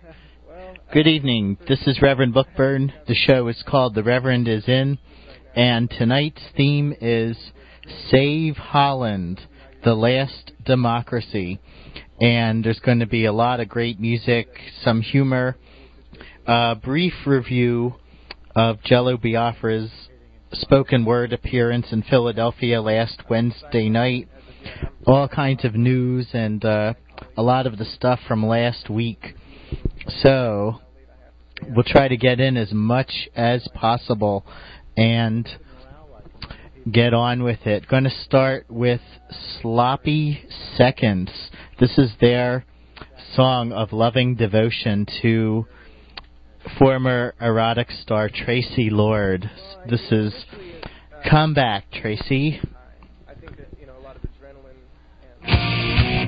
Good evening. This is Reverend Bookburn. The show is called The Reverend Is In, and tonight's theme is Save Holland, the Last Democracy. And there's going to be a lot of great music, some humor, a brief review of Jello Biafra's spoken word appearance in Philadelphia last Wednesday night, all kinds of news, and a lot of the stuff from last week. So we'll try to get in as much as possible and get on with it. Going to start with Sloppy Seconds. This is their song of loving devotion to former erotic star Tracy Lord. This is Come Back, Tracy. I think that, a lot of adrenaline and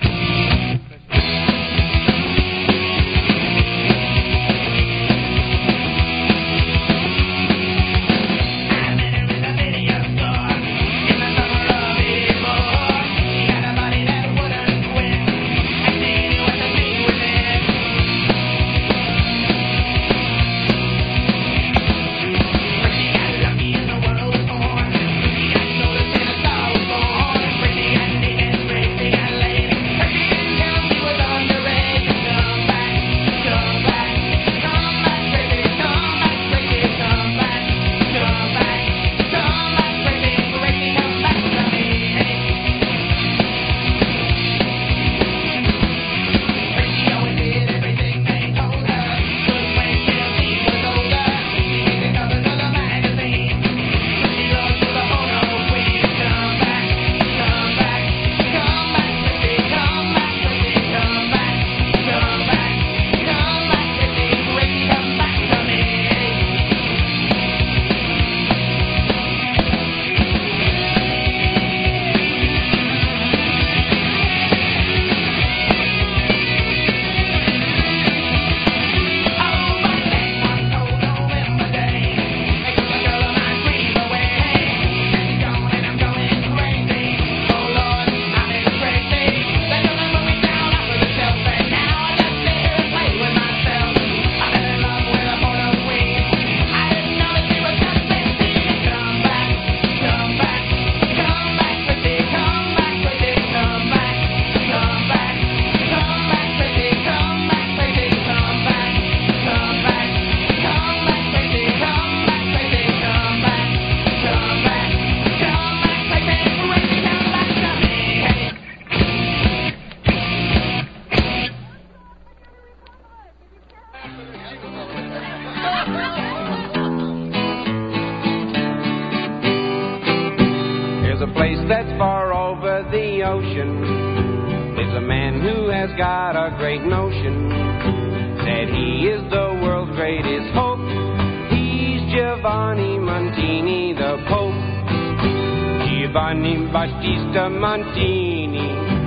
Battista Montini,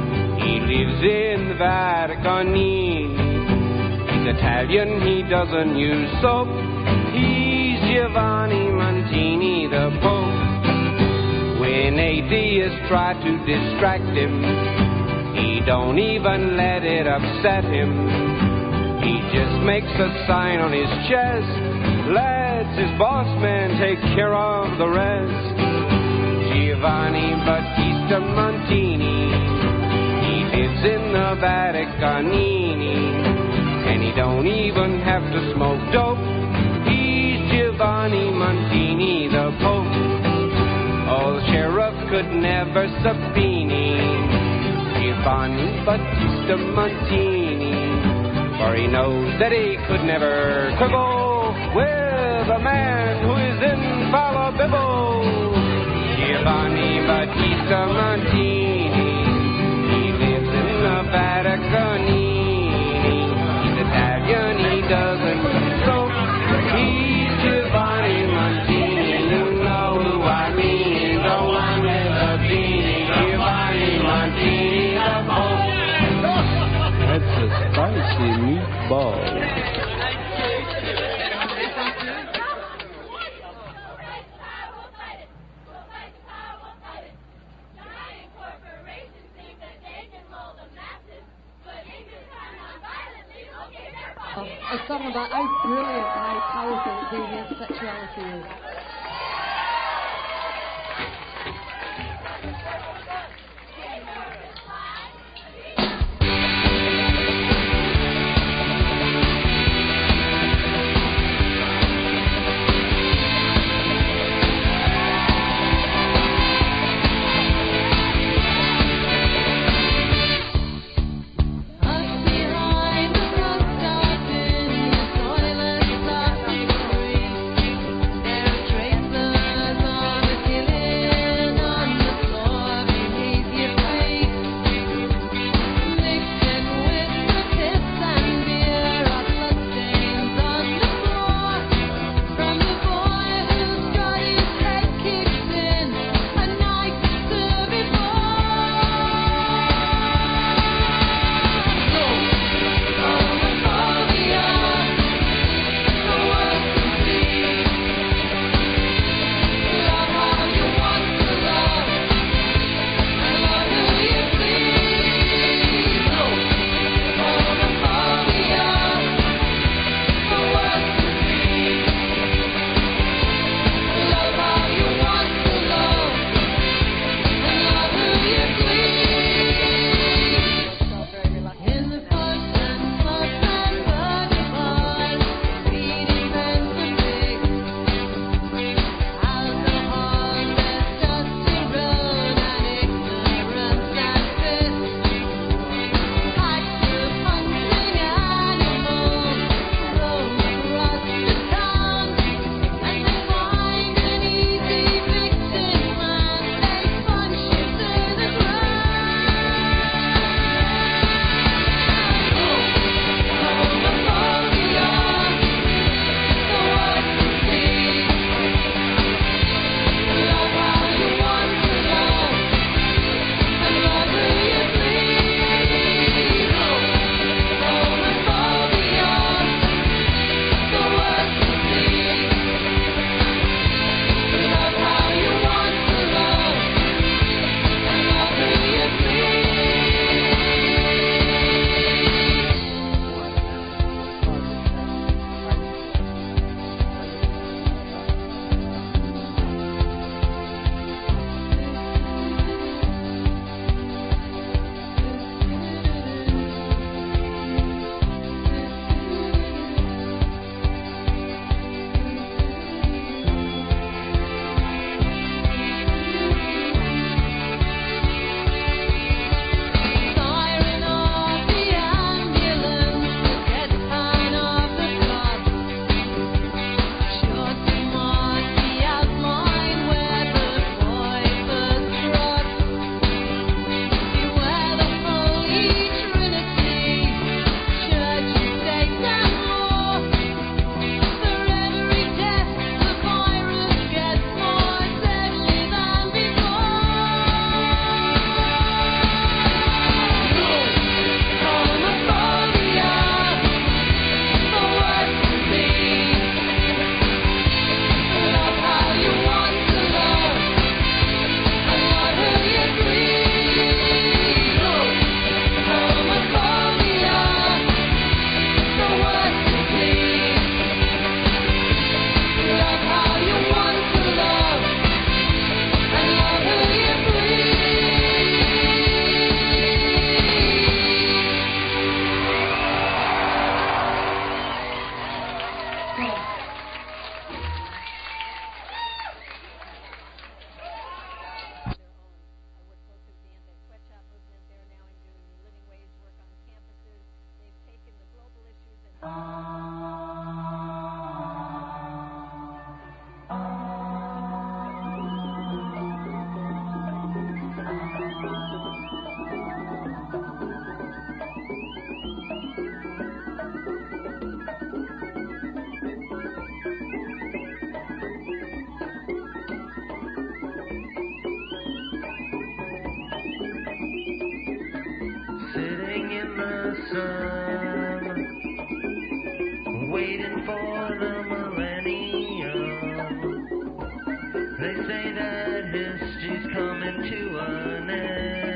he lives in the Vaticanini. He's Italian, he doesn't use soap. He's Giovanni Montini, the Pope. When atheists try to distract him, he don't even let it upset him. He just makes a sign on his chest, lets his boss man take care of the rest. Giovanni Battista Montini, he lives in the Vaticanini, and he don't even have to smoke dope. He's Giovanni Montini, the Pope. Oh, the sheriff could never subpoena Giovanni Battista Montini, for he knows that he could never quibble with a man who is infallible. Giovanni Battista Montini, he lives in the Vaticanini. He's Italian, he doesn't soap. He's Giovanni Montini, you know who I mean, the one with the beanie. Giovanni Montini, the Pope. That's a spicy meatball. Corporations think that they can mold the masses, but in good time, non-violently, okay, they're A song about how brilliant and how powerful deviant sexuality is.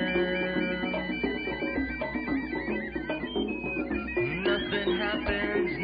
happens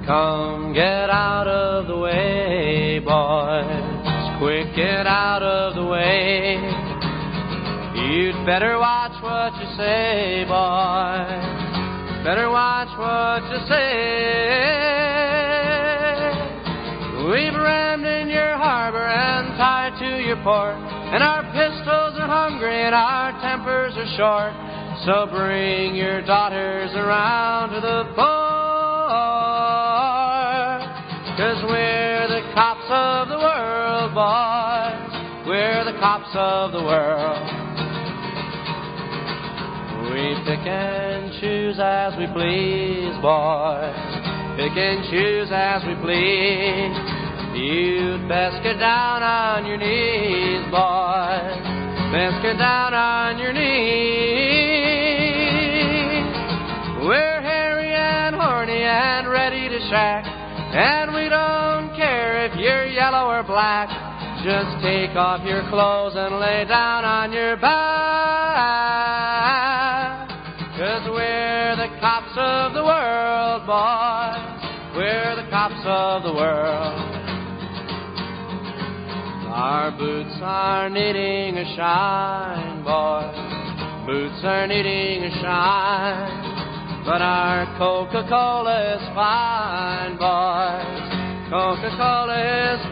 Come, get out of the way, boys. Quick, get out of the way. You'd better watch what you say, boys. Better watch what you say. We've rammed in your harbor and tied to your port, and our pistols are hungry and our tempers are short. So bring your daughters around to the fort, 'cause we're the cops of the world, boys. We're the cops of the world. We pick and choose as we please, boys. Pick and choose as we please. You'd best get down on your knees, boys. Best get down on your knees. We're hairy and horny and ready to shack, and we don't care if you're yellow or black. Just take off your clothes and lay down on your back, 'cause we're the cops of the world, boys. We're the cops of the world. Our boots are needing a shine, boys. Boots are needing a shine. But our Coca-Cola is fine, boys. Coca-Cola is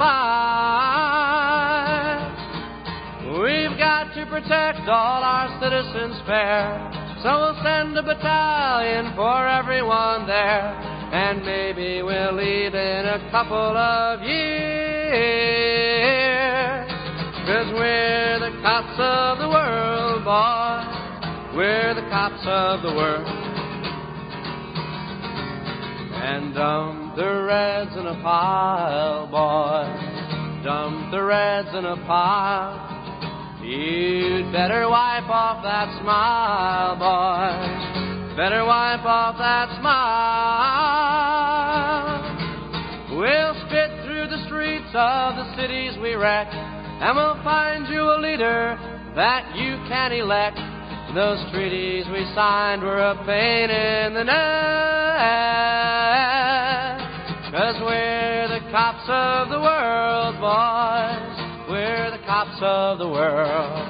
fine. We've got to protect all our citizens fair, so we'll send a battalion for everyone there. And maybe we'll leave in a couple of years, 'cause we're the cops of the world, boys. We're the cops of the world. And dump the Reds in a pile, boys. Dump the Reds in a pile. You'd better wipe off that smile, boys. Better wipe off that smile. We'll spit through the streets of the cities we wreck, and we'll find you a leader that you can elect. Those treaties we signed were a pain in the neck, 'cause we're the cops of the world, boys. We're the cops of the world.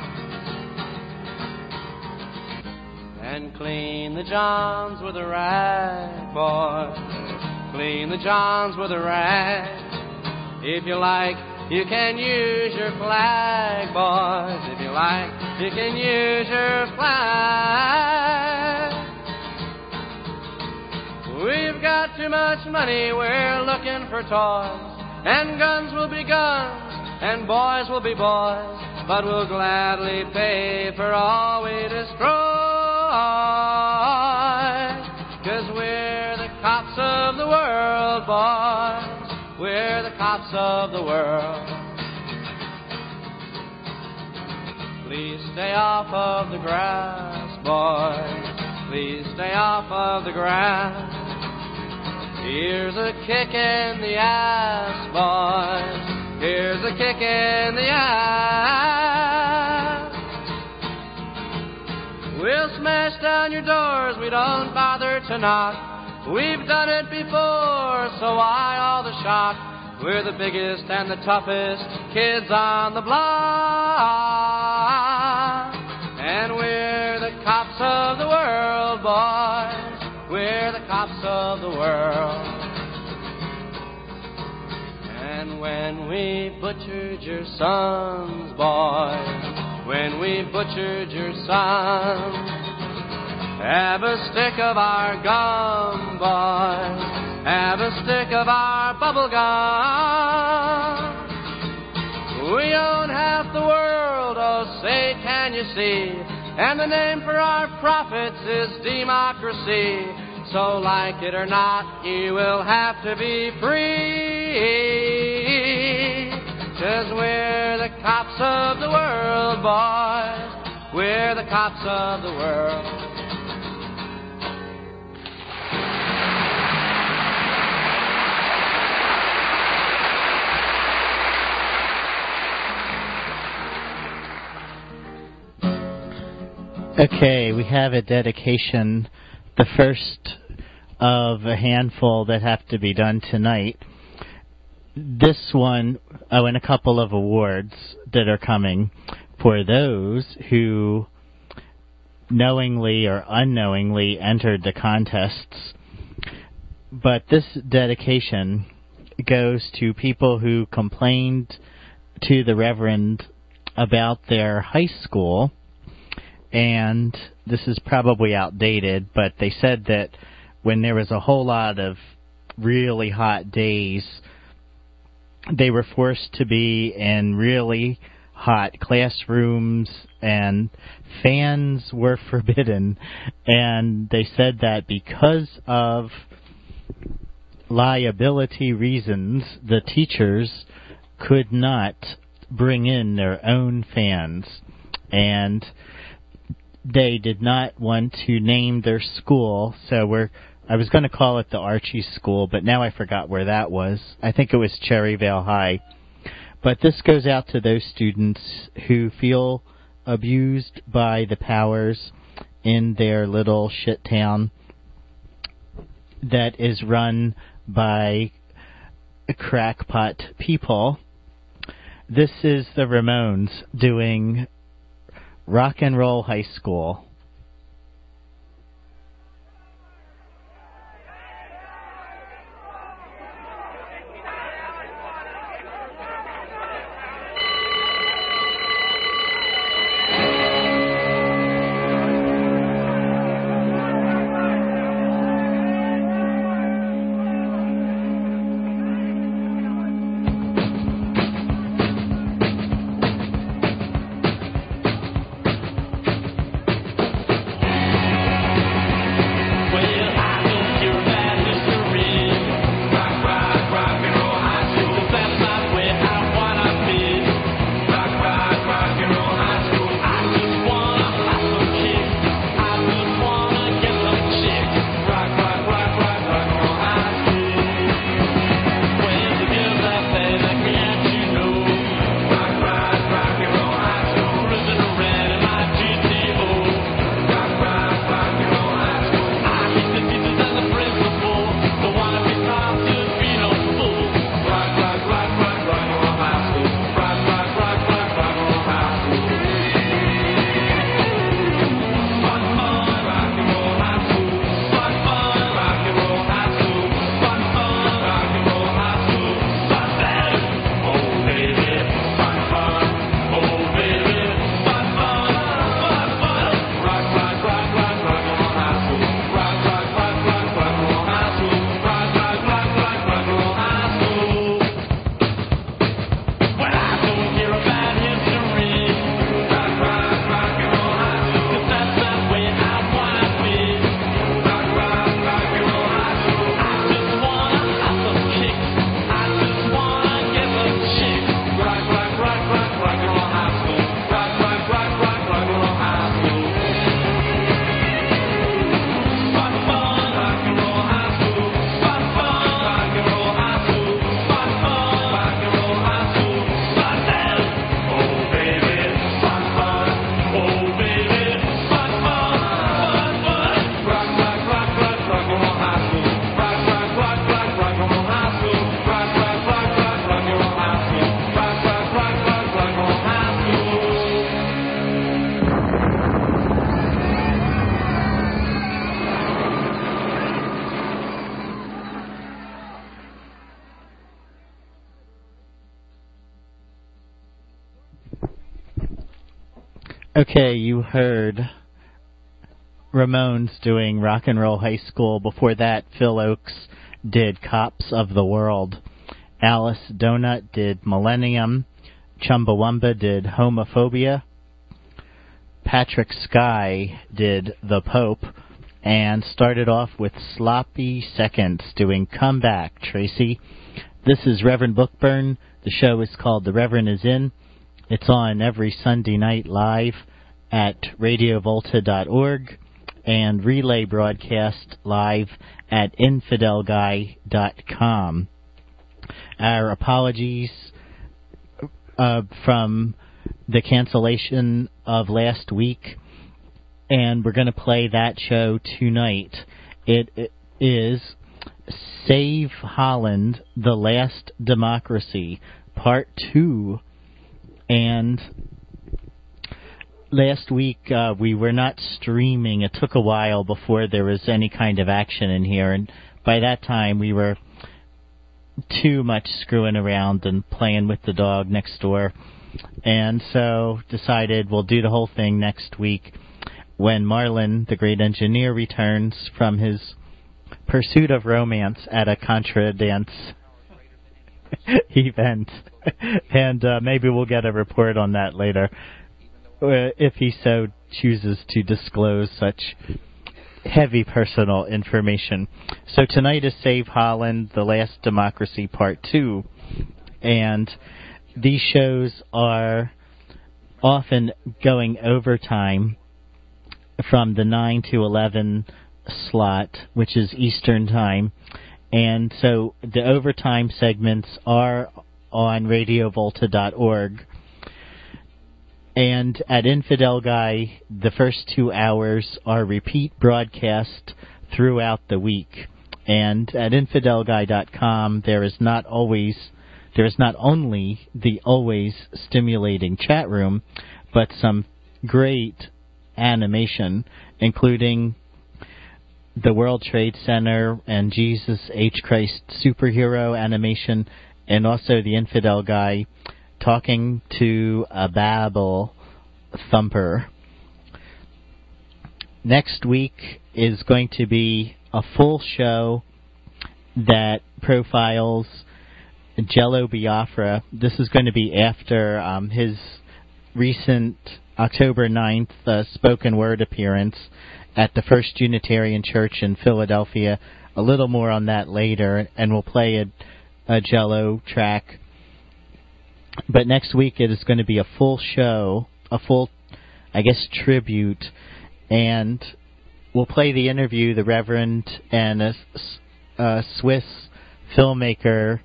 And clean the johns with a rag, boys. Clean the johns with a rag. If you like, you can use your flag, boys. If you like, you can use your flag. We've got too much money, we're looking for toys. And guns will be guns, and boys will be boys. But we'll gladly pay for all we destroy, 'cause we're the cops of the world, boys. We're the cops of the world. Please stay off of the grass, boys. Please stay off of the grass. Here's a kick in the ass, boys. Here's a kick in the ass. We'll smash down your doors, we don't bother to knock. We've done it before, so why all the shock? We're the biggest and the toughest kids on the block. And we're the cops of the world, boys. We're the cops of the world. And when we butchered your sons, boys, when we butchered your sons, have a stick of our gum, boys. Have a stick of our bubble gum. We own half the world, oh say can you see? And the name for our profits is democracy. So like it or not, you will have to be free. 'Cause we're the cops of the world, boys. We're the cops of the world. Okay, we have a dedication. The first of a handful that have to be done tonight. This one, and a couple of awards that are coming for those who knowingly or unknowingly entered the contests. But this dedication goes to people who complained to the Reverend about their high school, and this is probably outdated, but they said that when there was a whole lot of really hot days, they were forced to be in really hot classrooms and fans were forbidden, and they said that because of liability reasons, the teachers could not bring in their own fans, and they did not want to name their school, so I was going to call it the Archie School, but now I forgot where that was. I think it was Cherryvale High. But this goes out to those students who feel abused by the powers in their little shit town that is run by crackpot people. This is the Ramones doing Rock and Roll High School. Okay, you heard Ramones doing Rock and Roll High School. Before that, Phil Ochs did Cops of the World. Alice Donut did Millennium. Chumbawamba did Homophobia. Patrick Sky did The Pope. And started off with Sloppy Seconds doing Come Back, Tracy. This is Reverend Bookburn. The show is called The Reverend Is In. It's on every Sunday night live at radiovolta.org and relay broadcast live at infidelguy.com. Our apologies from the cancellation of last week, and we're going to play that show tonight. is Save Holland, The Last Democracy, Part 2. And last week we were not streaming. It took a while before there was any kind of action in here, and by that time we were too much screwing around and playing with the dog next door, and so decided we'll do the whole thing next week when Marlon, the great engineer, returns from his pursuit of romance at a Contra dance event. And maybe we'll get a report on that later, if he so chooses to disclose such heavy personal information. So tonight is Save Holland, The Last Democracy, Part 2. And these shows are often going overtime from the 9 to 11 slot, which is Eastern Time. And so the overtime segments are on radiovolta.org. And at Infidel Guy, the first 2 hours are repeat broadcast throughout the week. And at infidelguy.com, there is not only the always stimulating chat room, but some great animation, including the World Trade Center and Jesus H. Christ superhero animation, and also the Infidel Guy talking to a Babel thumper. Next week is going to be a full show that profiles Jello Biafra. This is going to be after his recent October 9th spoken word appearance at the First Unitarian Church in Philadelphia. A little more on that later, and we'll play a Jello track. But next week it is going to be a full show, a full, I guess, tribute, and we'll play the interview the Reverend and a Swiss filmmaker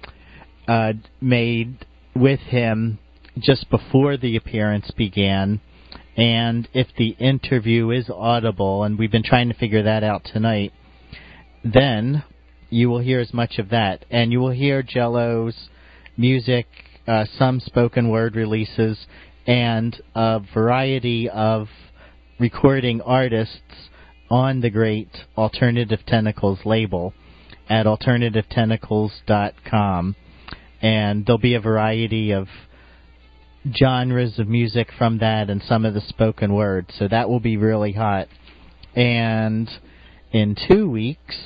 made with him just before the appearance began. And if the interview is audible, and we've been trying to figure that out tonight, then you will hear as much of that. And you will hear Jello's music, some spoken word releases, and a variety of recording artists on the great Alternative Tentacles label at alternativetentacles.com. And there'll be a variety of genres of music from that and some of the spoken word. So that will be really hot. And in 2 weeks,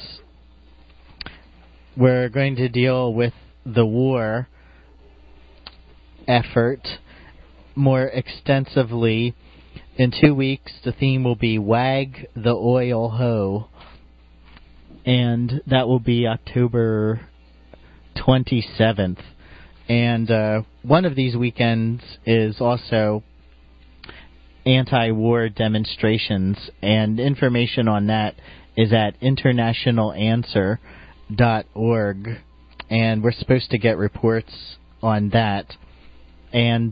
we're going to deal with the war effort more extensively. In 2 weeks, the theme will be Wag the Oil Ho. And that will be October 27th. And one of these weekends is also anti-war demonstrations, and information on that is at internationalanswer.org, and we're supposed to get reports on that. And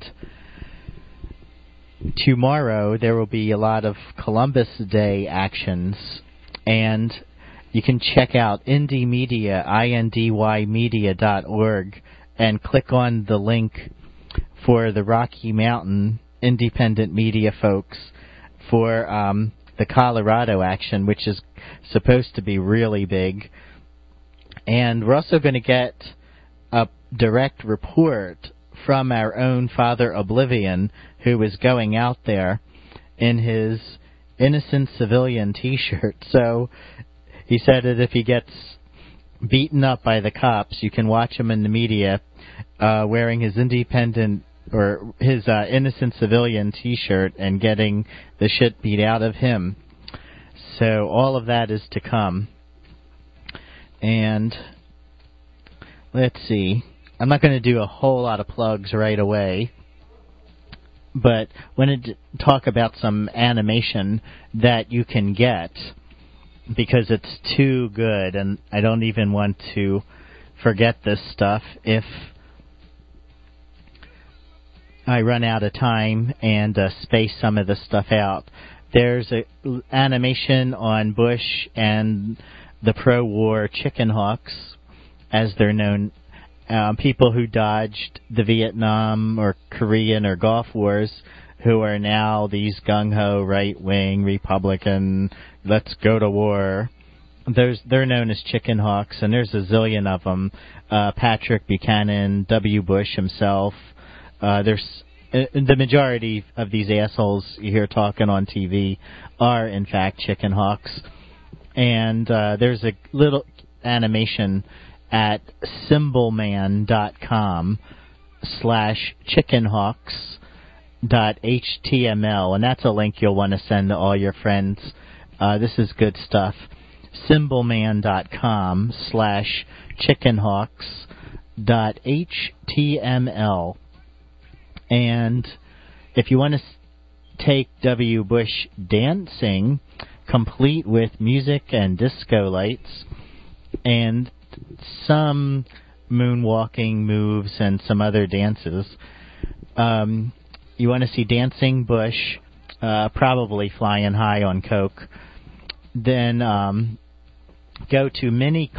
tomorrow there will be a lot of Columbus Day actions, and you can check out Indie Media, indYmedia.org, and click on the link for the Rocky Mountain independent media folks for the Colorado action, which is supposed to be really big. And we're also going to get a direct report from our own Father Oblivion, who is going out there in his innocent civilian T-shirt. So he said that if he gets beaten up by the cops, you can watch him in the media wearing his independent or his innocent civilian T-shirt and getting the shit beat out of him. So all of that is to come. And let's see. I'm not going to do a whole lot of plugs right away, but wanted to talk about some animation that you can get, because it's too good, and I don't even want to forget this stuff if I run out of time and space some of this stuff out. There's a animation on Bush and the pro-war chicken hawks, as they're known, people who dodged the Vietnam or Korean or Gulf Wars, who are now these gung-ho right-wing Republican, let's go to war. They're known as chicken hawks, and there's a zillion of them. Patrick Buchanan, W. Bush himself. There's the majority of these assholes you hear talking on TV are, in fact, chicken hawks. And there's a little animation at symbolman.com/chickenhawks.html, and that's a link you'll want to send to all your friends. This is good stuff. symbolman.com/chickenhawks.html. And if you want to take W. Bush dancing, complete with music and disco lights and some moonwalking moves and some other dances, you want to see Dancing Bush, probably flying high on coke, then go to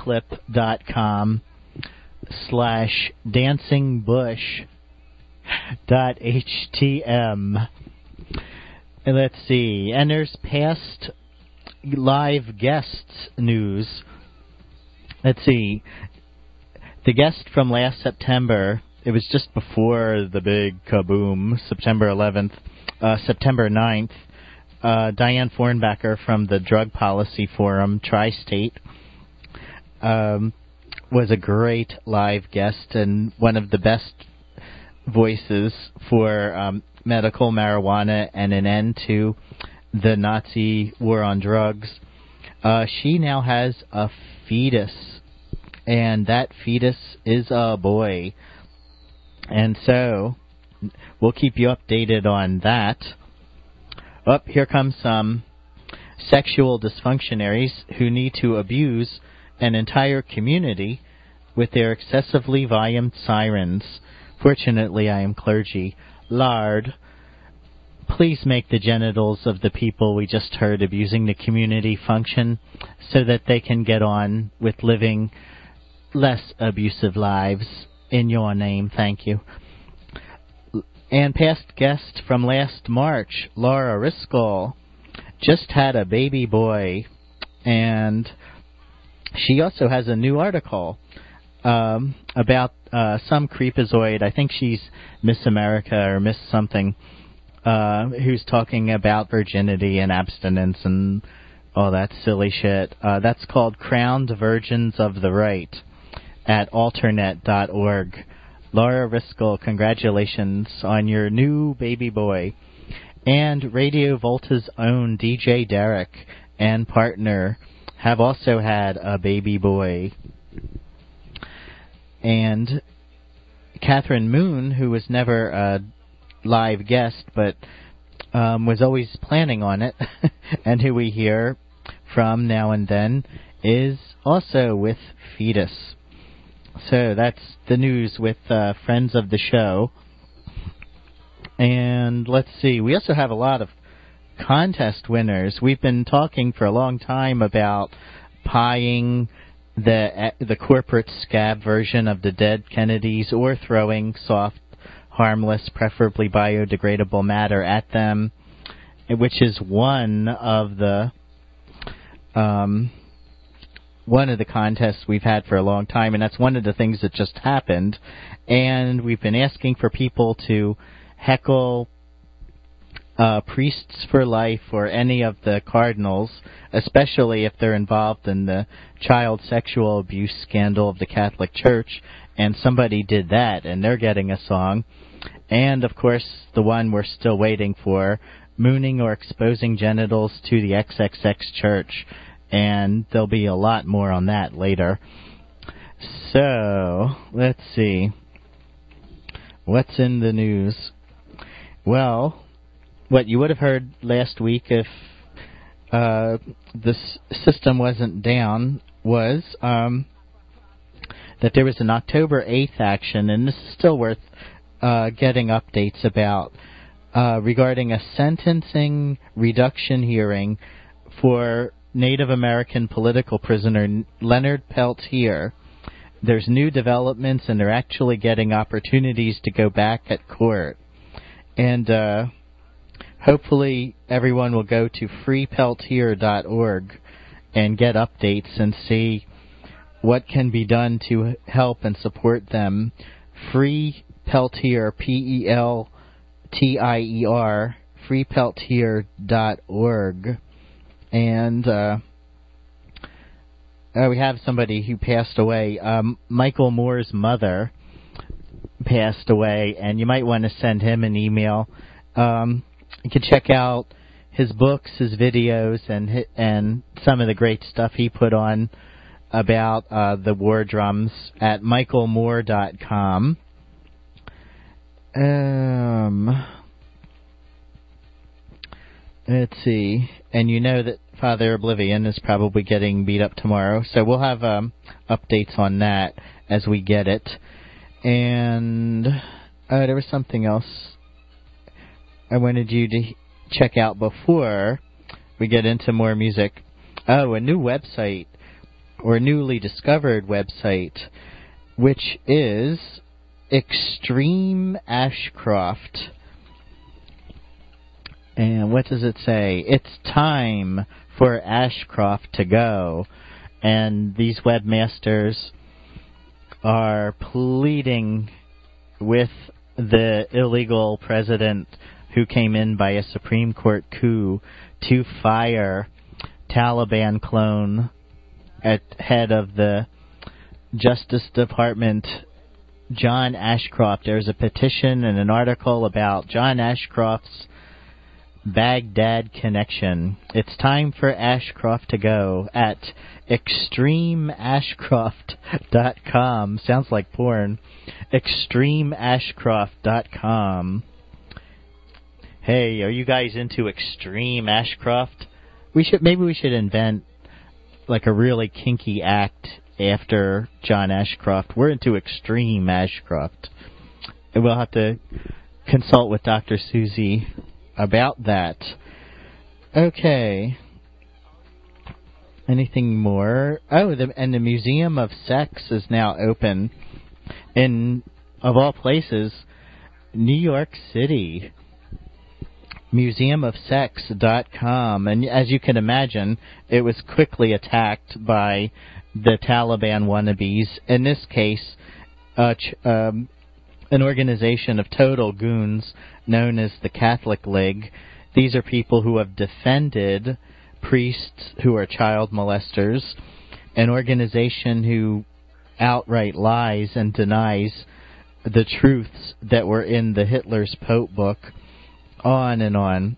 miniclip.com/dancingbush.htm. And let's see. And there's past live guests news. Let's see. The guest from last September, it was just before the big kaboom, September 11th, September 9th, Diane Fornbacher from the Drug Policy Forum, Tri-State, was a great live guest and one of the best voices for medical marijuana and an end to the Nazi war on drugs. She now has a fetus, and that fetus is a boy. And so, we'll keep you updated on that. Here comes some sexual dysfunctionaries who need to abuse an entire community with their excessively volumed sirens. Fortunately, I am clergy. Lard, please make the genitals of the people we just heard abusing the community function so that they can get on with living less abusive lives. In your name, thank you. And past guest from last March, Laura Riscol, just had a baby boy, and she also has a new article about some creepazoid. I think she's Miss America or Miss something, who's talking about virginity and abstinence and all that silly shit. That's called Crowned Virgins of the Right at alternet.org. Laura Riscol, congratulations on your new baby boy. And Radio Volta's own DJ Derek and partner have also had a baby boy. And Catherine Moon, who was never a live guest but was always planning on it, and who we hear from now and then, is also with fetus. So that's the news with friends of the show. And let's see, we also have a lot of contest winners. We've been talking for a long time about pieing the corporate scab version of the dead Kennedys or throwing soft, harmless, preferably biodegradable matter at them, which is one of the contests we've had for a long time, and that's one of the things that just happened. And we've been asking for people to heckle Priests for Life or any of the cardinals, especially if they're involved in the child sexual abuse scandal of the Catholic Church, and somebody did that, and they're getting a song. And, of course, the one we're still waiting for, mooning or exposing genitals to the XXX Church. And there'll be a lot more on that later. So, let's see. What's in the news? Well, what you would have heard last week if this system wasn't down was that there was an October 8th action, and this is still worth getting updates about, regarding a sentencing reduction hearing for Native American political prisoner Leonard Peltier. There's new developments, and they're actually getting opportunities to go back at court. And hopefully everyone will go to freepeltier.org and get updates and see what can be done to help and support them. Free Peltier, Peltier, freepeltier.org. And we have somebody who passed away. Michael Moore's mother passed away, and you might want to send him an email. You can check out his books, his videos, and some of the great stuff he put on about the war drums at michaelmoore.com. Let's see. And you know that Father Oblivion is probably getting beat up tomorrow, so we'll have updates on that as we get it. And there was something else I wanted you to check out before we get into more music. Oh, a new website, or newly discovered website, which is Extreme Ashcroft. And what does it say? It's time for Ashcroft to go. And these webmasters are pleading with the illegal president who came in by a Supreme Court coup to fire Taliban clone at head of the Justice Department, John Ashcroft. There's a petition and an article about John Ashcroft's Baghdad connection. It's time for Ashcroft to go at extremeashcroft.com. Sounds like porn. extremeashcroft.com. Hey, are you guys into Extreme Ashcroft? Maybe we should invent like a really kinky act after John Ashcroft. We're into Extreme Ashcroft. And we'll have to consult with Dr. Susie about that. Okay. Anything more? Oh, and the Museum of Sex is now open in, of all places, New York City. museumofsex.com. And as you can imagine, it was quickly attacked by the Taliban wannabes. In this case, an organization of total goons known as the Catholic League. These are people who have defended priests who are child molesters, an organization who outright lies and denies the truths that were in the Hitler's Pope book, on and on.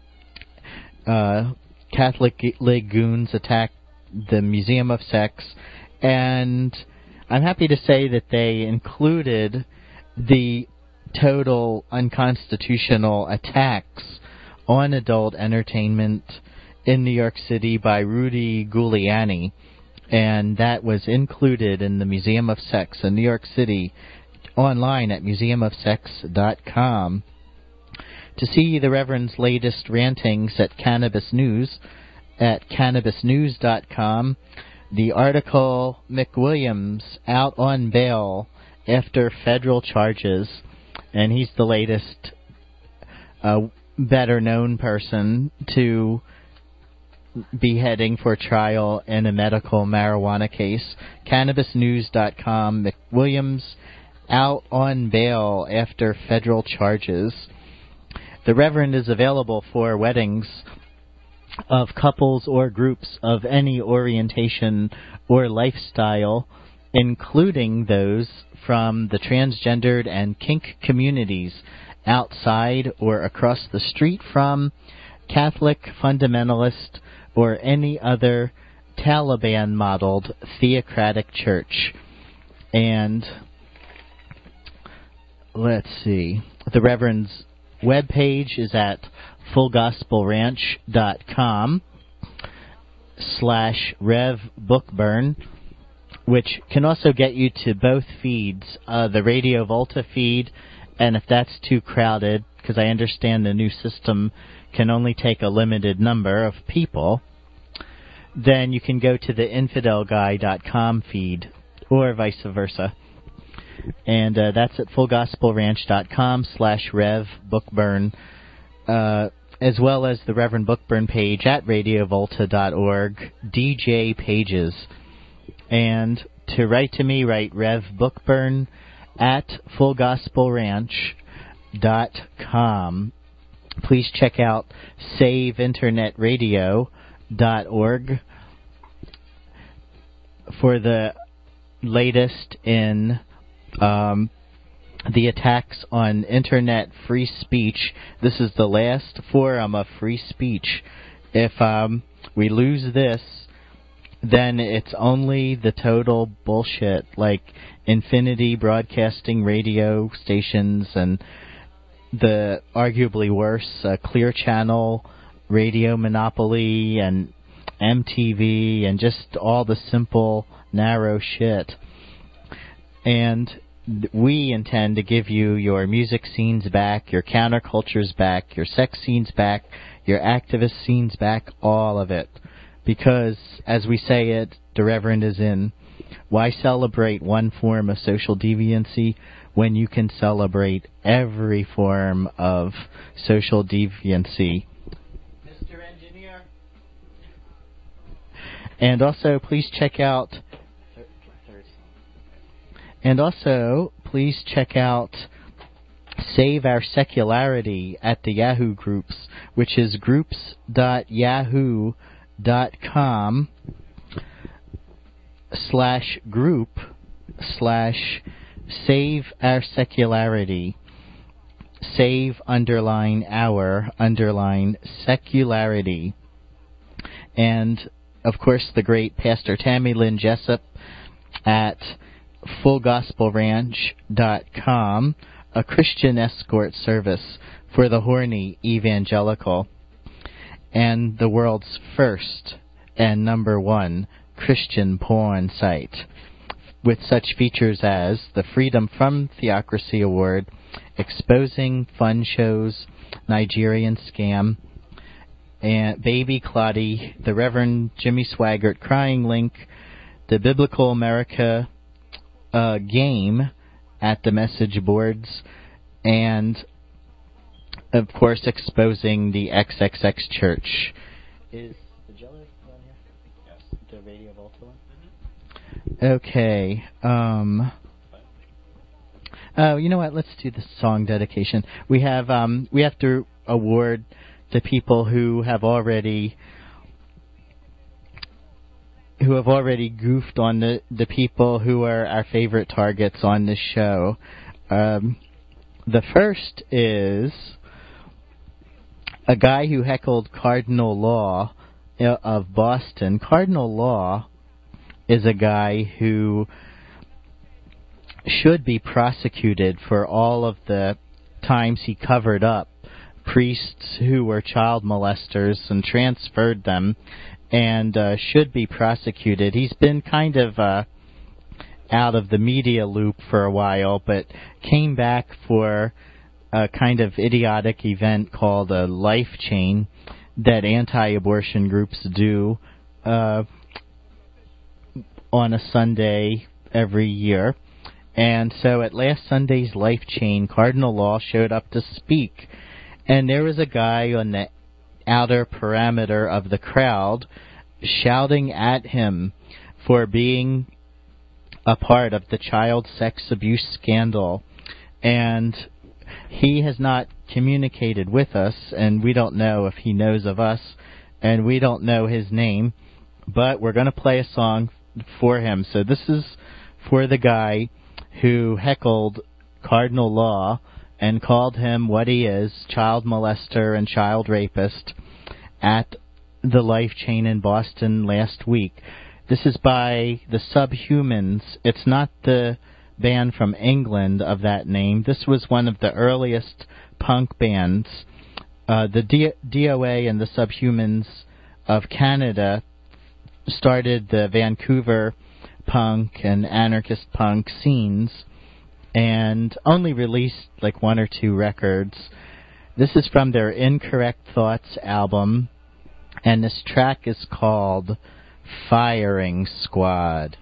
Catholic League goons attacked the Museum of Sex, and I'm happy to say that they included the total unconstitutional attacks on adult entertainment in New York City by Rudy Giuliani, and that was included in the Museum of Sex in New York City online at museumofsex.com. To see the Reverend's latest rantings at Cannabis News at cannabisnews.com, the article McWilliams out on bail after federal charges, and he's the latest better-known person to be heading for trial in a medical marijuana case. Cannabisnews.com, McWilliams out on bail after federal charges. The Reverend is available for weddings of couples or groups of any orientation or lifestyle, including those from the transgendered and kink communities outside or across the street from Catholic, fundamentalist, or any other Taliban-modeled theocratic church. And let's see, the Reverend's webpage is at fullgospelranch.com/RevBookburn, which can also get you to both feeds, the Radio Volta feed, and if that's too crowded, because I understand the new system can only take a limited number of people, then you can go to the infidelguy.com feed, or vice versa. And that's at fullgospelranch.com/RevBookburn, as well as the Reverend Bookburn page at radiovolta.org, DJ Pages. And to write to me, write Rev Bookburn at fullgospelranch.com. Please check out saveinternetradio.org for the latest in the attacks on internet free speech. This is the last forum of free speech. If we lose this, then it's only the total bullshit, like Infinity Broadcasting radio stations and the arguably worse Clear Channel radio monopoly and MTV and just all the simple, narrow shit. And we intend to give you your music scenes back, your countercultures back, your sex scenes back, your activist scenes back, all of it. Because, as we say it, the Reverend is in. Why celebrate one form of social deviancy when you can celebrate every form of social deviancy? Mr. Engineer. And also, please check out... Save Our Secularity at the Yahoo groups, which is groups.yahoo.com/group/Save Our Secularity. Save _our_secularity. And, of course, the great Pastor Tammy Lynn Jessup at fullgospelranch.com, a Christian escort service for the horny evangelical, and the world's first and #1 Christian porn site, with such features as the Freedom from Theocracy Award, Exposing Fun Shows, Nigerian Scam, and Baby Clotty, the Reverend Jimmy Swaggart Crying Link, the Biblical America game at the message boards, and of course exposing the XXX Church. Is the Jello on here? Yes. The Radio Volta one? Mm-hmm. Okay. Oh, you know what? Let's do the song dedication. We have to award the people who have already goofed on the people who are our favorite targets on this show. The first is a guy who heckled Cardinal Law of Boston. Cardinal Law is a guy who should be prosecuted for all of the times he covered up priests who were child molesters and transferred them, and should be prosecuted. He's been kind of out of the media loop for a while, but came back for a kind of idiotic event called a Life Chain that anti-abortion groups do on a Sunday every year. And so at last Sunday's Life Chain, Cardinal Law showed up to speak, and there was a guy on the outer parameter of the crowd shouting at him for being a part of the child sex abuse scandal. And he has not communicated with us, and we don't know if he knows of us, and we don't know his name, but we're going to play a song for him. So this is for the guy who heckled Cardinal Law and called him what he is, child molester and child rapist, at the Life Chain in Boston last week. This is by the Subhumans. It's not the band from England of that name. This was one of the earliest punk bands. The DOA and the Subhumans of Canada started the Vancouver punk and anarchist punk scenes and only released like 1 or 2 records. This is from their Incorrect Thoughts album, and this track is called Firing Squad.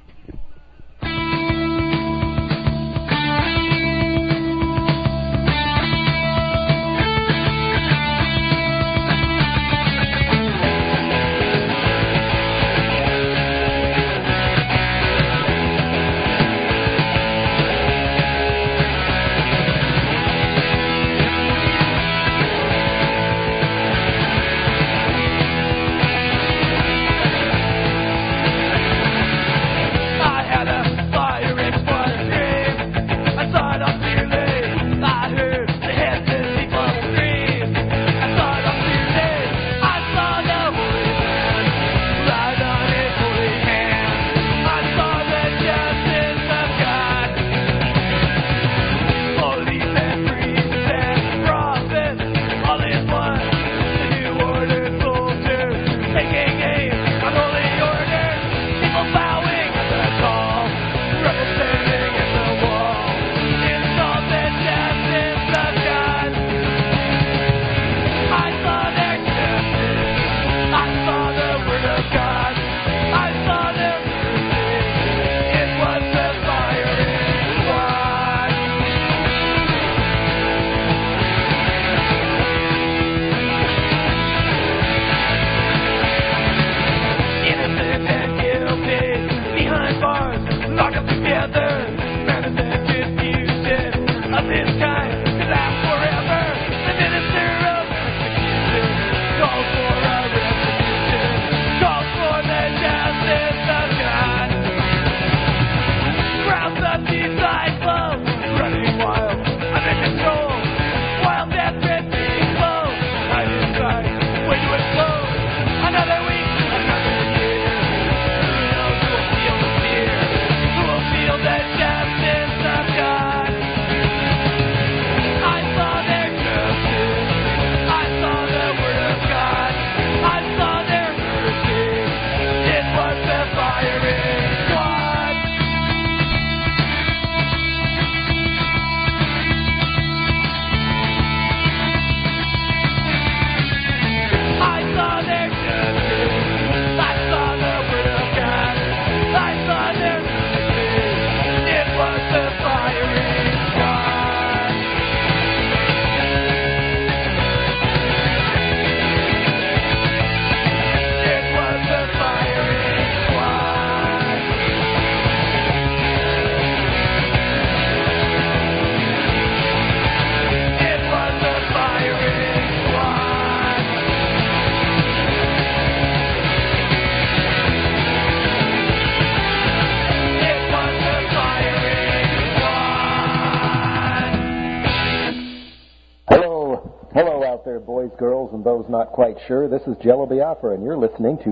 Boys, girls, and those not quite sure, this is Jello Biafra, and you're listening to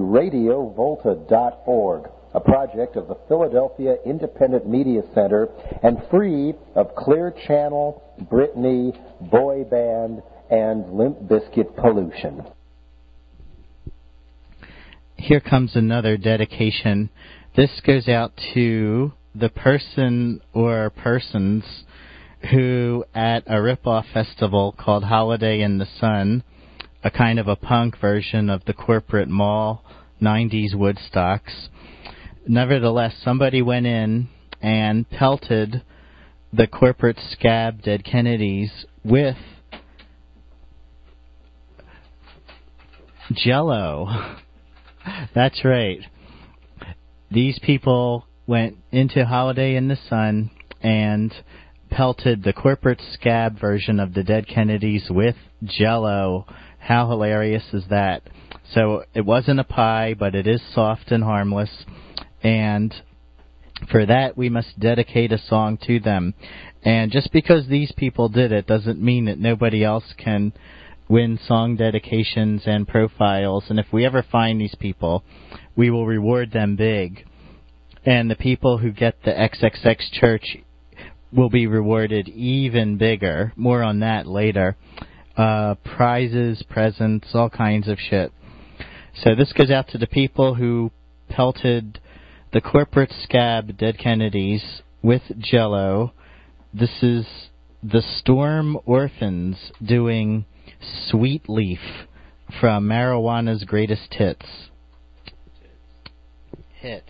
RadioVolta.org, a project of the Philadelphia Independent Media Center and free of Clear Channel, Britney, Boy Band, and Limp Bizkit pollution. Here comes another dedication. This goes out to the person or persons who at a rip-off festival called Holiday in the Sun, a kind of a punk version of the corporate mall 90s Woodstocks. Nevertheless, somebody went in and pelted the corporate scab Dead Kennedys with Jell-O. That's right. These people went into Holiday in the Sun and pelted the corporate scab version of the Dead Kennedys with Jell-O. How hilarious is that? So it wasn't a pie, but it is soft and harmless, and for that we must dedicate a song to them. And just because these people did it doesn't mean that nobody else can win song dedications and profiles, and if we ever find these people, we will reward them big. And the people who get the XXX Church will be rewarded even bigger. More on that later. Prizes, presents, all kinds of shit. So this goes out to the people who pelted the corporate scab Dead Kennedys with Jell-O. This is the Storm Orphans doing Sweet Leaf from Marijuana's Greatest Hits. tits.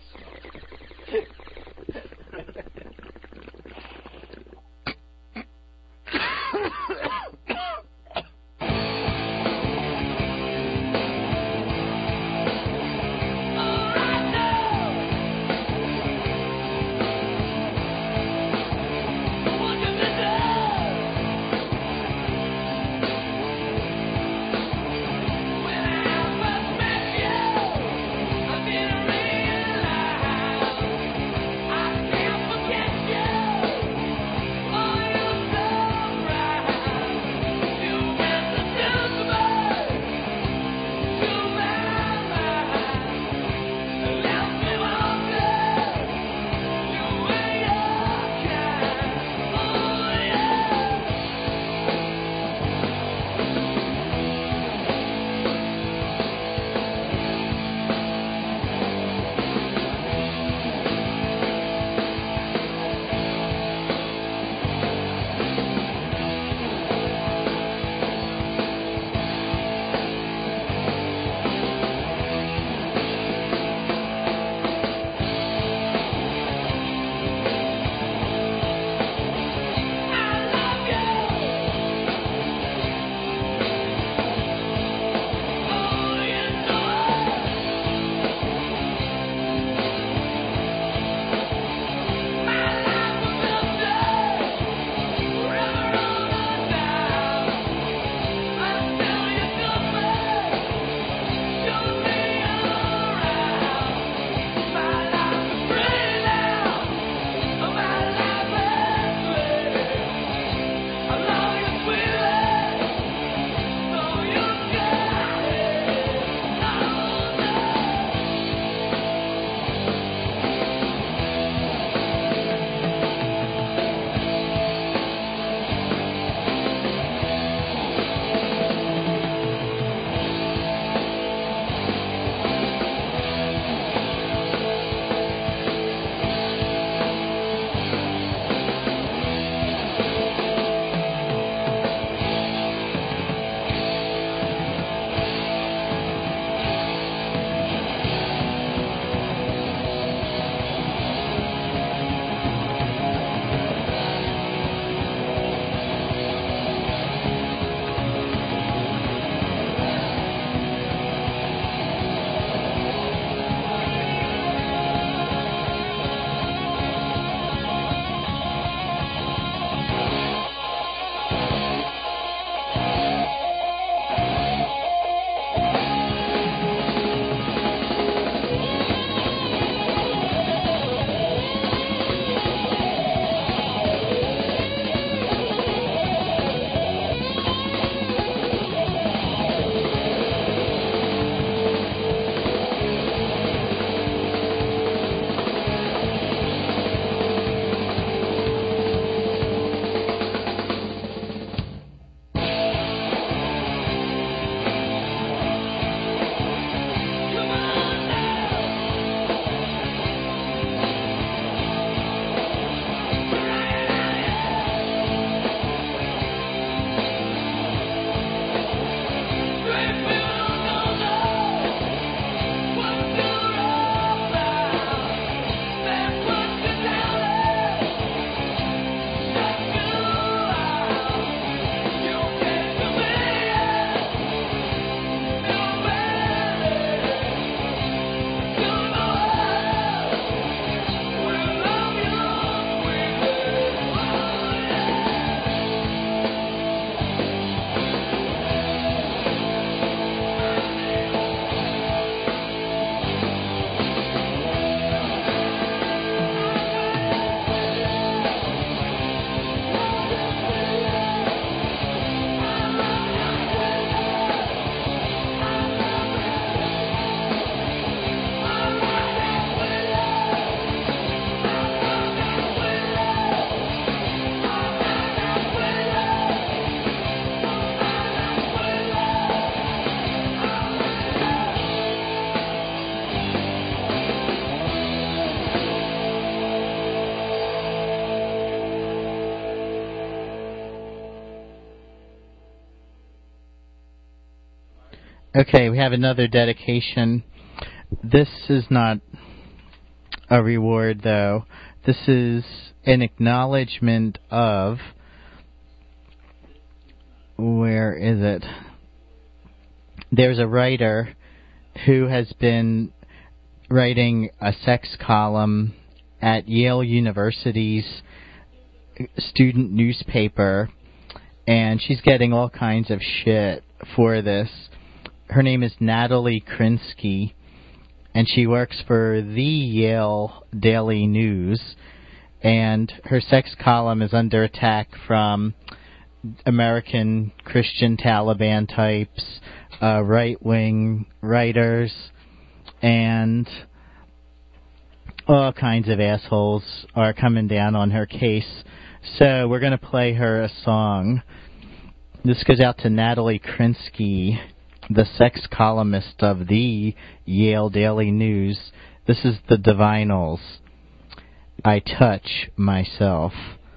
Okay, we have another dedication. This is not a reward, though. This is an acknowledgement of... Where is it? There's a writer who has been writing a sex column at Yale University's student newspaper, and she's getting all kinds of shit for this. Her name is Natalie Krinsky, and she works for the Yale Daily News, and her sex column is under attack from American Christian Taliban types, right-wing writers, and all kinds of assholes are coming down on her case. So we're going to play her a song. This goes out to Natalie Krinsky, the sex columnist of the Yale Daily News. This is the Divinals. I Touch Myself.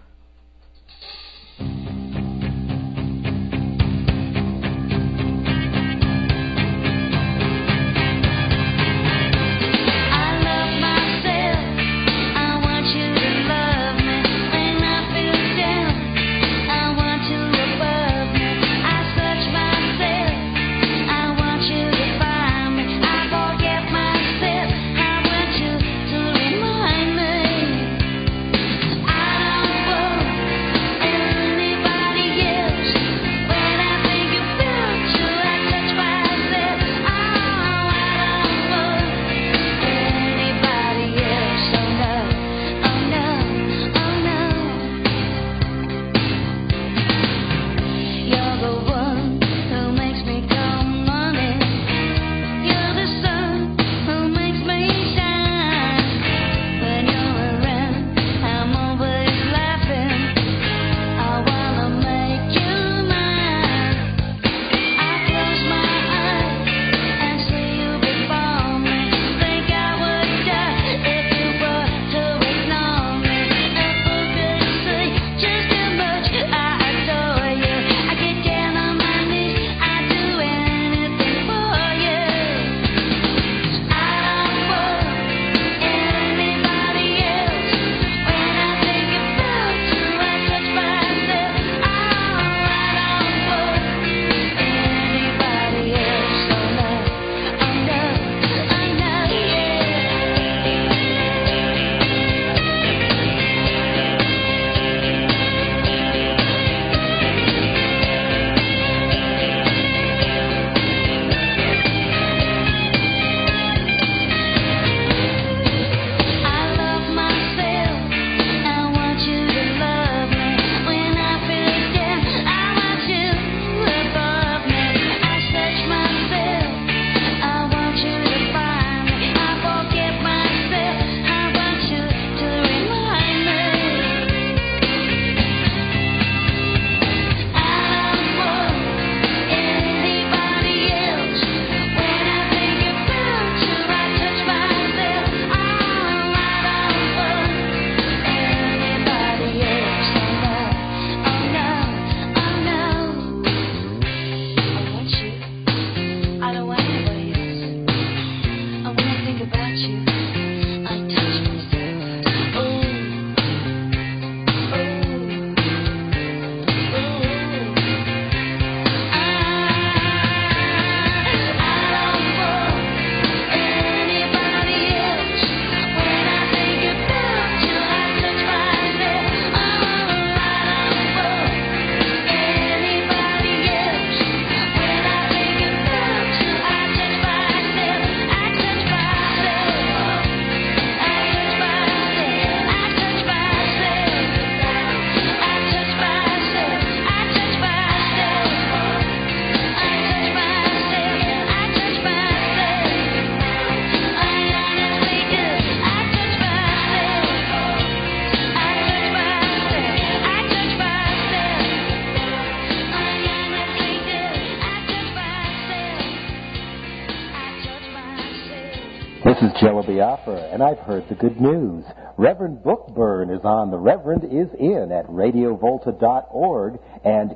This is Jello Biafra, and I've heard the good news. Reverend Bookburn is on The Reverend Is In at RadioVolta.org and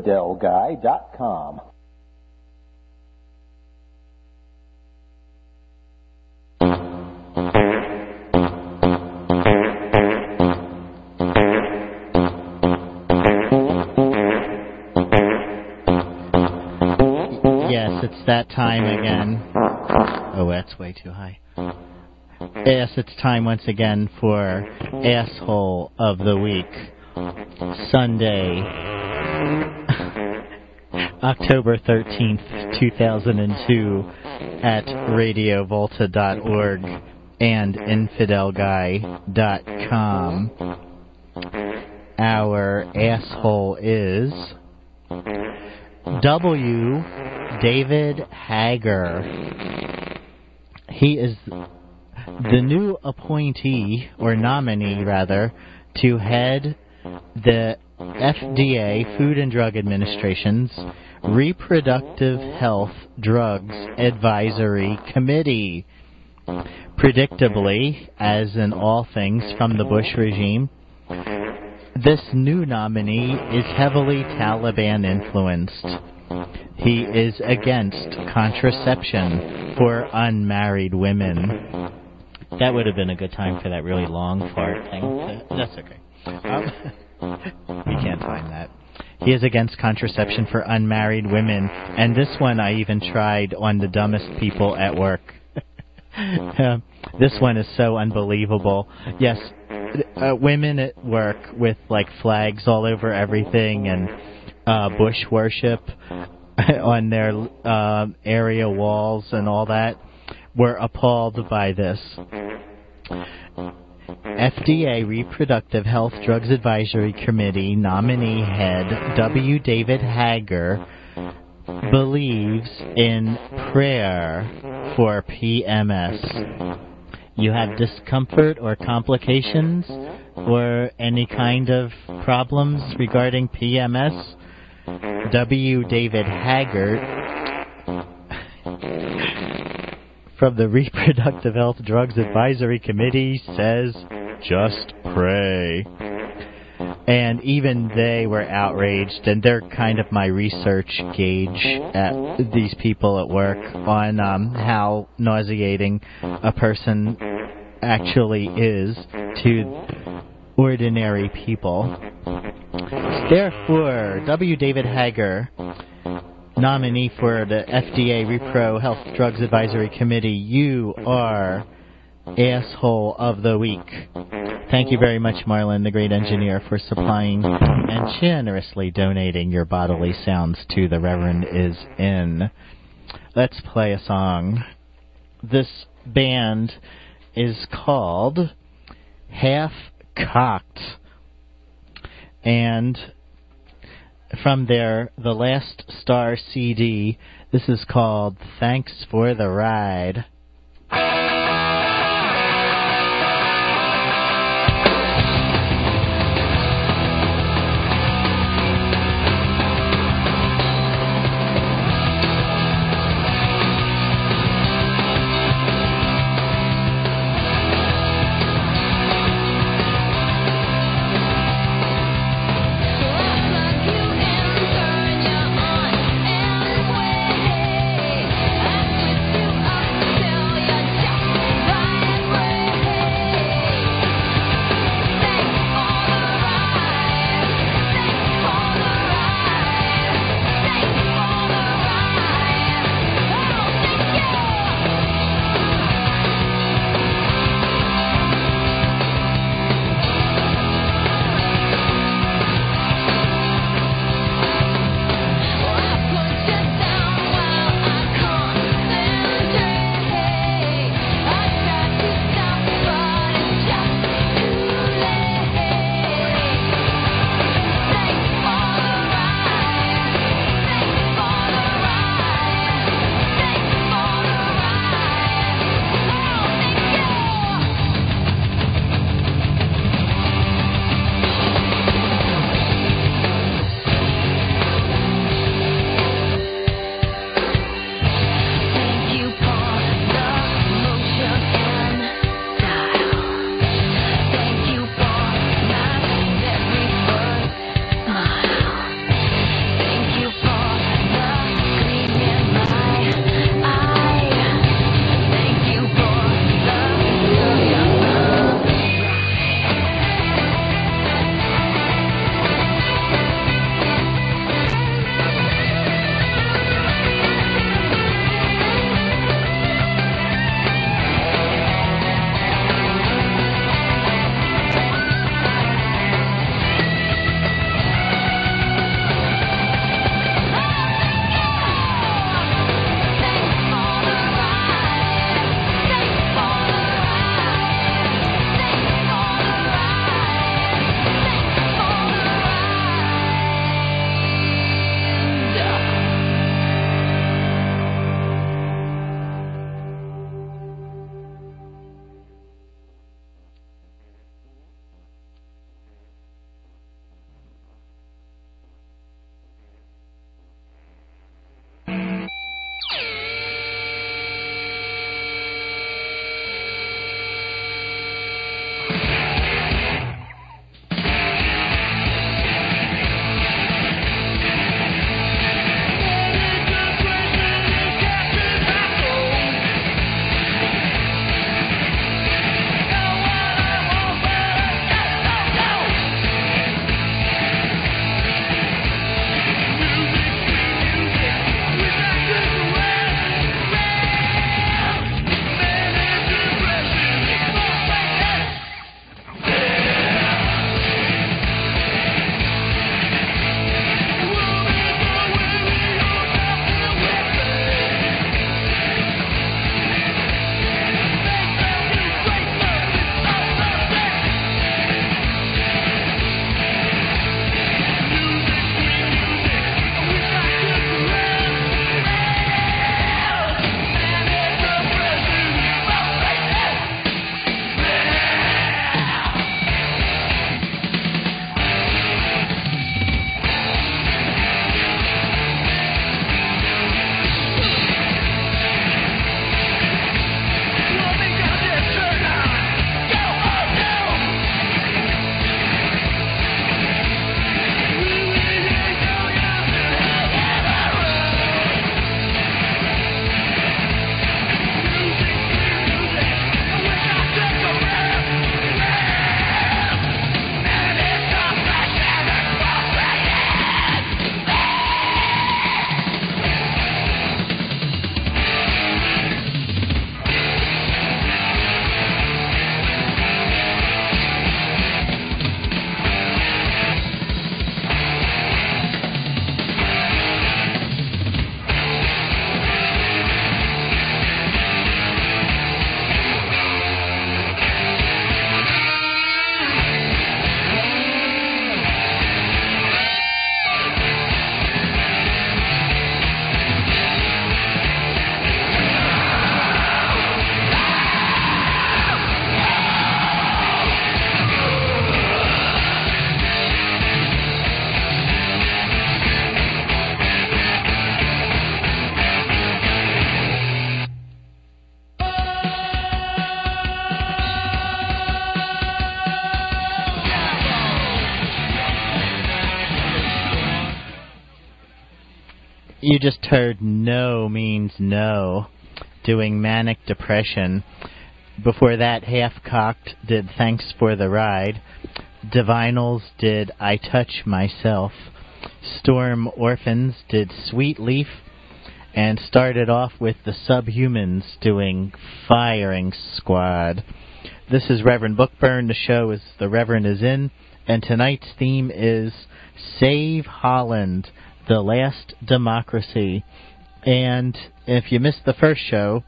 InfidelGuy.com. that time again. Oh, that's way too high. Yes, it's time once again for Asshole of the Week. Sunday, October 13th, 2002 at radiovolta.org and infidelguy.com. Our asshole is W. David Hager. He is the new appointee, or nominee rather, to head the FDA, Food and Drug Administration's Reproductive Health Drugs Advisory Committee. Predictably, as in all things from the Bush regime, this new nominee is heavily Taliban influenced. He is against contraception for unmarried women. That would have been a good time for that really long fart thing. That's okay. You can't find that. He is against contraception for unmarried women, and this one I even tried on the dumbest people at work. This one is so unbelievable. Yes, women at work with like flags all over everything and bush worship on their area walls and all that were appalled by this. FDA Reproductive Health Drugs Advisory Committee nominee head W. David Hager believes in prayer for PMS. You have discomfort or complications or any kind of problems regarding PMS? W. David Hager from the Reproductive Health Drugs Advisory Committee says, just pray. And even they were outraged, and they're kind of my research gauge at these people at work on how nauseating a person actually is to ordinary people. Therefore, W. David Hager, nominee for the FDA Repro Health Drugs Advisory Committee, you are Asshole of the Week. Thank you very much, Marlon, the great engineer, for supplying and generously donating your bodily sounds to The Reverend Is In. Let's play a song. This band is called Half Cocked, and from their The Last Star CD, this is called Thanks for the Ride. Step You just heard No Means No, doing Manic Depression. Before that, Half Cocked did Thanks for the Ride. Divinals did I Touch Myself. Storm Orphans did Sweet Leaf. And started off with the Subhumans doing Firing Squad. This is Reverend Bookburn. The show is The Reverend is In. And tonight's theme is Save Holland, the Last Democracy. And if you missed the first show,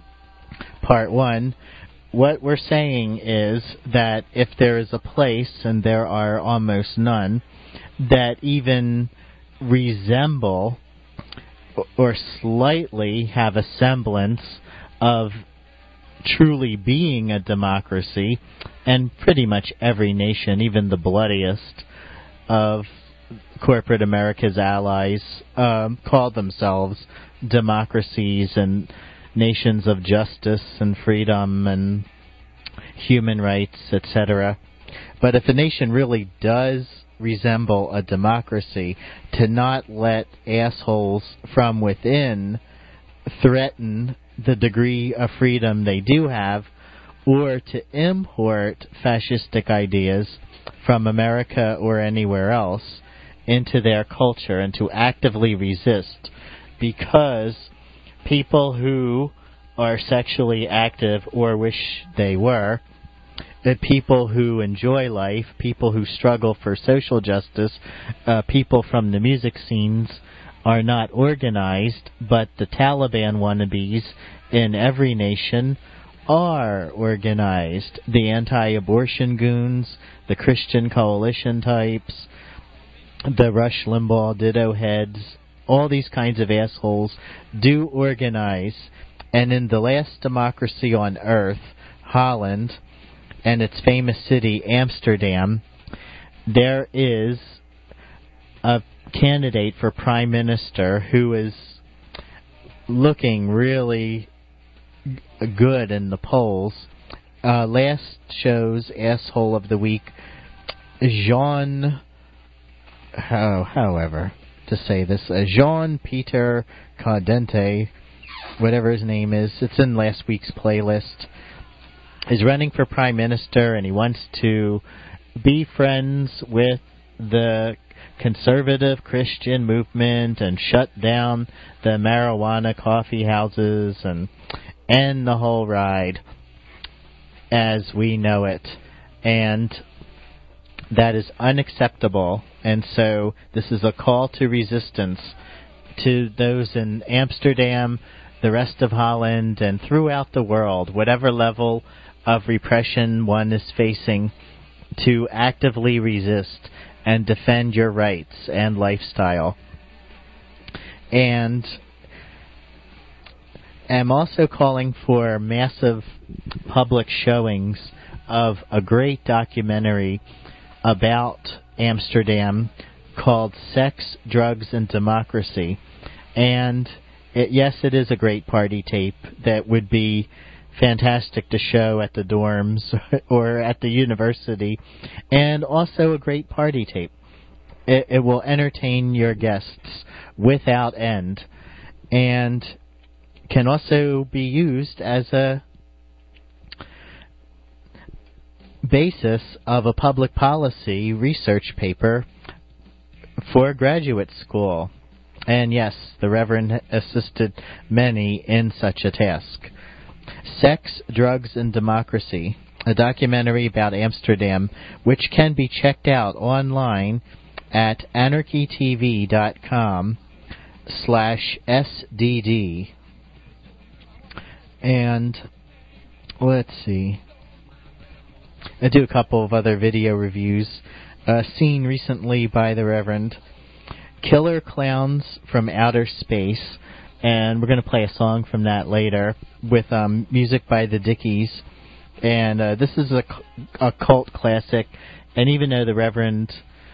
part 1, what we're saying is that if there is a place, and there are almost none, that even resemble or slightly have a semblance of truly being a democracy, and pretty much every nation, even the bloodiest of corporate America's allies, call themselves democracies and nations of justice and freedom and human rights, etc. But if a nation really does resemble a democracy, to not let assholes from within threaten the degree of freedom they do have, or to import fascistic ideas from America or anywhere else into their culture, and to actively resist, because people who are sexually active or wish they were, people who enjoy life, people who struggle for social justice, people from the music scenes are not organized, but the Taliban wannabes in every nation are organized. The anti-abortion goons, the Christian coalition types, the Rush Limbaugh ditto heads, all these kinds of assholes do organize. And in the last democracy on earth, Holland, and its famous city, Amsterdam, there is a candidate for prime minister who is looking really good in the polls. Last show's asshole of the week, Jean-Peter Caldente, whatever his name is, it's in last week's playlist, is running for prime minister, and he wants to be friends with the conservative Christian movement and shut down the marijuana coffee houses and end the whole ride as we know it. And that is unacceptable. And so this is a call to resistance to those in Amsterdam, the rest of Holland, and throughout the world, whatever level of repression one is facing, to actively resist and defend your rights and lifestyle. And I'm also calling for massive public showings of a great documentary about Amsterdam called Sex, Drugs, and Democracy. And yes, it is a great party tape that would be fantastic to show at the dorms or at the university, and also a great party tape. It will entertain your guests without end, and can also be used as a basis of a public policy research paper for graduate school. And yes, the Reverend assisted many in such a task. Sex, Drugs, and Democracy, a documentary about Amsterdam, which can be checked out online at anarchytv.com/SDD. And let's see, I do a couple of other video reviews. Seen recently by the Reverend, Killer Clowns from Outer Space, and we're going to play a song from that later with music by the Dickies. And this is a cult classic, and even though the Reverend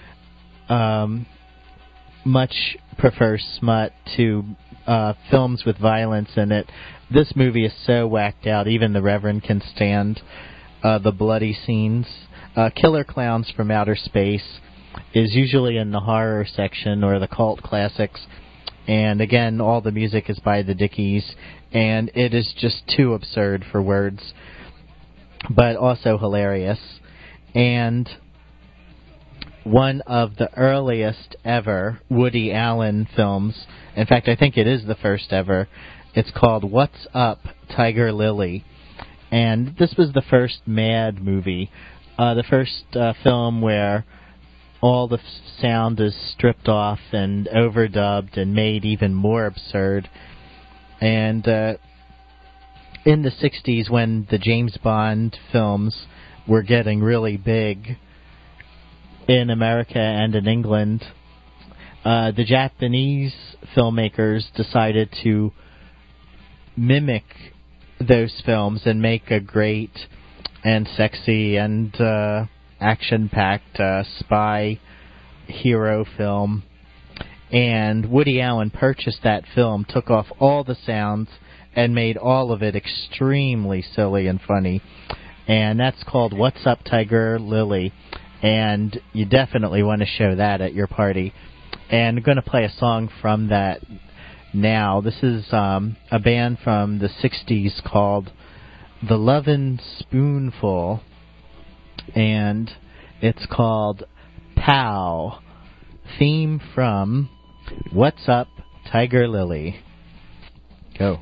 much prefers smut to films with violence in it, this movie is so whacked out, even the Reverend can stand the bloody scenes. Killer Clowns from Outer Space is usually in the horror section or the cult classics, And again, all the music is by the Dickies, and it is just too absurd for words, but also hilarious. And one of the earliest ever Woody Allen films, in fact, I think it is the first ever, it's called What's Up, Tiger Lily. And this was the first Mad movie, the first film where all the sound is stripped off and overdubbed and made even more absurd. And in the 60s, when the James Bond films were getting really big in America and in England, the Japanese filmmakers decided to mimic those films and make a great and sexy and action-packed spy hero film. And Woody Allen purchased that film, took off all the sounds, and made all of it extremely silly and funny. And that's called What's Up, Tiger Lily. And you definitely want to show that at your party. And I'm going to play a song from that now. This is a band from the 60s called The Lovin' Spoonful. And it's called Pow, theme from What's Up, Tiger Lily. Go.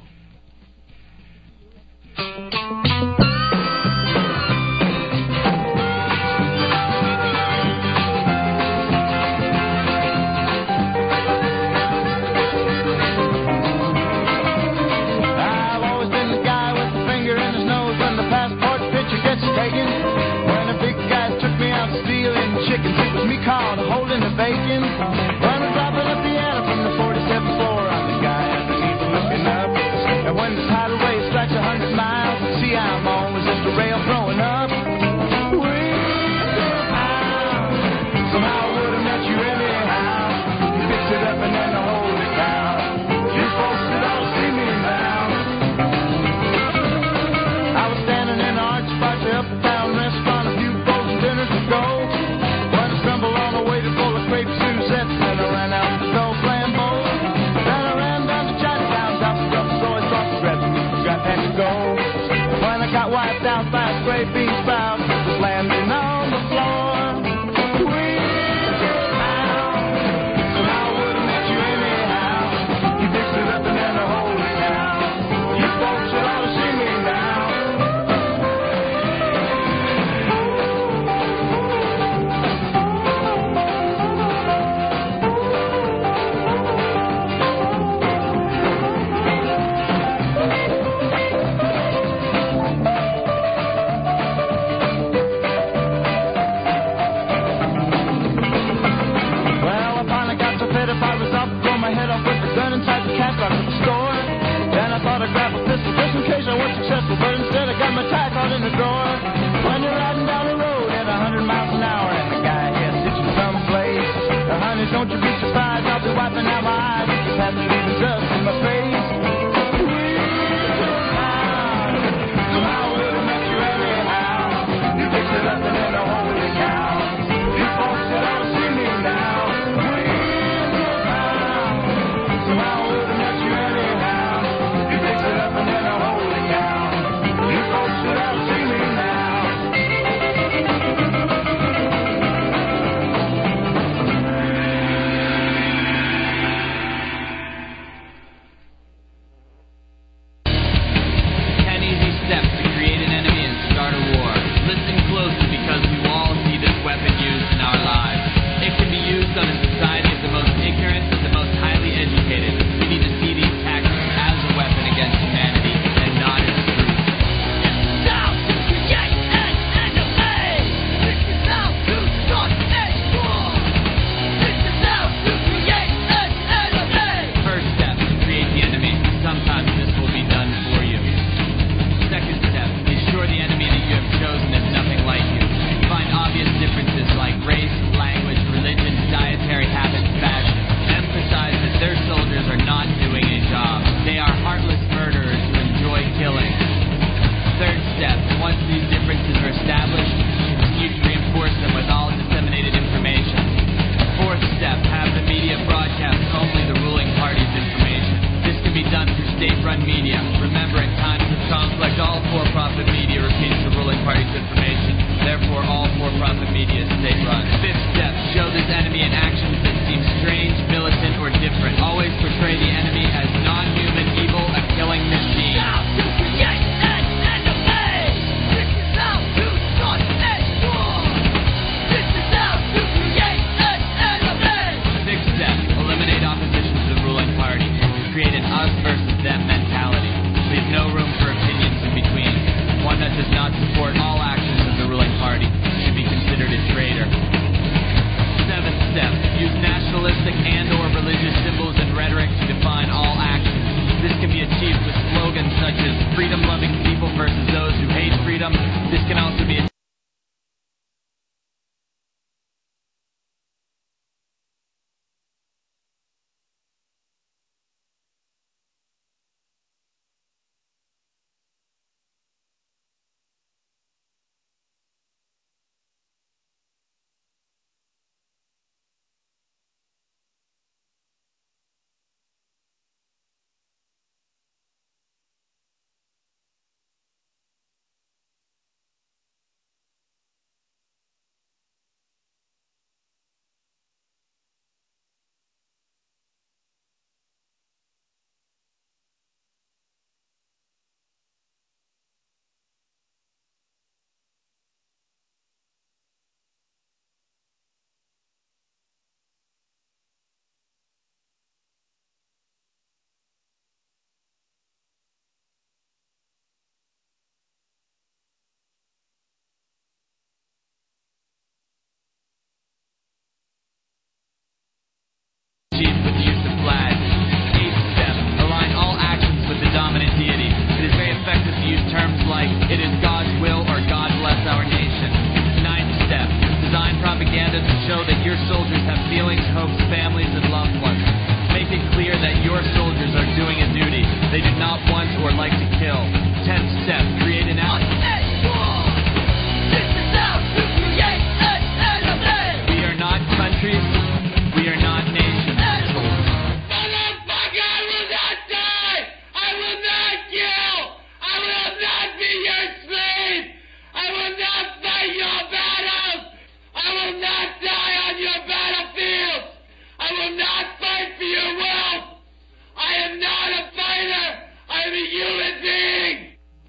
Called holding the bacon. When we're dropping a piano from the 47th floor, I'm the guy underneath looking up. And when the tidal wave strikes 100 miles, see I'm always just a rail throwing up. Somehow I would have met you anyhow. You fix it up and then the holy cow. You folks that all see me now. I was standing in the arch spot, the uptown restaurant, a few frozen dinners ago. Got wiped out by a scraping spout, landing on the floor. Somehow I would have met you anyhow. You fixed it up and then the holy cow. You folks should ought to see me now. I was successful, but instead I got my tie caught in the door. When you're riding down the road at 100 miles an hour and the guy has hit you someplace, honey, don't you be surprised, I'll be wiping out my eyes if you pass me leaving dust in my face. Somehow I would have met you anyhow. You fix it up and then the holy cow. You folks that ought to see me now. Somehow I would have met you anyhow. You fix it up and then the holy cow. You folks should ought to see me now. your soldiers have feelings, hopes, families, and loved ones. Make it clear that your soldiers are doing a duty they do not want or like to kill. 10th step, create an ally. We are not countries. We are not nations. Motherfucker, I will not die! I will not kill! I will not be your slave! I will not fight your battles! I will not die on your battlefield! I will not fight for your wealth! I am not a fighter! I am a human being!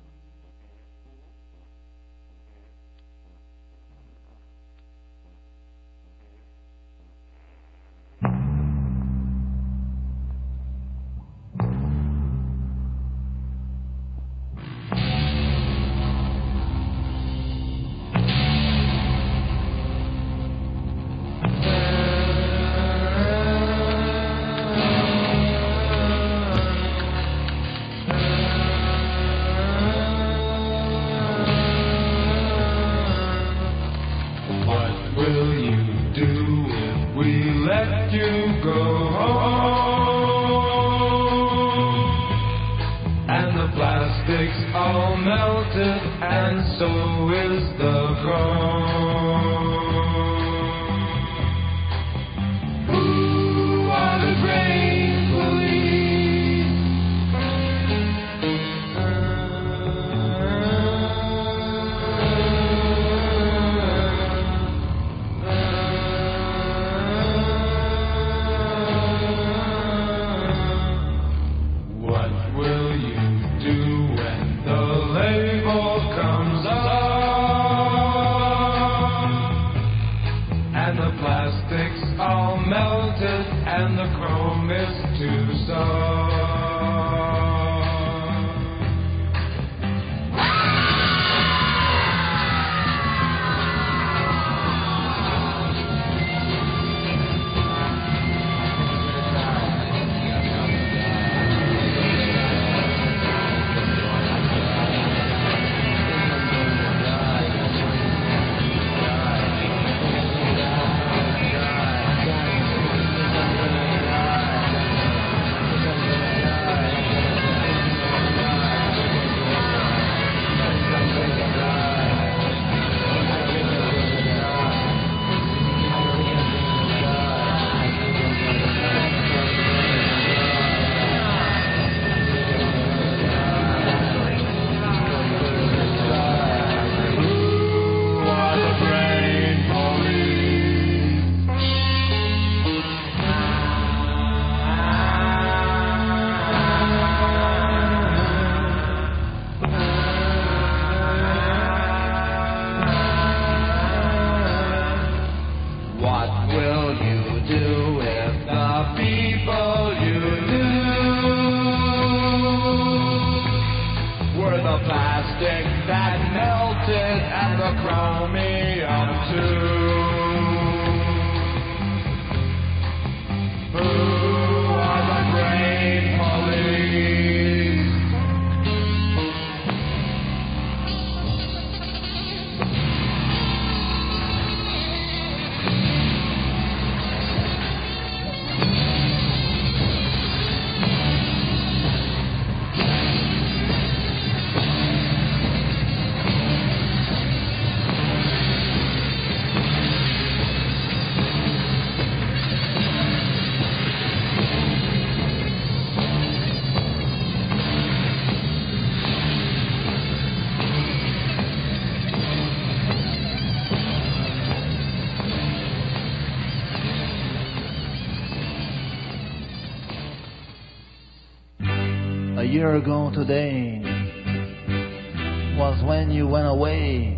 A year ago today was when you went away.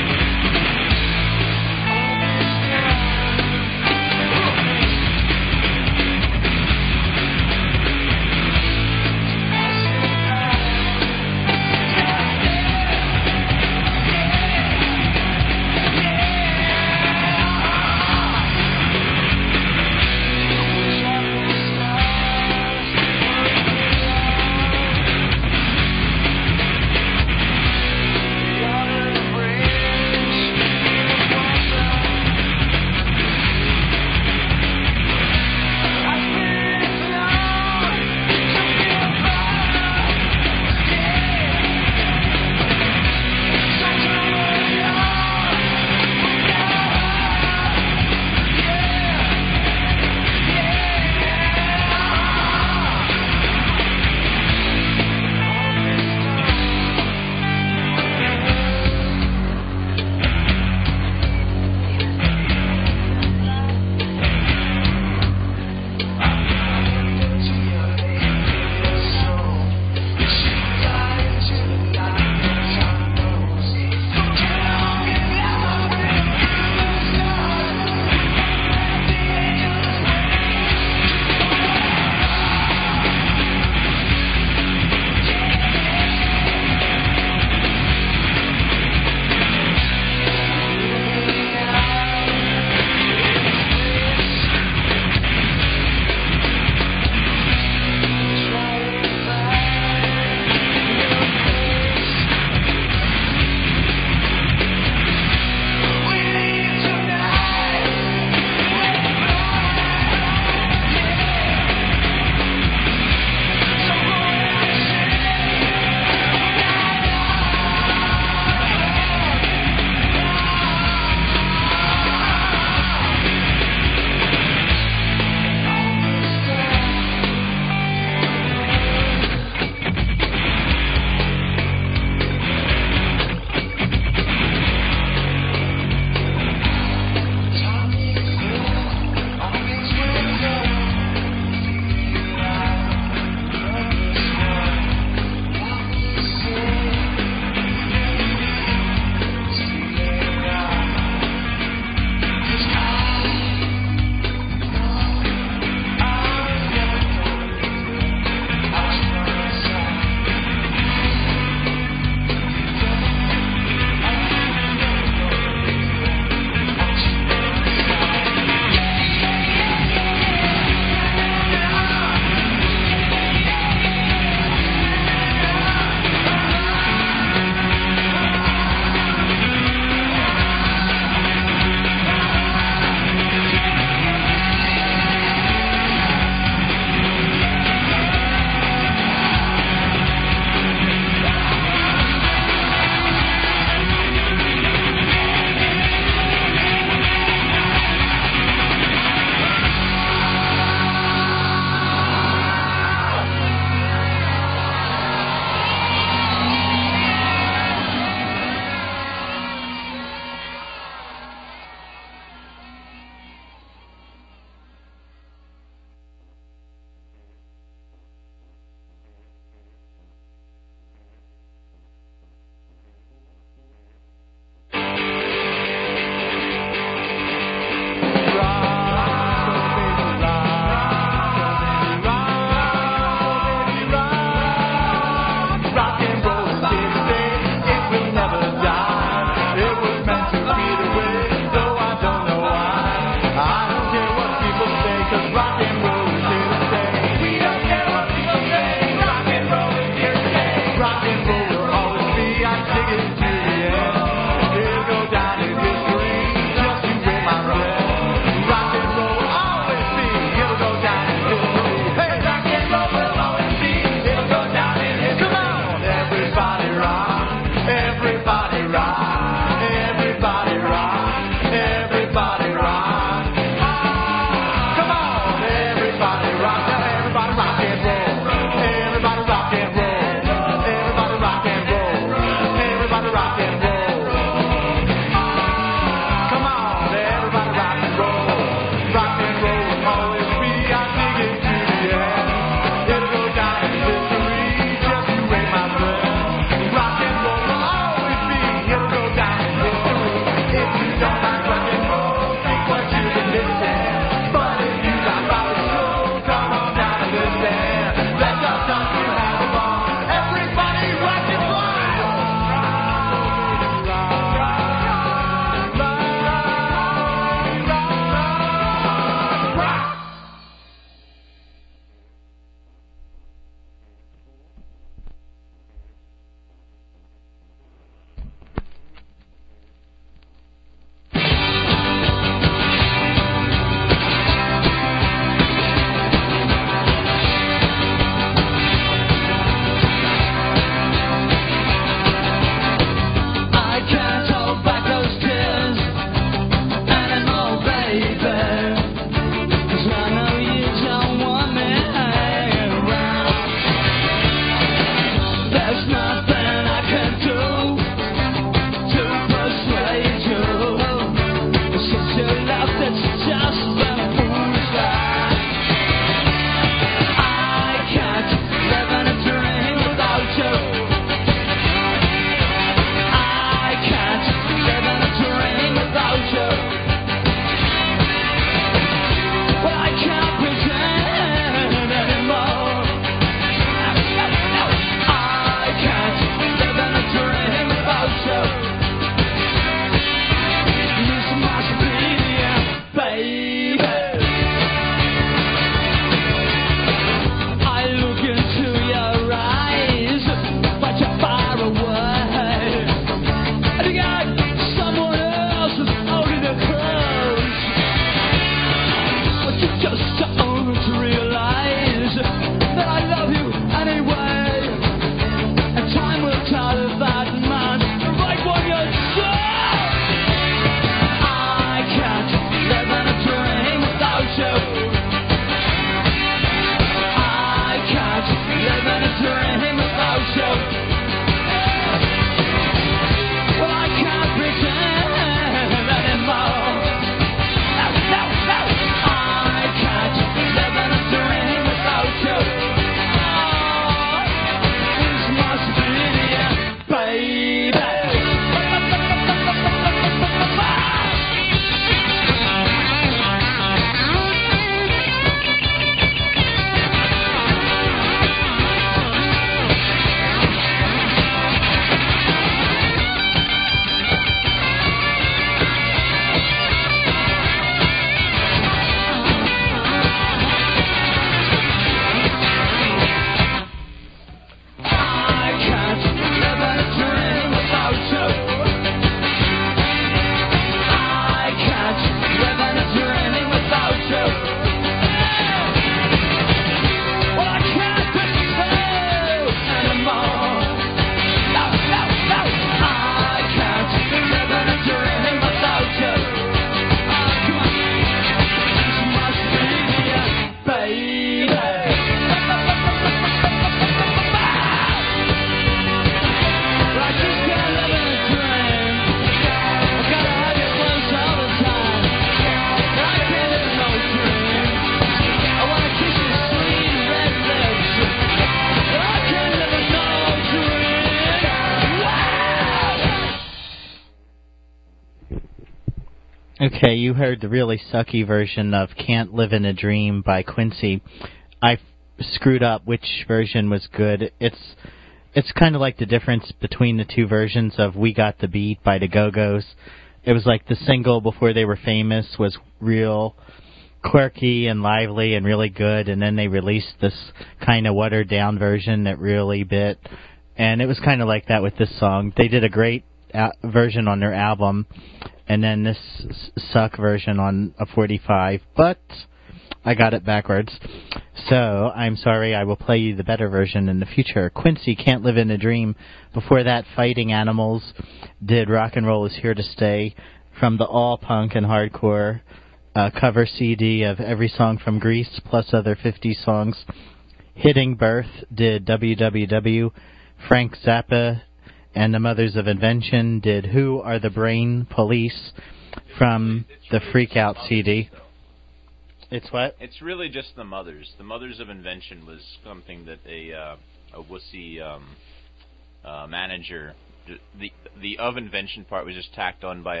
Okay, you heard the really sucky version of Can't Live in a Dream by Quincy. I screwed up which version was good. It's kind of like the difference between the two versions of We Got the Beat by the Go-Go's. It was like the single before they were famous was real quirky and lively and really good, and then they released this kind of watered-down version that really bit. And it was kind of like that with this song. They did a great version on their album, and then this suck version on a 45, but I got it backwards. So, I'm sorry, I will play you the better version in the future. Quincy, Can't Live in a Dream. Before that, Fighting Animals did Rock and Roll Is Here to Stay from the all punk and hardcore cover CD of every song from Grease, plus other 50 songs. Hitting Birth did WWW. Frank Zappa and the Mothers of Invention did Who Are the Brain Police from the Freak Out CD. It's what? It's really just the Mothers. The Mothers of Invention was something that a wussy manager. The of invention part was just tacked on by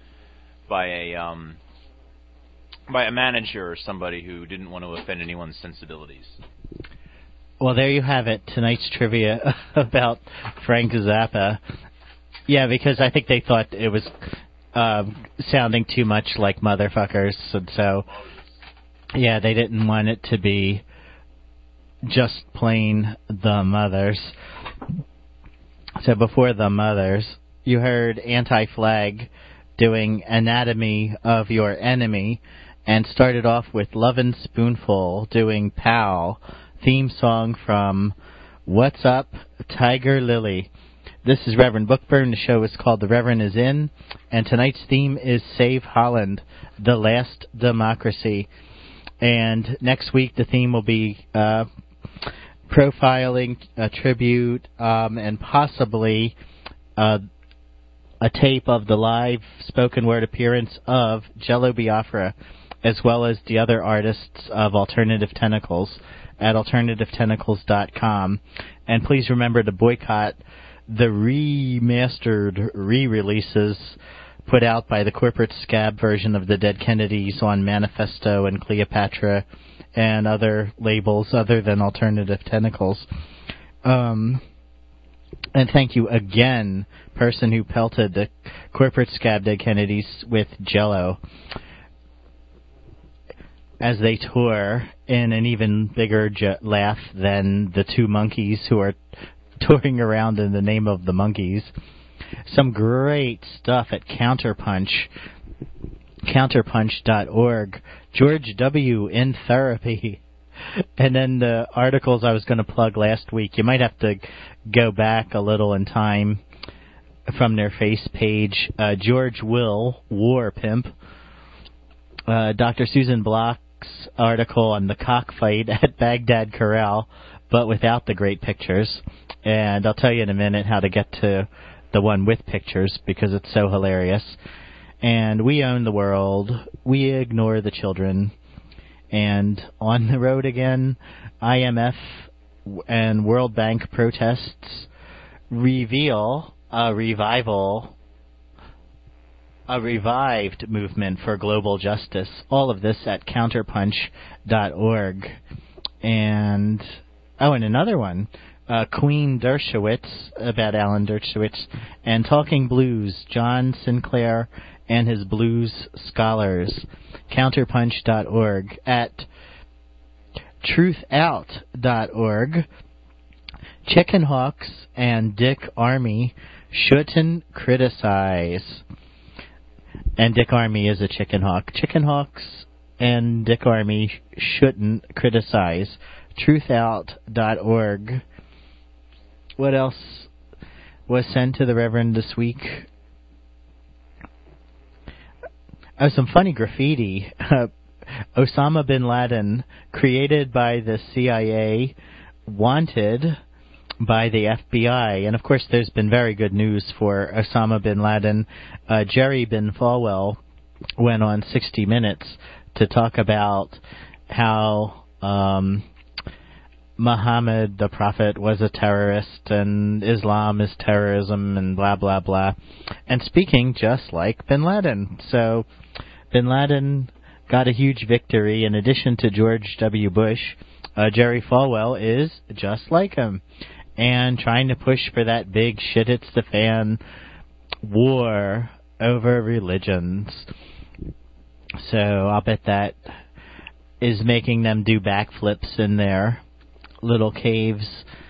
a manager or somebody who didn't want to offend anyone's sensibilities. Well, there you have it. Tonight's trivia about Frank Zappa. Yeah, because I think they thought it was sounding too much like Motherfuckers, and so yeah, they didn't want it to be just plain The Mothers. So before The Mothers, you heard Anti-Flag doing Anatomy of Your Enemy, and started off with Lovin' Spoonful doing Pal, theme song from What's Up, Tiger Lily. This is Reverend Bookburn. The show is called The Reverend Is In, and tonight's theme is Save Holland, The Last Democracy. And next week the theme will be profiling, a tribute, and possibly a tape of the live spoken word appearance of Jello Biafra, as well as the other artists of Alternative Tentacles at alternativetentacles.com. And please remember to boycott the remastered re-releases put out by the corporate scab version of the Dead Kennedys on Manifesto and Cleopatra and other labels other than Alternative Tentacles. And thank you again, person who pelted the corporate scab Dead Kennedys with Jello, as they tour in an even bigger laugh than the two monkeys who are touring around in the name of the monkeys. Some great stuff at Counterpunch, counterpunch.org. George W. in therapy. And then the articles I was going to plug last week, you might have to go back a little in time from their face page. George Will, War Pimp. Dr. Susan Block's article on the cockfight at Baghdad Corral, but without the great pictures. And I'll tell you in a minute how to get to the one with pictures, because it's so hilarious. And We Own the World, We Ignore the Children. And On the Road Again, IMF and World Bank protests reveal a revived movement for global justice. All of this at counterpunch.org. And another one, Queen Dershowitz, about Alan Dershowitz, and Talking Blues, John Sinclair and his blues scholars. Counterpunch.org. At truthout.org, Chicken Hawks and Dick Armey shouldn't criticize. And Dick Armey is a chicken hawk. Chicken Hawks and Dick Armey shouldn't criticize. Truthout.org. What else was sent to the Reverend this week? Some funny graffiti. Osama bin Laden, created by the CIA, wanted by the FBI. And of course there's been very good news for Osama bin Laden. Jerry Bin Falwell went on 60 Minutes to talk about how Muhammad, the Prophet, was a terrorist and Islam is terrorism and blah, blah, blah. And speaking just like bin Laden. So Bin Laden got a huge victory. In addition to George W. Bush, Jerry Falwell is just like him and trying to push for that big shit-hits-the-fan war over religions. So I'll bet that is making them do backflips in their little caves.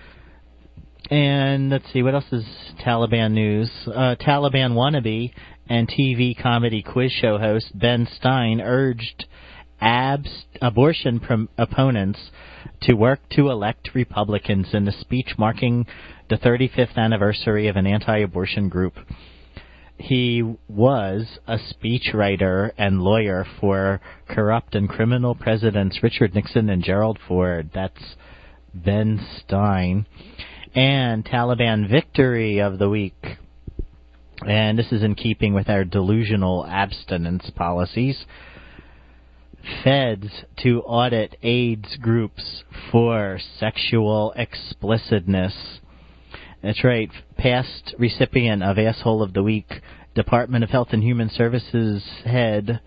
And let's see, what else is Taliban news? Taliban wannabe and TV comedy quiz show host Ben Stein urged abortion opponents to work to elect Republicans in a speech marking the 35th anniversary of an anti-abortion group. He was a speechwriter and lawyer for corrupt and criminal presidents Richard Nixon and Gerald Ford. That's Ben Stein. And Taliban victory of the week. And this is in keeping with our delusional abstinence policies. Feds to audit AIDS groups for sexual explicitness. That's right. Past recipient of Asshole of the Week, Department of Health and Human Services headed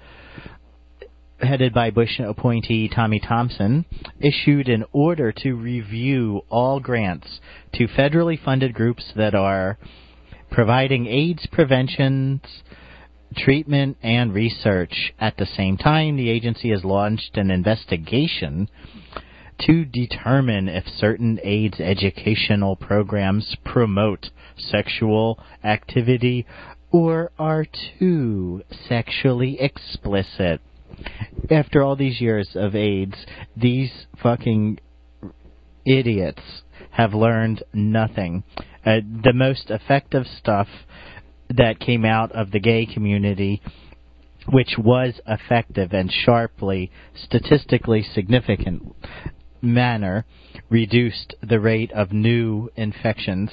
by Bush appointee Tommy Thompson, issued an order to review all grants to federally funded groups that are providing AIDS prevention, treatment, and research. At the same time, the agency has launched an investigation to determine if certain AIDS educational programs promote sexual activity or are too sexually explicit. After all these years of AIDS, these fucking idiots have learned nothing. The most effective stuff that came out of the gay community, which was effective and sharply, statistically significant manner, reduced the rate of new infections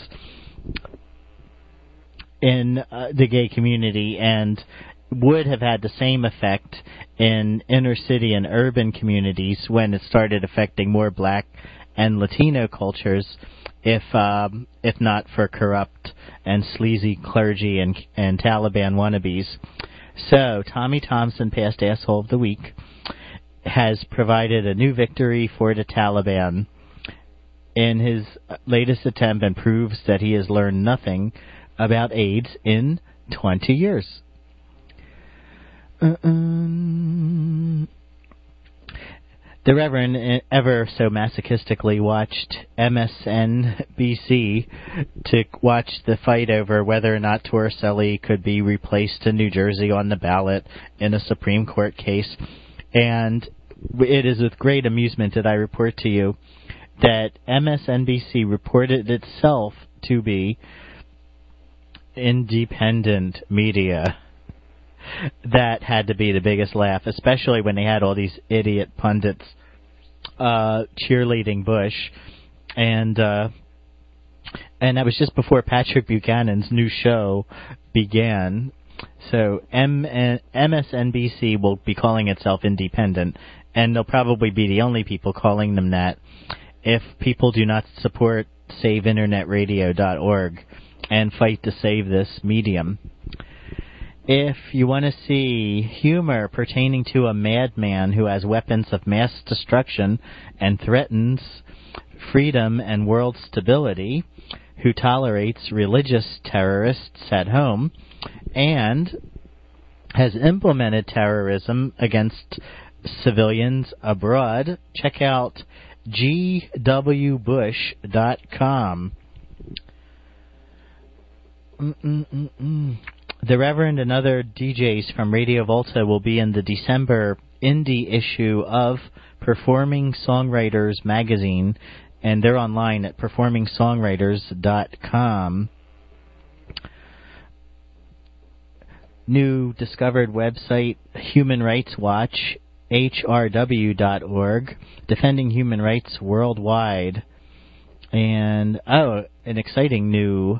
in the gay community and would have had the same effect in inner city and urban communities when it started affecting more black and Latino cultures, if not for corrupt and sleazy clergy and Taliban wannabes. So, Tommy Thompson, past Asshole of the Week, has provided a new victory for the Taliban in his latest attempt and proves that he has learned nothing about AIDS in 20 years. The Reverend ever so masochistically watched MSNBC to watch the fight over whether or not Torricelli could be replaced in New Jersey on the ballot in a Supreme Court case. And it is with great amusement that I report to you that MSNBC reported itself to be independent media. That had to be the biggest laugh, especially when they had all these idiot pundits cheerleading Bush, and that was just before Patrick Buchanan's new show began. So MSNBC will be calling itself independent, and they'll probably be the only people calling them that if people do not support SaveInternetRadio.org and fight to save this medium. If you want to see humor pertaining to a madman who has weapons of mass destruction and threatens freedom and world stability, who tolerates religious terrorists at home, and has implemented terrorism against civilians abroad, check out gwbush.com. The Reverend and other DJs from Radio Volta will be in the December indie issue of Performing Songwriters magazine, and they're online at performingsongwriters.com. New discovered website, Human Rights Watch, HRW.org, defending human rights worldwide. And, an exciting new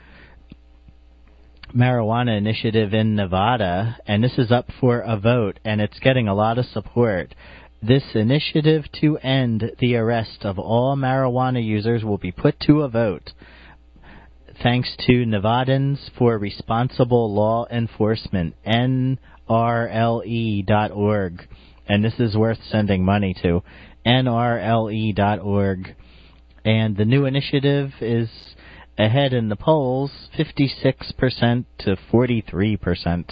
marijuana initiative in Nevada, and this is up for a vote, and it's getting a lot of support. This initiative to end the arrest of all marijuana users will be put to a vote. Thanks to Nevadans for Responsible Law Enforcement, NRLE. nrle.org. And this is worth sending money to, nrle.org. And the new initiative is ahead in the polls, 56% to 43%.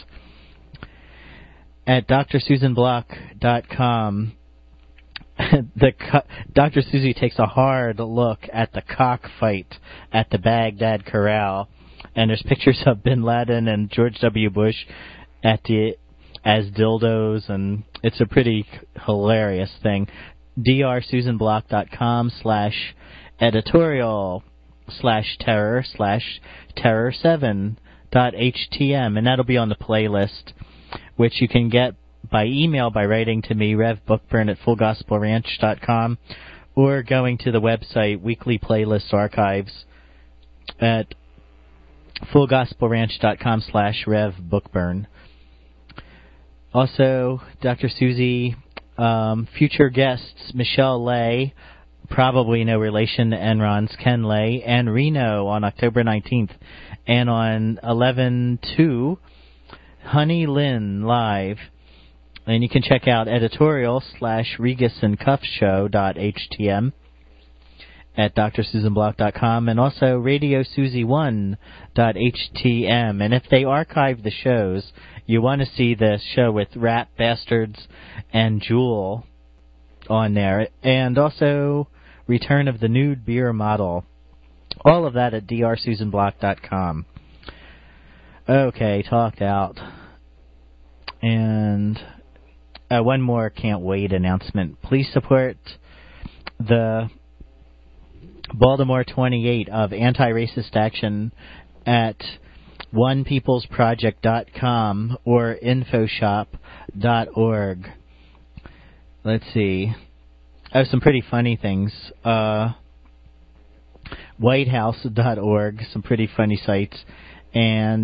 At drsusanblock.com, Dr. Susie takes a hard look at the cockfight at the Baghdad Corral, and there's pictures of Bin Laden and George W. Bush as dildos, and it's a pretty hilarious thing. drsusanblock.com/editorial/terror7.htm, and that'll be on the playlist, which you can get by email by writing to me, revbookburn@fullgospelranch.com, or going to the website Weekly Playlist Archives at fullgospelranch.com/revbookburn. Also, Dr. Susie, future guests, Michelle Lay, probably no relation to Enron's Ken Lay, and Reno on October 19th. And on 11/2, Honey Lynn live. And you can check out editorial/RegusandCuffShow.htm at drsusanblock.com, and also radiosusie1.htm. And if they archive the shows, you want to see the show with Rat Bastards and Jewel on there. And also Return of the Nude Beer Model. All of that at drsusanblock.com. Okay, talked out. And one more can't wait announcement. Please support the Baltimore 28 of Anti-Racist Action at onepeoplesproject.com or infoshop.org. Let's see. Oh, some pretty funny things. Whitehouse.org, some pretty funny sites. And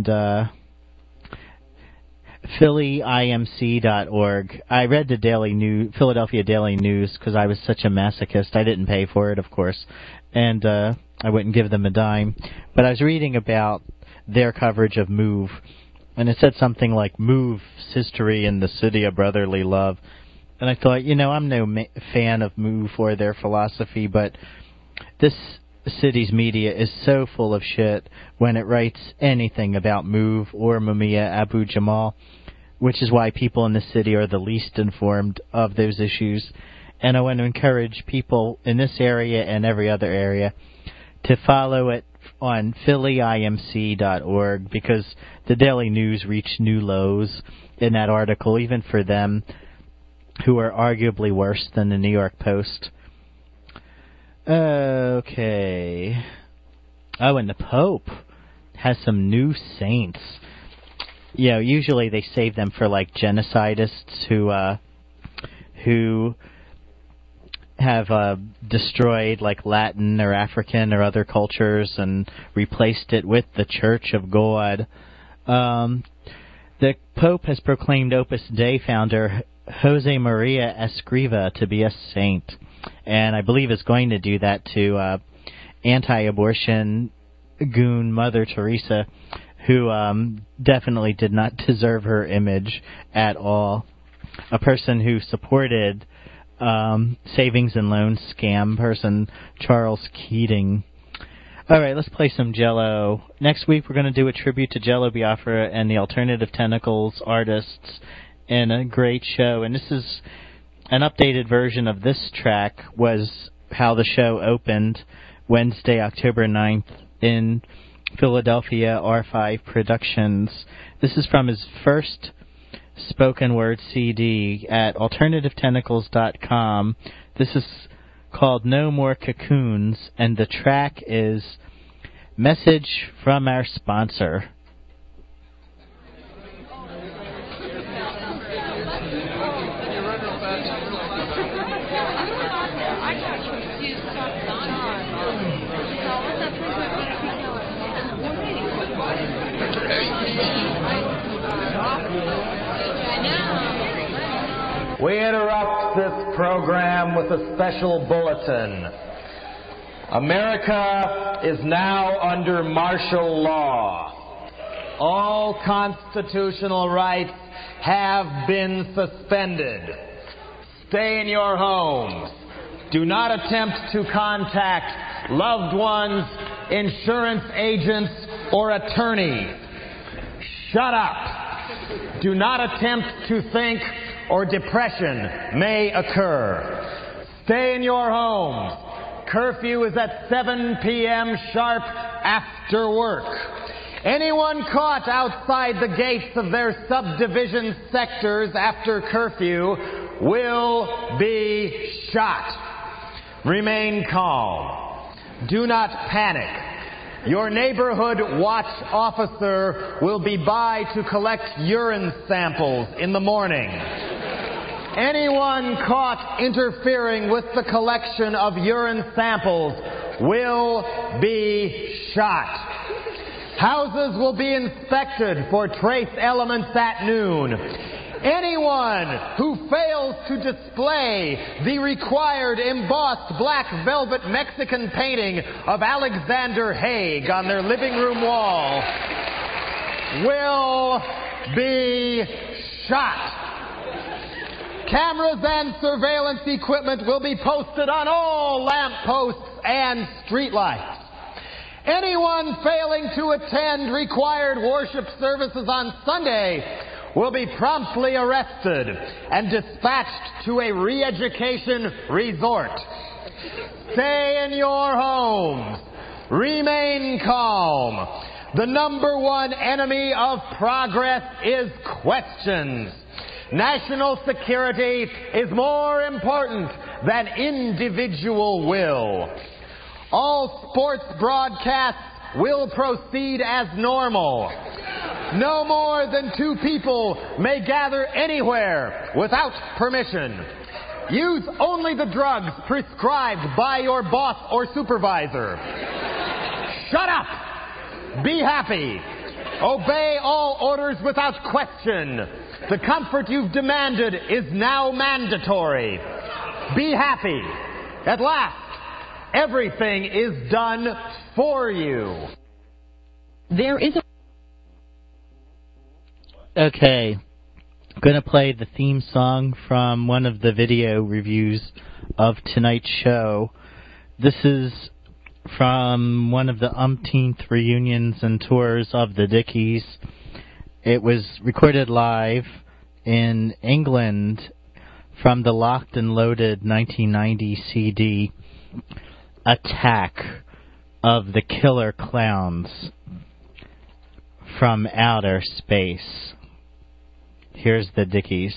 PhillyIMC.org. I read the Philadelphia Daily News because I was such a masochist. I didn't pay for it, of course, and I wouldn't give them a dime. But I was reading about their coverage of MOVE, and it said something like MOVE's history in the city of brotherly love. And I thought, I'm no fan of MOVE or their philosophy, but this city's media is so full of shit when it writes anything about MOVE or Mumia Abu-Jamal, which is why people in the city are the least informed of those issues. And I want to encourage people in this area and every other area to follow it on PhillyIMC.org, because the Daily News reached new lows in that article, even for them, who are arguably worse than the New York Post. Okay. Oh, and the Pope has some new saints. Usually they save them for like genocidists who have destroyed like Latin or African or other cultures and replaced it with the Church of God. The Pope has proclaimed Opus Dei founder Jose Maria Escriva to be a saint, and I believe is going to do that to anti-abortion goon Mother Teresa, who definitely did not deserve her image at all. A person who supported savings and loan scam person Charles Keating. All right, let's play some Jello. Next week we're going to do a tribute to Jello Biafra and the Alternative Tentacles artists in a great show. And this is an updated version of this track, was how the show opened Wednesday, October 9th in Philadelphia, R5 Productions. This is from his first spoken word CD at alternativetentacles.com. This is called No More Cocoons, and the track is Message from Our Sponsor. We interrupt this program with a special bulletin. America is now under martial law. All constitutional rights have been suspended. Stay in your homes. Do not attempt to contact loved ones, insurance agents, or attorneys. Shut up. Do not attempt to think, or depression may occur. Stay in your homes. Curfew is at 7 p.m. sharp after work. Anyone caught outside the gates of their subdivision sectors after curfew will be shot. Remain calm. Do not panic. Your neighborhood watch officer will be by to collect urine samples in the morning. Anyone caught interfering with the collection of urine samples will be shot. Houses will be inspected for trace elements at noon. Anyone who fails to display the required embossed black velvet Mexican painting of Alexander Haig on their living room wall will be shot. Cameras and surveillance equipment will be posted on all lampposts and streetlights. Anyone failing to attend required worship services on Sunday will be promptly arrested and dispatched to a re-education resort. Stay in your homes. Remain calm. The number one enemy of progress is questions. National security is more important than individual will. All sports broadcasts will proceed as normal. No more than 2 people may gather anywhere without permission. Use only the drugs prescribed by your boss or supervisor. Shut up! Be happy! Obey all orders without question. The comfort you've demanded is now mandatory. Be happy. At last, everything is done for you. There is a... Okay. I'm going to play the theme song from one of the video reviews of tonight's show. This is from one of the umpteenth reunions and tours of the Dickies. It was recorded live in England from the Locked and Loaded 1990 CD, Attack of the Killer Clowns from Outer Space. Here's the Dickies.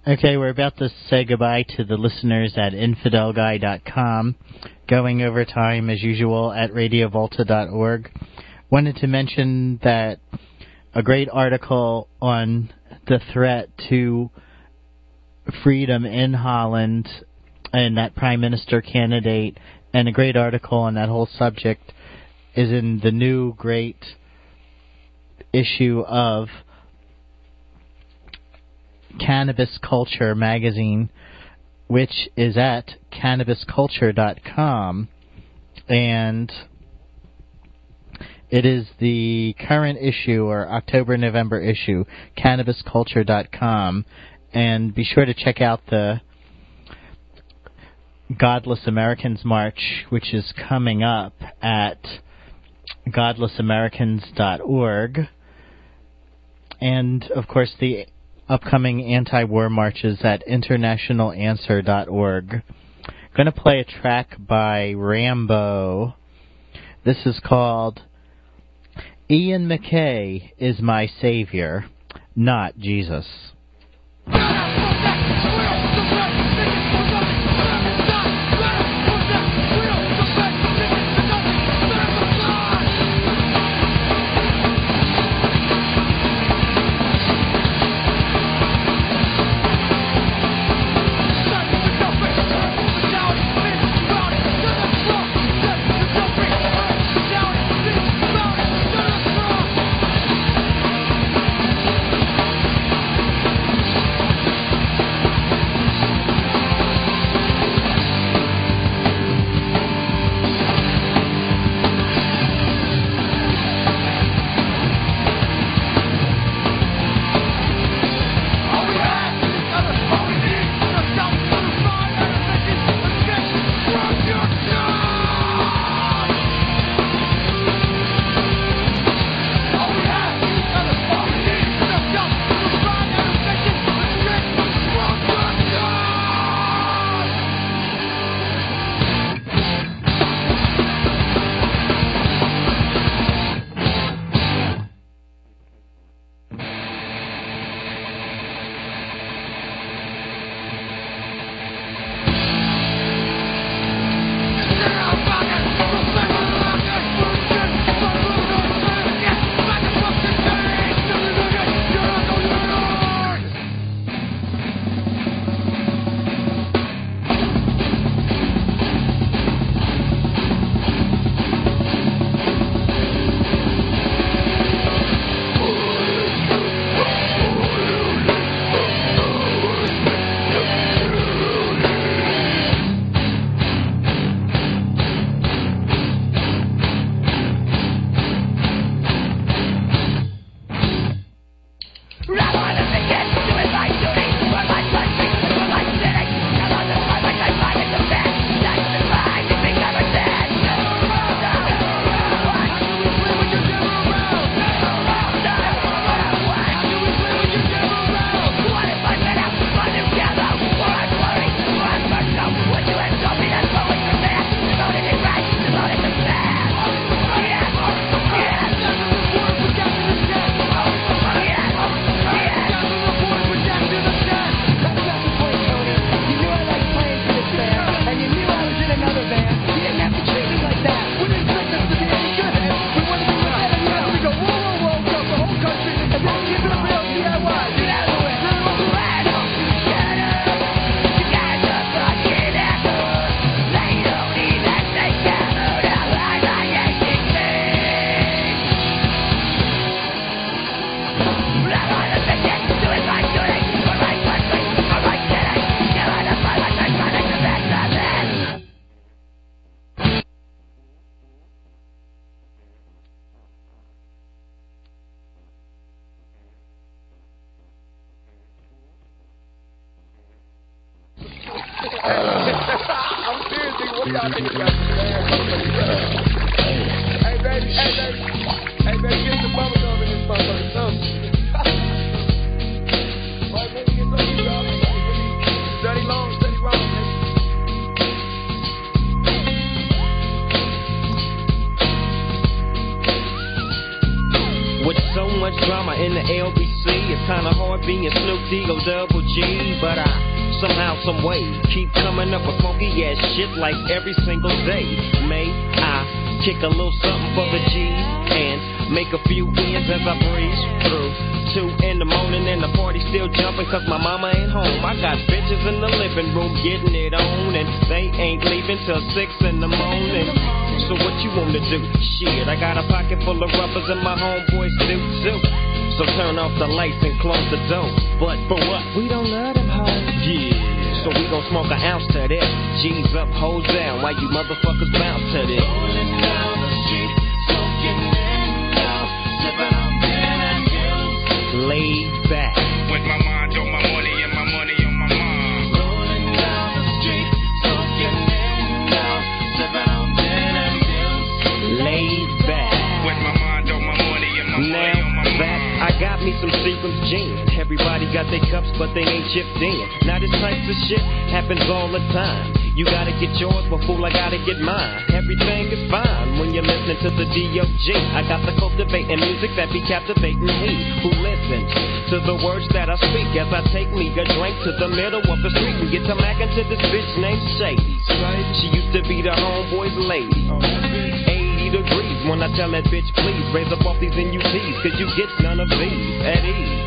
Okay, we're about to say goodbye to the listeners at InfidelGuy.com. Going over time, as usual, at RadioVolta.org. Wanted to mention that a great article on the threat to freedom in Holland and that Prime Minister candidate, and a great article on that whole subject is in the new great issue of Cannabis Culture magazine, which is at cannabisculture.com, and it is the current issue, or October-November issue, cannabisculture.com, and be sure to check out the Godless Americans March, which is coming up at godlessamericans.org, and, of course, the upcoming anti-war marches at internationalanswer.org. Going to play a track by Rambo. This is called Ian MacKaye is My Savior, Not Jesus. I'm seriously, what y'all think about Hey, baby, get some bubble gum in this motherfucker, something. Boy, baby, get some of y'all. Study long, study wrong, baby. With so much drama in the air LBC. It's kinda hard being Snoop D-O double G, but I somehow, some way keep coming up with funky ass shit like every single day. May I kick a little something for the G and make a few ends as I breeze through 2 in the morning and the party still jumping cause my mama ain't home. I got bitches in the living room getting it on and they ain't leaving till 6 in the morning. So what you wanna do? Shit, I got a pocket full of rubbers and my homeboys do too. So turn off the lights and close the door. But for what? We don't love them hoes. Yeah. So we gon' smoke an ounce to that. G's up, hoes down, while you motherfuckers bounce to this. Rolling down the street, smoking windows, sipping on gin and juice. Laid back. With my mind on my money and my money on my mind. Rolling down the street, smoking windows, sipping on gin and juice. Laid back. With my mind on my money and my money on my mind. I got me some Seagram's gin. Everybody got their cups, but they ain't chipped in. Now this type of shit happens all the time. You gotta get yours, but fool, I gotta get mine. Everything is fine when you're listening to the D.O.G. I got the cultivating music that be captivating he who listens to the words that I speak as I take me a drink to the middle of the street and get to mackin' to this bitch named Shady. She used to be the homeboy's lady. 80 degrees when I tell that bitch, please raise up off these NUTs, cause you get none of these at ease.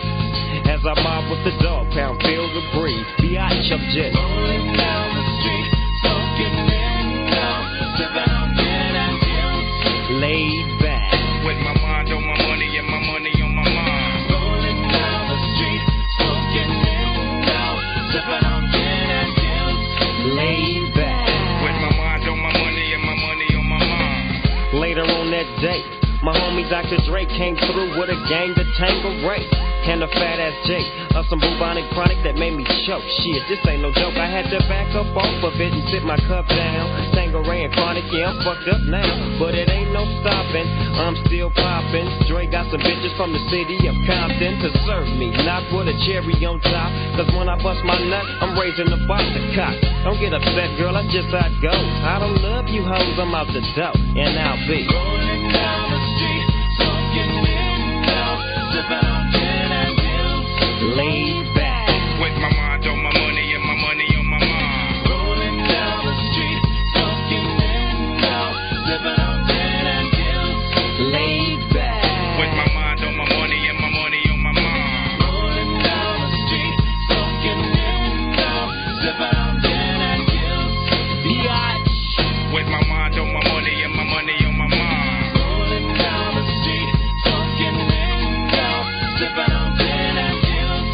As I mob with the dog pound, feel the breeze. Biatch, I'm just rolling down the street, smoking windows, sipping on gin and juice. Laid back. With my mind on my money and my money on my mind. Rolling down the street, smoking windows, sipping on gin and juice. Laid back. With my mind on my money and my money on my mind. Later on that day, my homie Dr. Dre came through with a gang to Tangle Ray. And a fat ass J of some bubonic chronic that made me choke. Shit, this ain't no joke. I had to back up off of it and sit my cup down. Tangeray and chronic, yeah, I'm fucked up now. But it ain't no stopping, I'm still popping. Dre got some bitches from the city of Compton to serve me, not with a cherry on top. Cause when I bust my nut, I'm raising the box of cock. Don't get upset, girl, that's just how it goes. I don't love you hoes, I'm out the dough. And I'll be rolling down the street, smoking windows, sipping on gin and juice. Laid back. With my mind on my money and my money on my mind. Rolling down the street, smoking windows, sipping on gin and juice. Laid back. With my mind on my money and my money on my mind. Rolling down the street, smoking windows, sipping on gin and juice. Biatch. With my mind on my money and my money on my mind. Rolling down the street, smoking windows, sipping on gin and juice.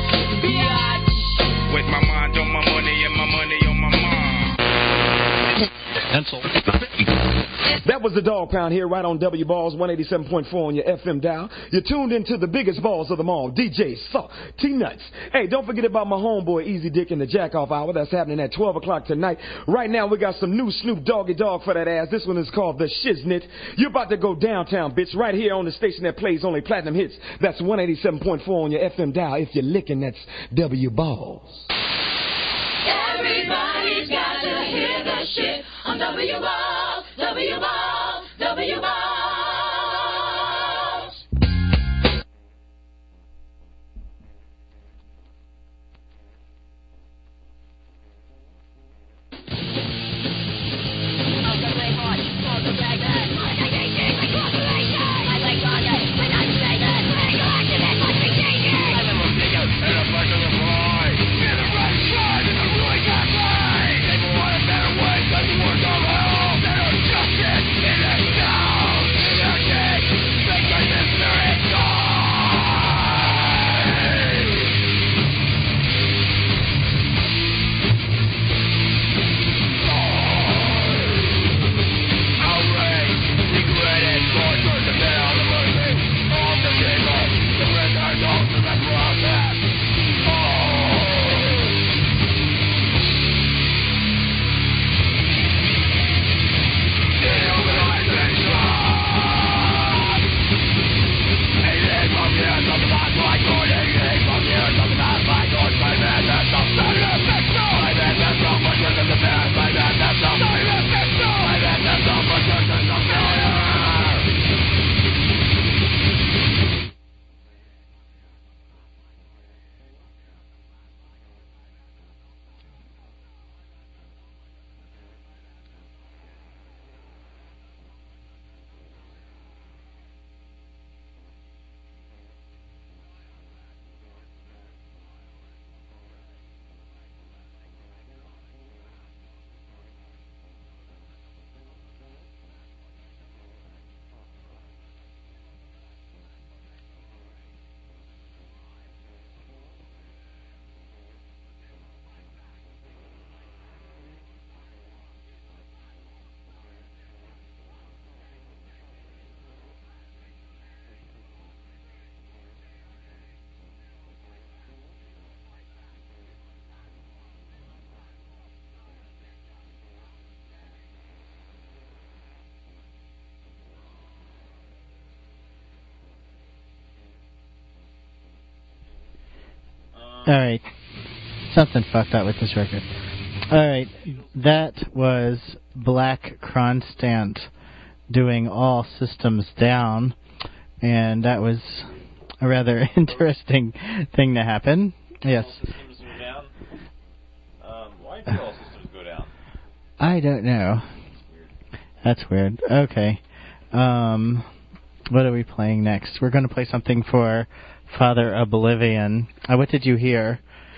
With my mind on my money and my money on my mind. Pencil. That was the Dog Pound here right on W Balls 187.4 on your FM dial. You're tuned into the biggest balls of them all, DJ Saw T-Nuts. Hey, don't forget about my homeboy Easy Dick and the Jack Off Hour. That's happening at 12 o'clock tonight. Right now we got some new Snoop Doggy Dogg for that ass. This one is called The Shiznit. You're about to go downtown, bitch, right here on the station that plays only platinum hits. That's 187.4 on your FM dial. If you're licking, that's W Balls. Everybody's got to hear the shit on W Balls, W Balls, W Balls. Justice in the sky. Alright. Something fucked up with this record. Alright. That was Black Kronstadt doing All Systems Down. And that was a rather interesting thing to happen. Yes. All systems go down? Why did all systems go down? I don't know. That's weird. Okay. What are we playing next? We're going to play something for Father Oblivion. What did you hear?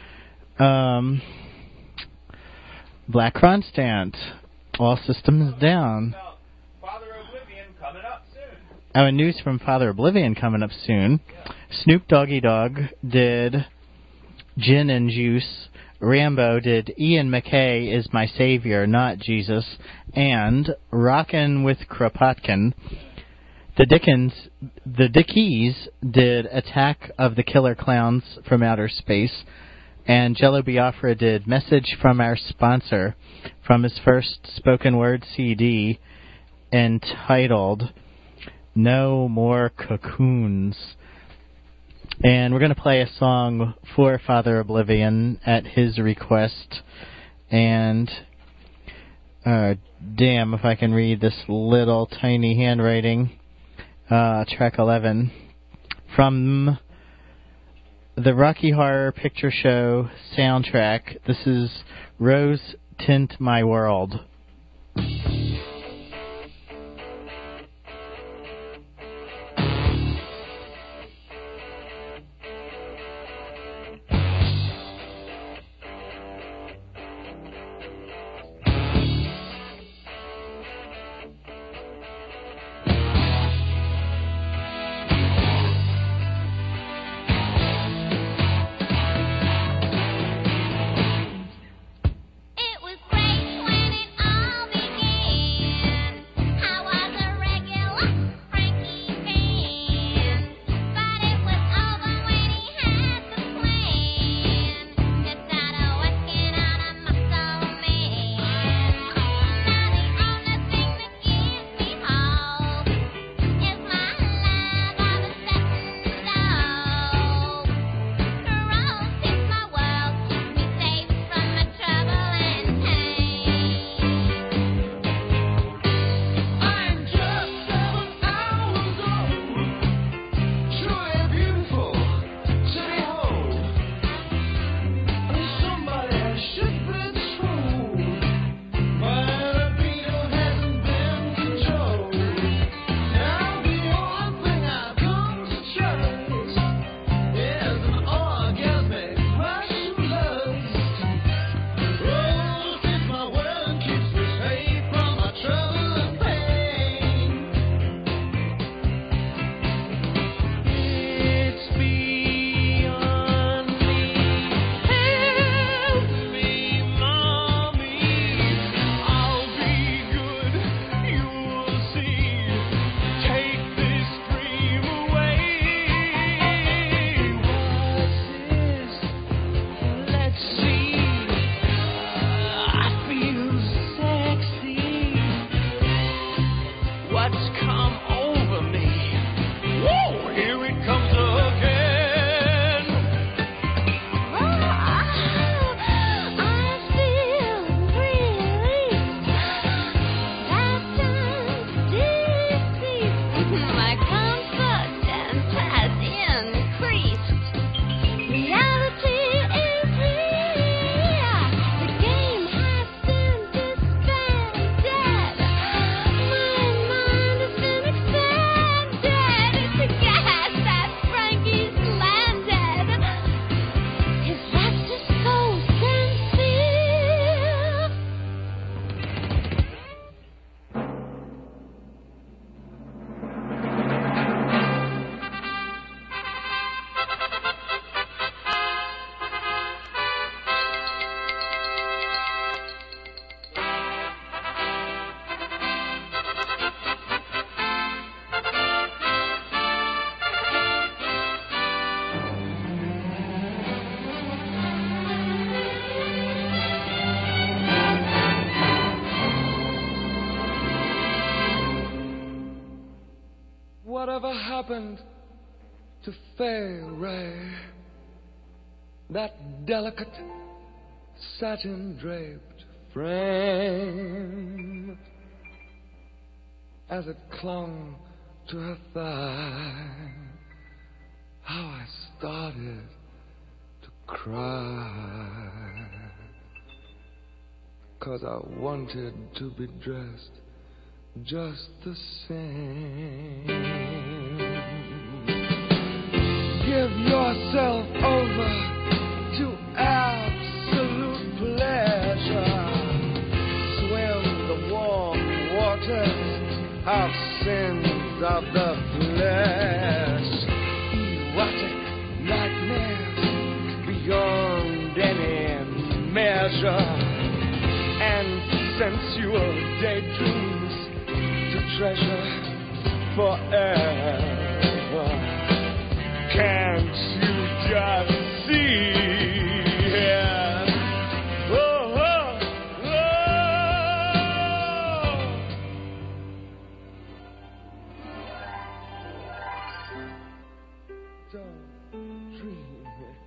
Black Kronstadt. All Systems Down. Father Oblivion coming up soon. Oh, and news from Father Oblivion coming up soon. Snoop Doggy Dogg did Gin and Juice. Rambo did Ian MacKaye is My Savior, Not Jesus. And Rockin' with Kropotkin. The Dickies did Attack of the Killer Clowns from Outer Space. And Jello Biafra did Message from Our Sponsor from his first spoken word CD entitled No More Cocoons. And we're going to play a song for Father Oblivion at his request. And damn if I can read this little tiny handwriting. Track 11 from the Rocky Horror Picture Show soundtrack. This is Rose Tint My World. Whatever happened to Faye Ray? that delicate satin draped frame as it clung to her thigh, how I started to cry, 'cause I wanted to be dressed just the same. Give yourself over to absolute pleasure. Swim the warm waters of sins of the flesh. Erotic nightmares beyond any measure. And sensual daydreams to treasure forever. Can't you just see? Oh, oh, oh. Don't dream it.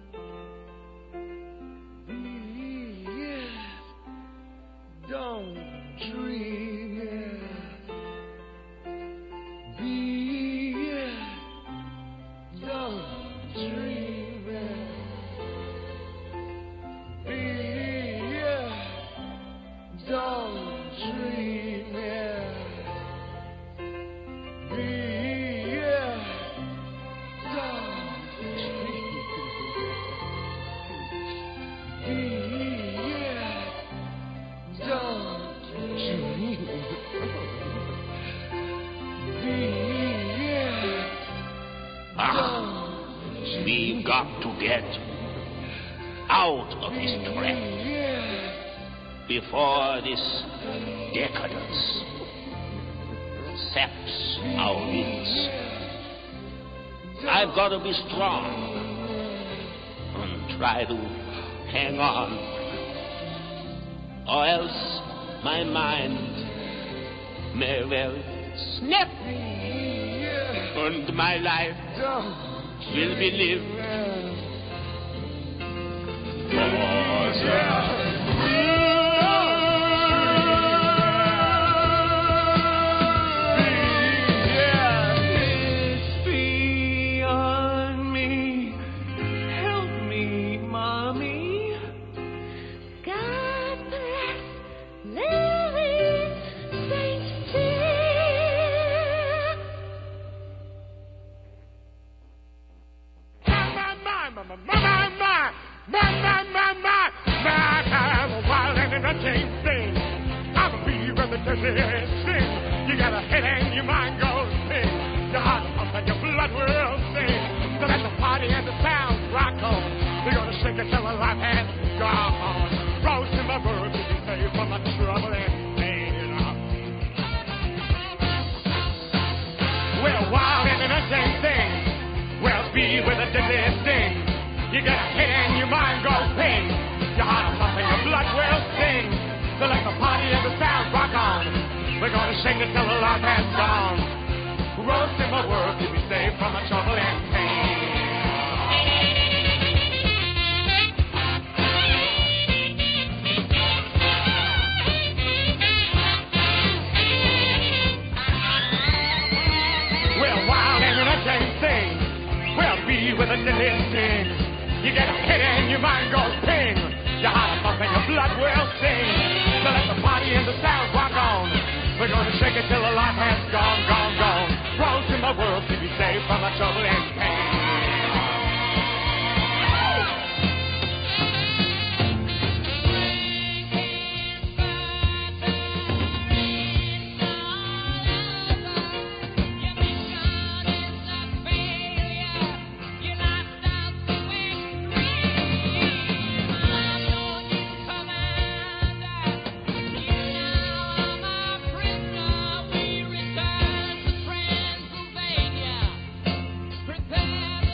Don't dream it. Be it. Don't dream it. Be it. Don't dream it. Be it. Don't dream it. Be it. Don't dream it. We've got to get out of this trap before this decadence saps our wings. I've got to be strong and try to hang on, or else my mind may well snap and my life will be lived It's beyond me. Help me, Mommy. God bless living Saint Cyr. I'm a wild and entertaining thing. I'm a bee with the dizzy sing. You got a head and your mind goes ping. Your heart pumps and your blood will sing. So let the party and the sound rock on. We're gonna shake it till the life has gone. Roast in my words to be saved from the trouble and pain. We're wild and entertaining thing. We'll be with a dizzy sting. You got a head and your mind goes ping. Your heart pumping, your blood will sing. So let the party and the sound rock on. We're gonna shake it till the life has gone. Roast in my world to be saved from the trouble and pain. We're wild and entertaining thing. We'll be with a dizzy sting. You get a hit and your mind goes ping. Your heart pumping, your blood will sing. So let the party and the sound rock on. We're gonna shake it till the life has gone, gone, gone. Roast in the world to be saved from the trouble and pain. Prepare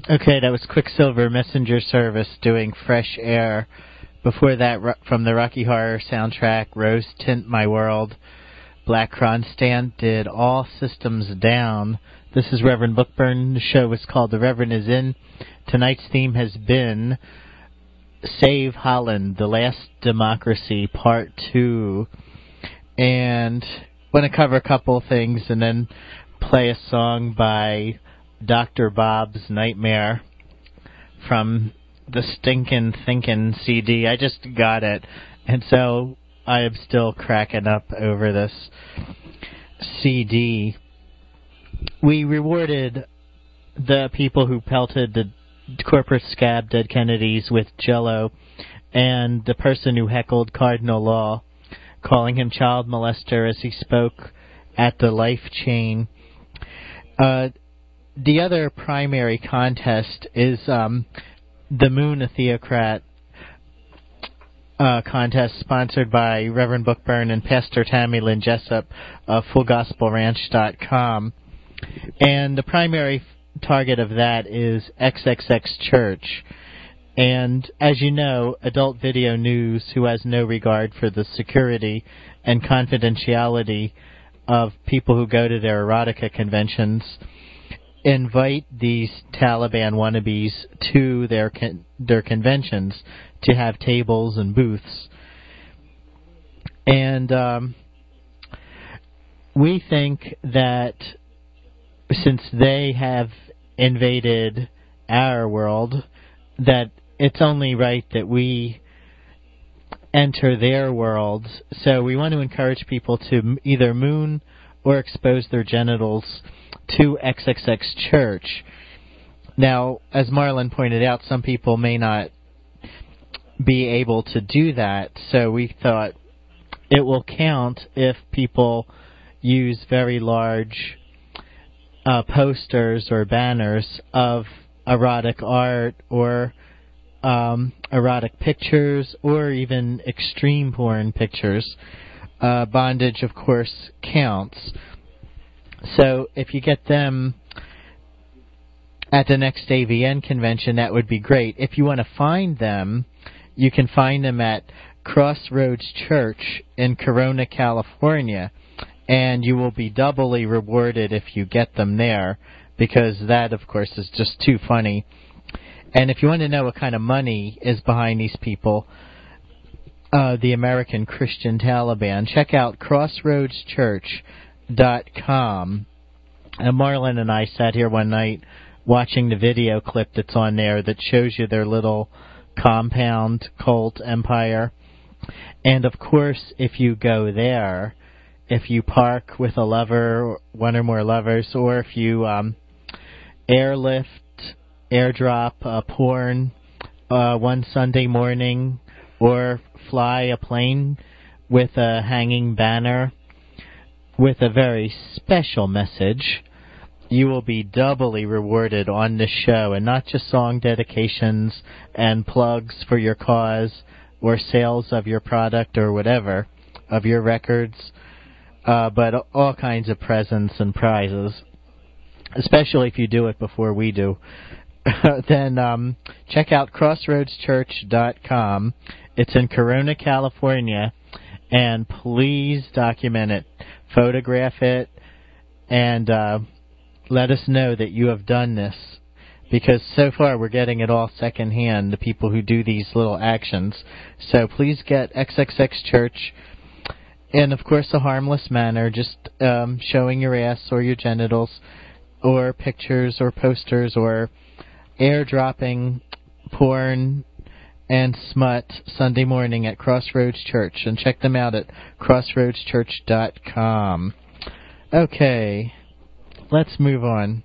Okay, that was Quicksilver Messenger Service doing Fresh Air. Before that, from the Rocky Horror soundtrack, Rose Tint My World. Black Kronstadt did All Systems Down. This is Reverend Bookburn. The show is called The Reverend is In. Tonight's theme has been Save Holland, The Last Democracy, Part 2. And I want to cover a couple of things and then play a song by Dr. Bob's Nightmare from the Stinkin' Thinkin' CD. I just got it, and so I am still cracking up over this CD. We rewarded the people who pelted the corporate scab Dead Kennedys with Jell-O, and the person who heckled Cardinal Law, calling him child molester as he spoke at the Life Chain. The other primary contest is the Moon a Theocrat contest sponsored by Reverend Bookburn and Pastor Tammy Lynn Jessup of FullGospelRanch.com. And the primary target of that is XXX Church. And as you know, Adult Video News, who has no regard for the security and confidentiality of people who go to their erotica conventions, invite these Taliban wannabes to their conventions to have tables and booths. And we think that since they have invaded our world, that it's only right that we enter their world. So we want to encourage people to either moon or expose their genitals to XXX Church. Now, as Marlon pointed out, some people may not be able to do that, so we thought it will count if people use very large posters or banners of erotic art or erotic pictures or even extreme porn pictures. Bondage, of course, counts. So if you get them at the next AVN convention, that would be great. If you want to find them, you can find them at Crossroads Church in Corona, California, and you will be doubly rewarded if you get them there, because that, of course, is just too funny. And if you want to know what kind of money is behind these people, the American Christian Taliban, check out CrossroadsChurch.com. And Marlon and I sat here one night watching the video clip that's on there that shows you their little compound cult empire. And of course, if you go there, if you park with a lover, one or more lovers, or if you airdrop porn one Sunday morning, or fly a plane with a hanging banner with a very special message, you will be doubly rewarded on this show, and not just song dedications and plugs for your cause or sales of your product or whatever, of your records, but all kinds of presents and prizes, especially if you do it before we do. Then check out CrossroadsChurch.com. It's in Corona, California, and please document it, photograph it, and let us know that you have done this, because so far we're getting it all secondhand, the people who do these little actions. So please get XXX Church in, of course, a harmless manner, just showing your ass or your genitals, or pictures or posters, or airdropping porn and smut Sunday morning at Crossroads Church. And check them out at CrossroadsChurch.com. Okay, let's move on.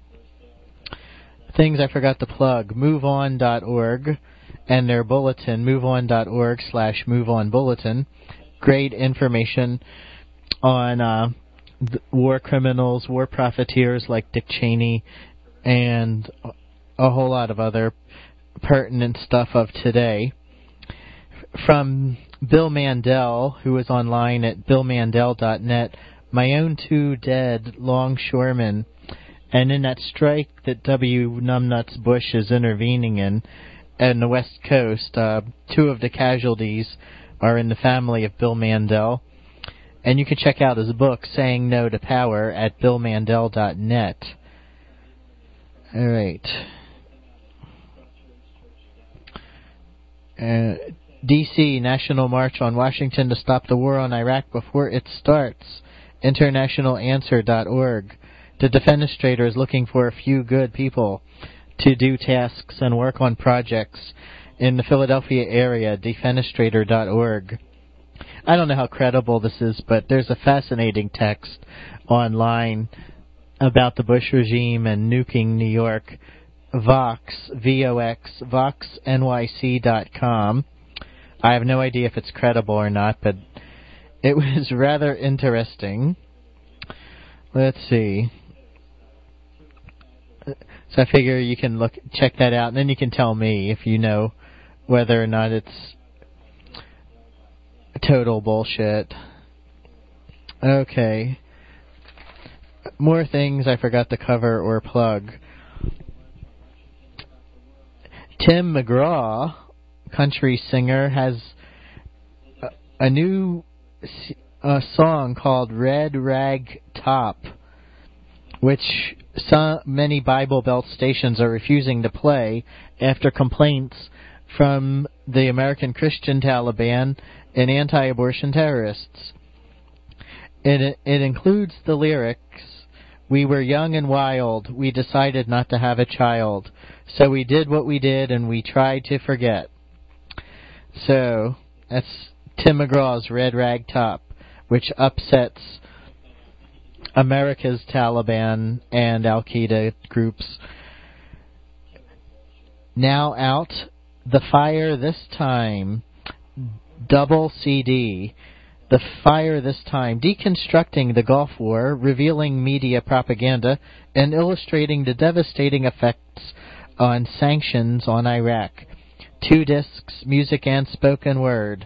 Things I forgot to plug. MoveOn.org and their bulletin, MoveOn.org/MoveOnBulletin. Great information on war criminals, war profiteers like Dick Cheney, and a whole lot of other pertinent stuff of today. From Bill Mandel, who is online at BillMandel.net, my own two dead longshoremen And in that strike that W. Numbnuts Bush is intervening in the West Coast, 2 of the casualties are in the family of Bill Mandel. And you can check out his book, Saying No to Power, at billmandel.net. All right. D.C. National March on Washington to stop the war on Iraq before it starts. InternationalAnswer.org. The defenestrator is looking for a few good people to do tasks and work on projects in the Philadelphia area. Defenestrator.org. I don't know how credible this is, but there's a fascinating text online about the Bush regime and nuking New York. Vox, V-O-X, VoxNYC.com. I have no idea if it's credible or not, but it was rather interesting. Let's see. So I figure you can check that out, and then you can tell me if you know whether or not it's total bullshit. Okay. More things I forgot to cover or plug. Tim McGraw, country singer, has a new song called Red Rag Top, which many Bible Belt stations are refusing to play after complaints from the American Christian Taliban and anti-abortion terrorists. It includes the lyrics, "We were young and wild, we decided not to have a child, so we did what we did and we tried to forget." So, that's Tim McGraw's Red Rag Top, which upsets America's Taliban and Al-Qaeda groups. Now out, The Fire This Time, double CD. The Fire This Time, deconstructing the Gulf War, revealing media propaganda, and illustrating the devastating effects on sanctions on Iraq. 2 discs, music and spoken word.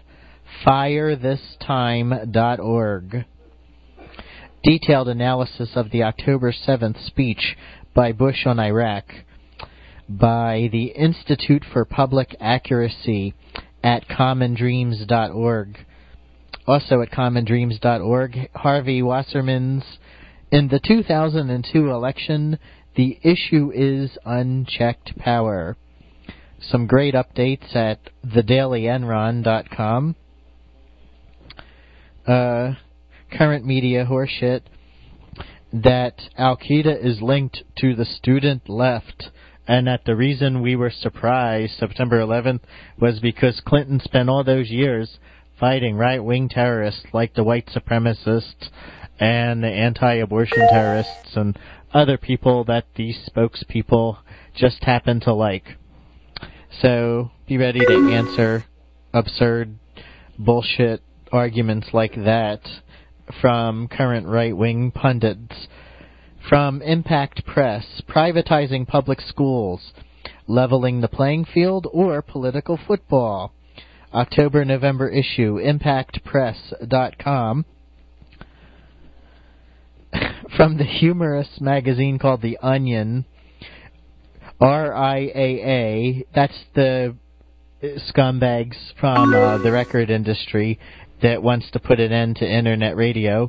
FireThisTime.org. Detailed analysis of the October 7th speech by Bush on Iraq by the Institute for Public Accuracy at commondreams.org. Also at commondreams.org, Harvey Wasserman's In the 2002 election, the issue is unchecked power. Some great updates at thedailyenron.com. Current media horseshit that Al-Qaeda is linked to the student left, and that the reason we were surprised September 11th was because Clinton spent all those years fighting right-wing terrorists like the white supremacists and the anti-abortion terrorists and other people that these spokespeople just happen to like. So be ready to answer absurd bullshit arguments like that from current right-wing pundits. From Impact Press, privatizing public schools, leveling the playing field, or political football. October-November issue, impactpress.com. From the humorous magazine called The Onion, RIAA, that's the scumbags from the record industry that wants to put an end to internet radio.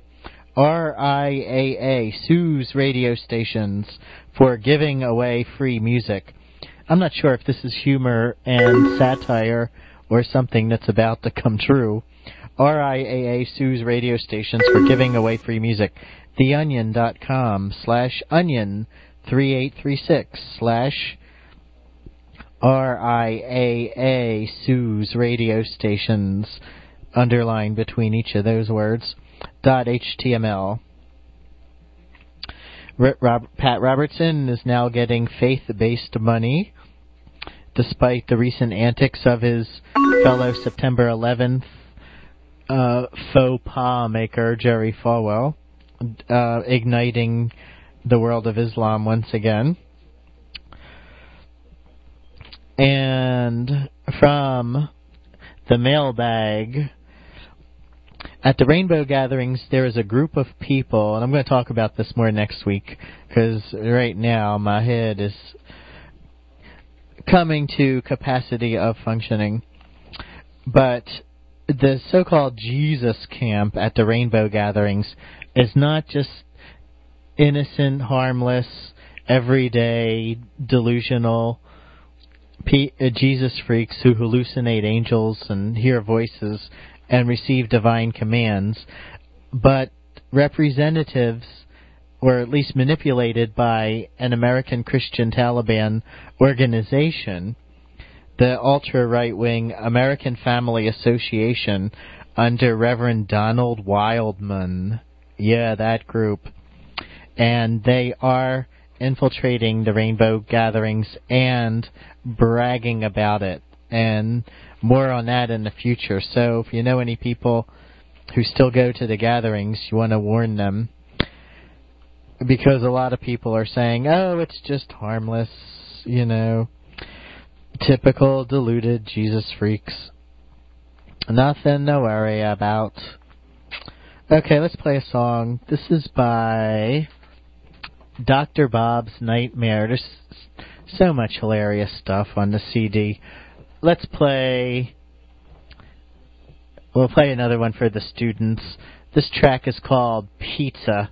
RIAA sues radio stations for giving away free music. I'm not sure if this is humor and satire or something that's about to come true. RIAA sues radio stations for giving away free music. TheOnion.com/onion386/RIAA sues radio stations, underlined between each of those words, .html. Pat Robertson is now getting faith-based money, despite the recent antics of his fellow September 11th faux pas maker, Jerry Falwell, igniting the world of Islam once again. And from the mailbag, At the Rainbow Gatherings, there is a group of people, and I'm going to talk about this more next week, because right now my head is coming to capacity of functioning. But the so-called Jesus camp at the Rainbow Gatherings is not just innocent, harmless, everyday, delusional Jesus freaks who hallucinate angels and hear voices and receive divine commands, but representatives, or at least manipulated by an American Christian Taliban organization, the ultra-right-wing American Family Association under Reverend Donald Wildman. Yeah, that group. And they are infiltrating the Rainbow Gatherings and bragging about it. And more on that in the future. So if you know any people who still go to the gatherings, you want to warn them. Because a lot of people are saying, oh, it's just harmless, you know, typical deluded Jesus freaks. Nothing to worry about. Okay, let's play a song. This is by Dr. Bob's Nightmare. There's so much hilarious stuff on the CD. We'll play another one for the students. This track is called Pizza.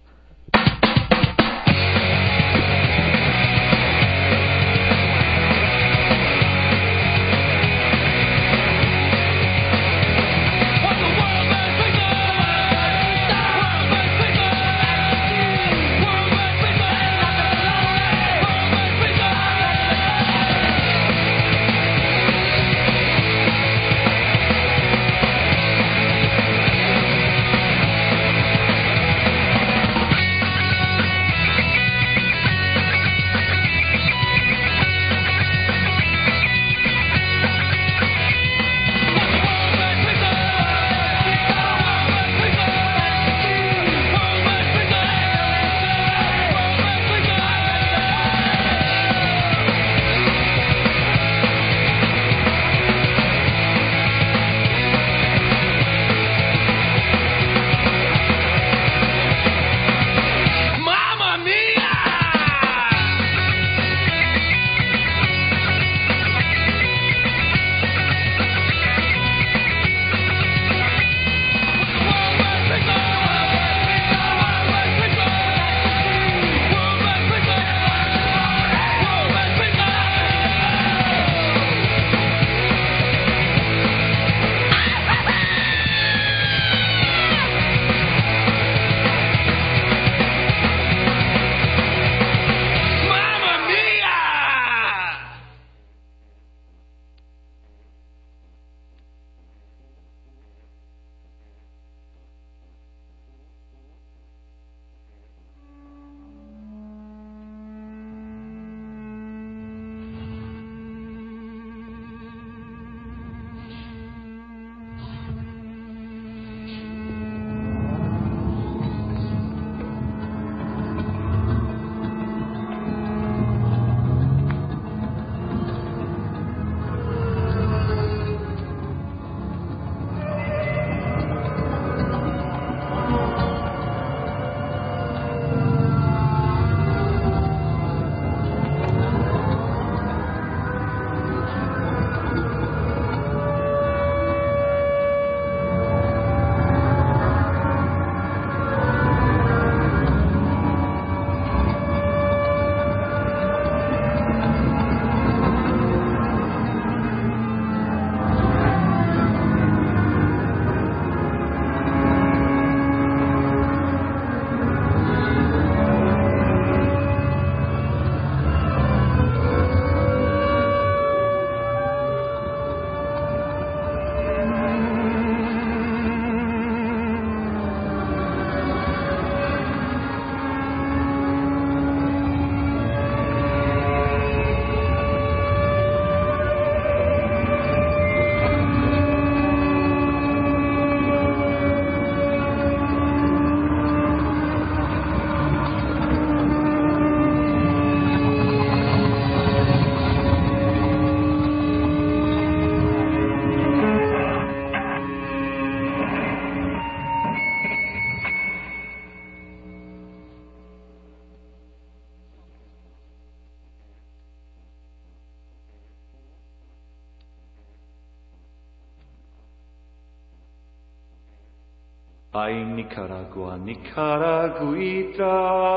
Ay Nicaragua, Nicaraguita,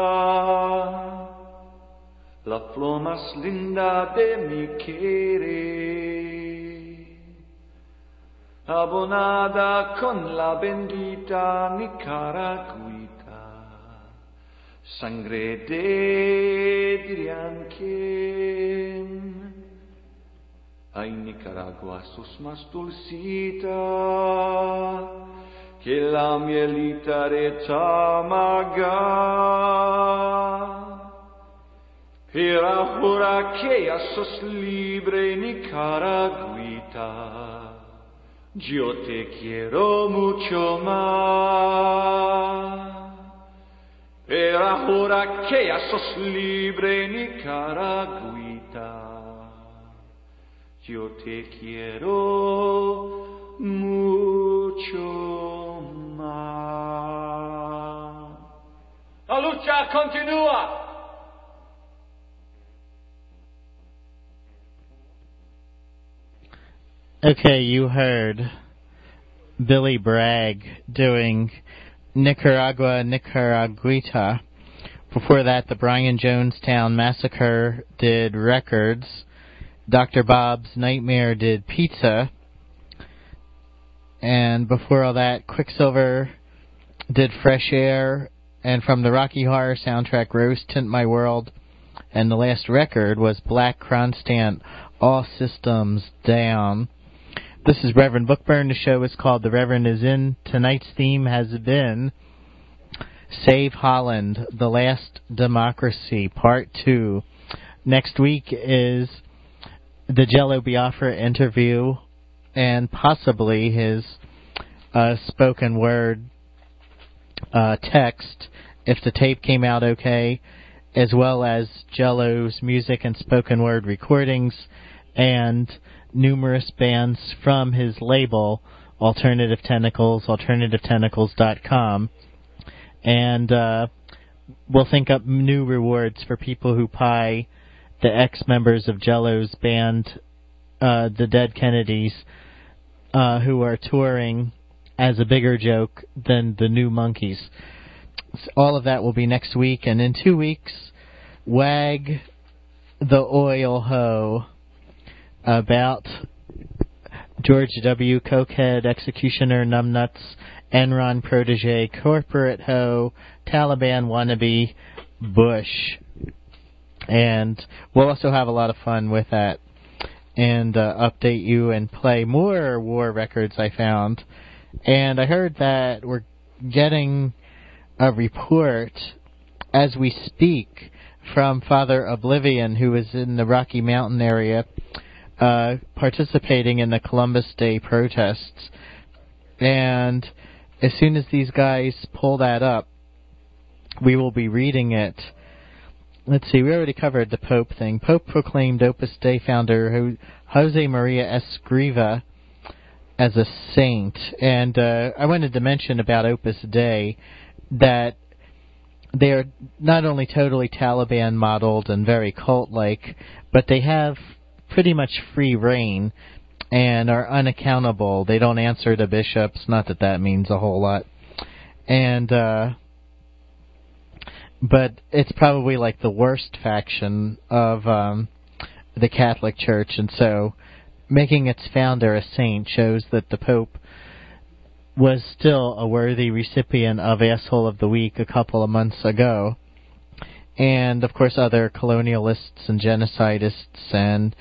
la flor más linda de mi querer, abonada con la bendita Nicaraguita, sangre de Dirianquén. Ay Nicaragua, sos más dulcita que la mielita de Tamaga. Pero jura que ya sos libre, Nicaragüita, yo te quiero mucho más. Pero jura que ya sos libre, Nicaragüita, yo te quiero mucho más. La lucha continúa. Okay, you heard Billy Bragg doing Nicaragua, Nicaraguita. Before that, the Brian Jonestown Massacre did Records. Dr. Bob's Nightmare did Pizza. And before all that, Quicksilver did Fresh Air. And from the Rocky Horror soundtrack, Rose Tint My World. And the last record was Black Kronstadt, All Systems Down. This is Reverend Bookburn. The show is called The Reverend Is In. Tonight's theme has been Save Holland, The Last Democracy, Part 2. Next week is the Jello Biafra interview and possibly his spoken word text, if the tape came out okay, as well as Jello's music and spoken word recordings and numerous bands from his label, Alternative Tentacles, AlternativeTentacles.com. And we'll think up new rewards for people who buy the ex-members of Jello's band, the Dead Kennedys, who are touring as a bigger joke than the New Monkeys. So all of that will be next week. And in 2 weeks, Wag the Oil Hoe, about George W. Cokehead, Executioner, Numbnuts, Enron Protege, Corporate Hoe, Taliban Wannabe, Bush. And we'll also have a lot of fun with that and update you and play more war records I found. And I heard that we're getting a report as we speak from Father Oblivion, who is in the Rocky Mountain area, participating in the Columbus Day protests. And as soon as these guys pull that up, we will be reading it. Let's see, we already covered the Pope thing. Pope proclaimed Opus Dei founder Jose Maria Escriva as a saint. And I wanted to mention about Opus Dei that they are not only totally Taliban modeled and very cult-like, but they have pretty much free reign and are unaccountable. They don't answer to bishops, not that that means a whole lot. And but it's probably like the worst faction of the Catholic Church, and so making its founder a saint shows that the Pope was still a worthy recipient of Asshole of the Week a couple of months ago. And, of course, other colonialists and genocidists and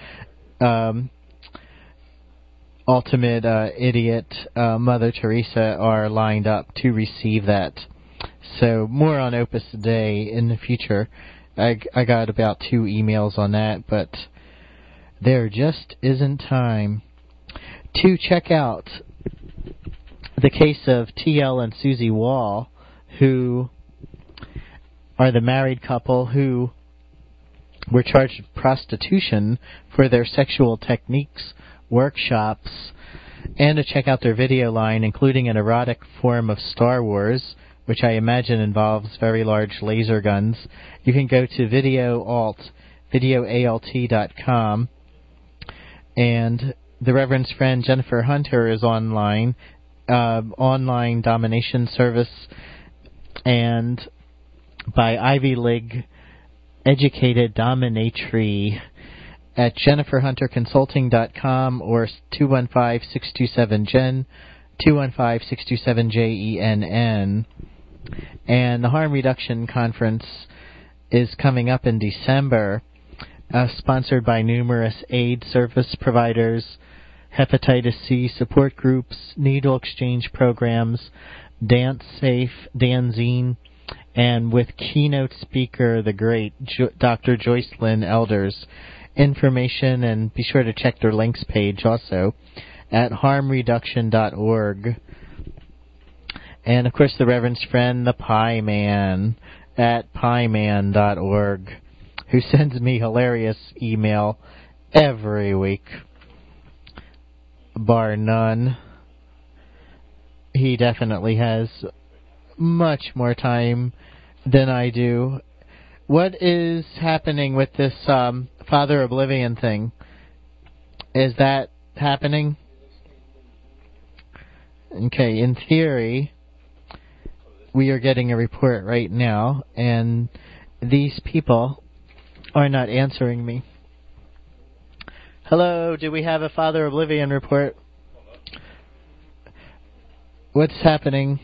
ultimate idiot Mother Teresa are lined up to receive that. So more on Opus Dei in the future. I got about 2 emails on that, but there just isn't time to check out the case of T.L. and Susie Wall, who are the married couple who were charged with prostitution for their sexual techniques workshops, and to check out their video line, including an erotic form of Star Wars, which I imagine involves very large laser guns. You can go to videoalt.com, and the Reverend's friend Jennifer Hunter is online, online domination service, and by Ivy League educated dominatrix at JenniferHunterConsulting.com or 215-627-JEN, 215-627-JENN. And the Harm Reduction Conference is coming up in December, sponsored by numerous aid service providers, hepatitis C support groups, needle exchange programs, Dance Safe, Danzine, and with keynote speaker, the great Dr. Joycelyn Elders. Information, and be sure to check their links page also at harmreduction.org. And of course the Reverend's friend, the Pie Man, at pieman.org, who sends me hilarious email every week, bar none. He definitely has much more time than I do. What is happening with this Father Oblivion thing? Is that happening? Okay, in theory, we are getting a report right now, and these people are not answering me. Hello, do we have a Father Oblivion report? What's happening?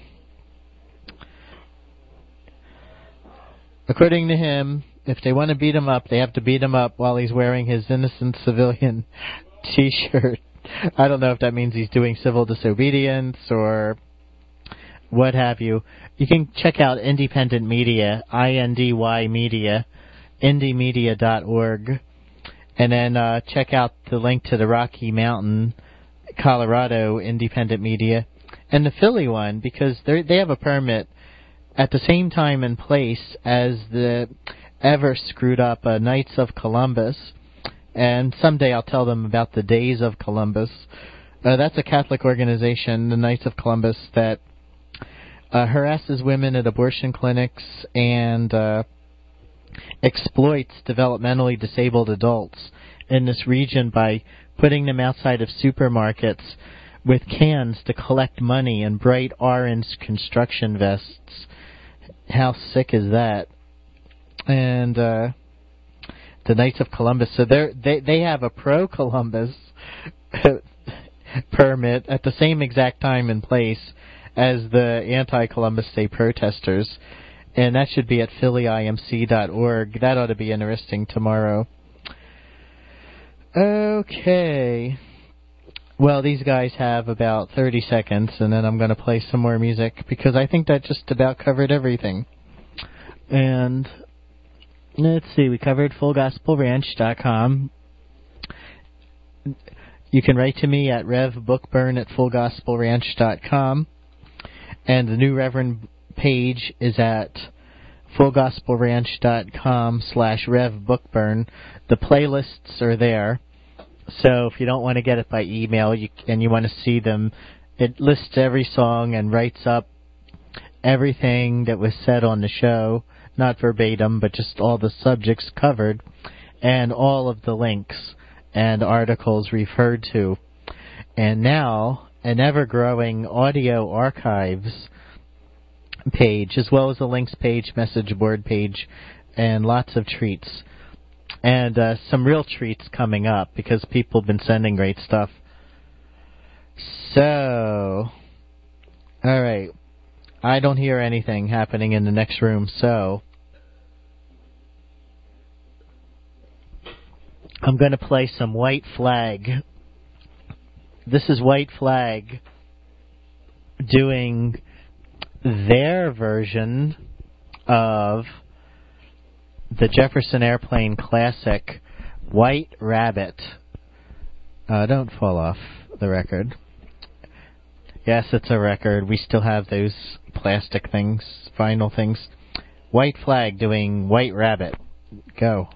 According to him, if they want to beat him up, they have to beat him up while he's wearing his innocent civilian T-shirt. I don't know if that means he's doing civil disobedience or what have you. You can check out independent media, INDY media, indiemedia.org, and then check out the link to the Rocky Mountain, Colorado independent media, and the Philly one, because they have a permit at the same time and place as the ever screwed up Knights of Columbus, and someday I'll tell them about the Days of Columbus. That's a Catholic organization, the Knights of Columbus, that harasses women at abortion clinics and exploits developmentally disabled adults in this region by putting them outside of supermarkets with cans to collect money and bright orange construction vests. How sick is that? And the Knights of Columbus, so they have a pro-Columbus permit at the same exact time and place as the anti-Columbus Day protesters, and that should be at phillyimc.org. That ought to be interesting tomorrow. Okay. Well, these guys have about 30 seconds, and then I'm going to play some more music, because I think that just about covered everything. And let's see, we covered FullGospelRanch.com. You can write to me at revbookburn@FullGospelRanch.com. And the New Reverend page is at FullGospelRanch.com/RevBookburn. The playlists are there. So if you don't want to get it by email and you want to see them, it lists every song and writes up everything that was said on the show, not verbatim, but just all the subjects covered, and all of the links and articles referred to. And now, an ever-growing audio archives page, as well as a links page, message board page, and lots of treats. And some real treats coming up, because people have been sending great stuff. So, alright. I don't hear anything happening in the next room, so I'm going to play some White Flag. This is White Flag doing their version of the Jefferson Airplane classic, White Rabbit. Don't fall off the record. Yes, it's a record. We still have those plastic things, vinyl things. White Flag doing White Rabbit. Go.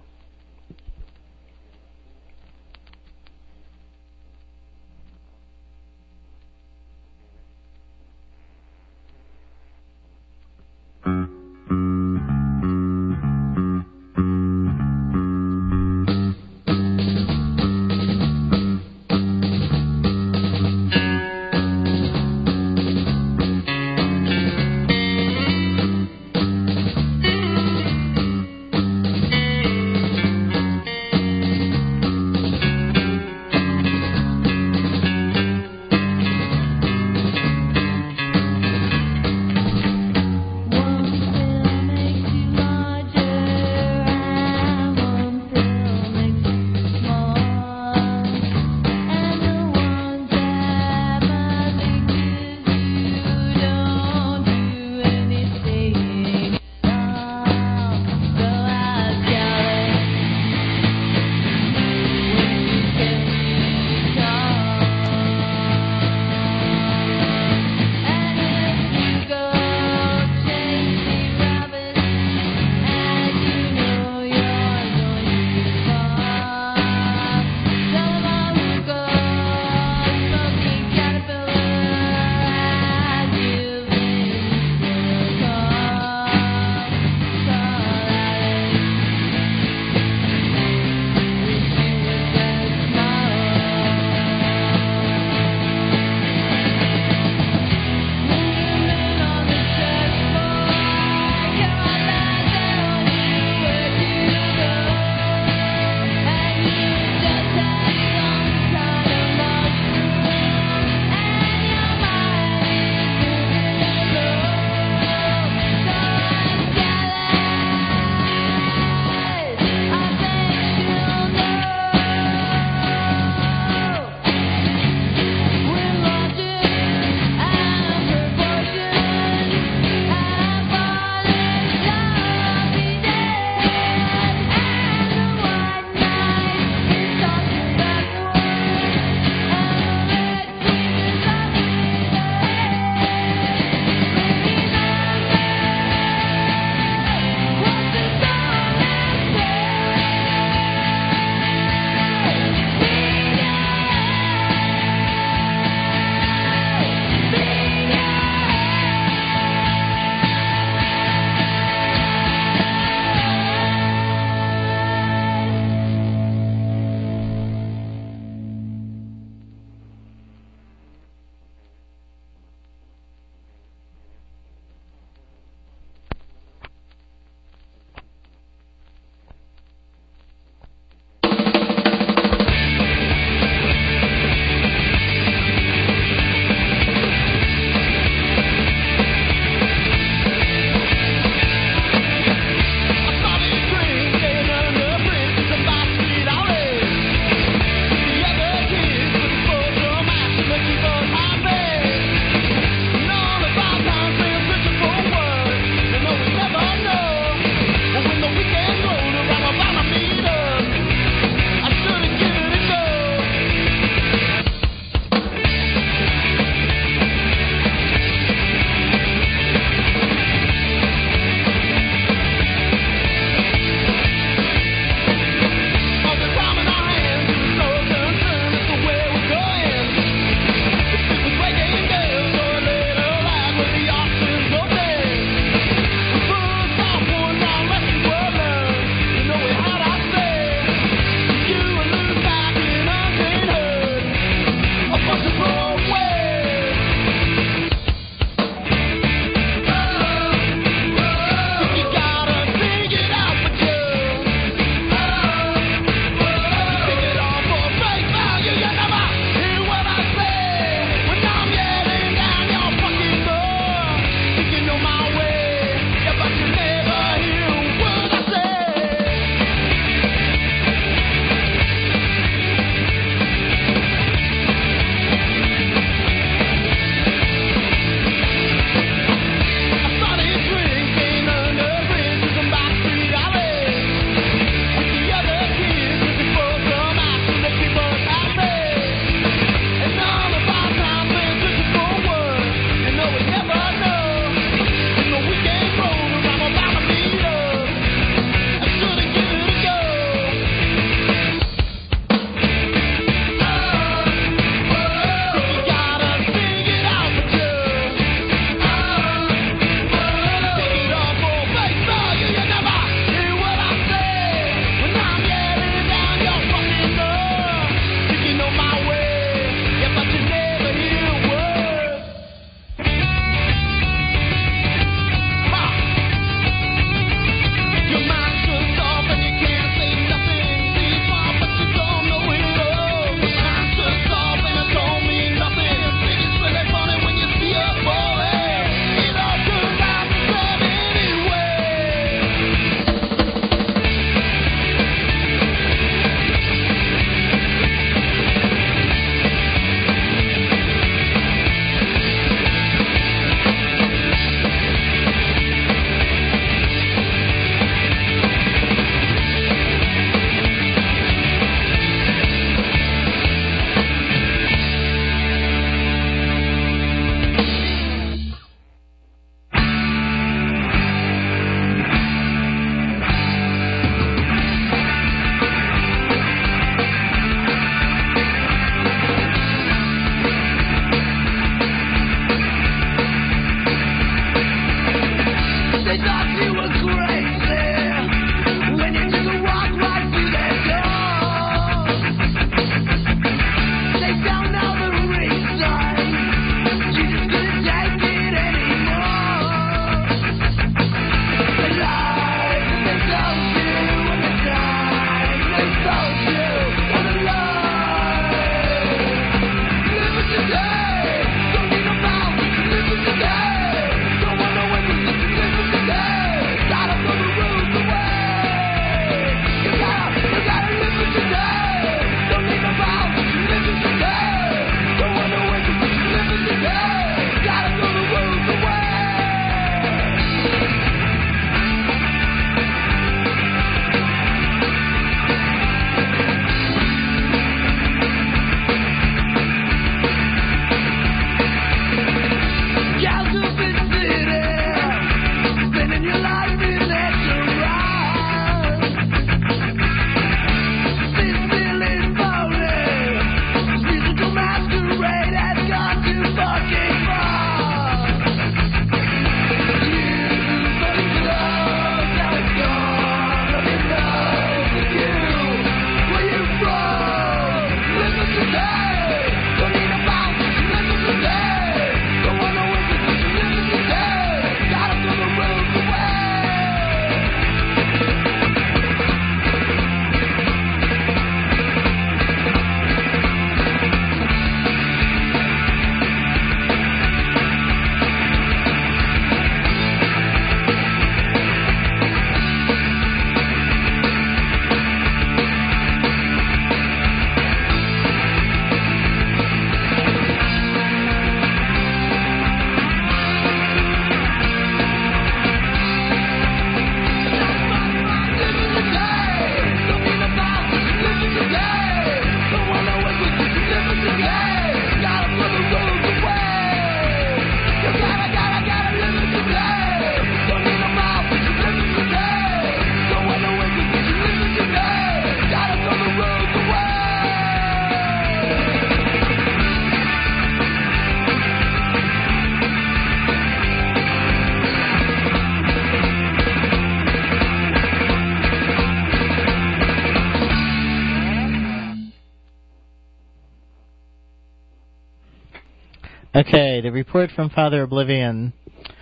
Okay, the report from Father Oblivion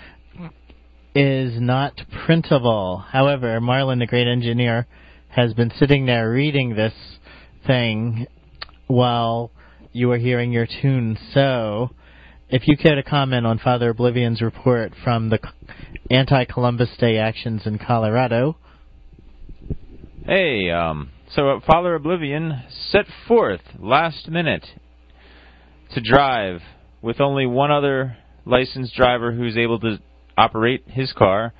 is not printable. However, Marlon, the great engineer, has been sitting there reading this thing while you were hearing your tune. So, if you care to comment on Father Oblivion's report from the anti-Columbus Day actions in Colorado. Hey, so Father Oblivion set forth last minute to drive with only one other licensed driver who's able to operate his car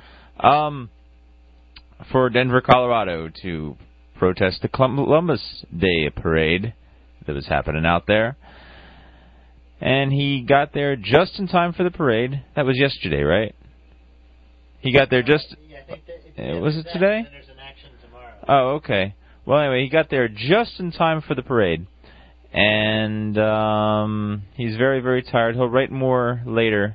for Denver, Colorado to protest the Columbus Day parade that was happening out there. And he got there just in time for the parade. That was yesterday, right? He got there just... was it today? There's an action tomorrow. Oh, okay. Well, anyway, he got there just in time for the parade. And he's very, very tired. He'll write more later.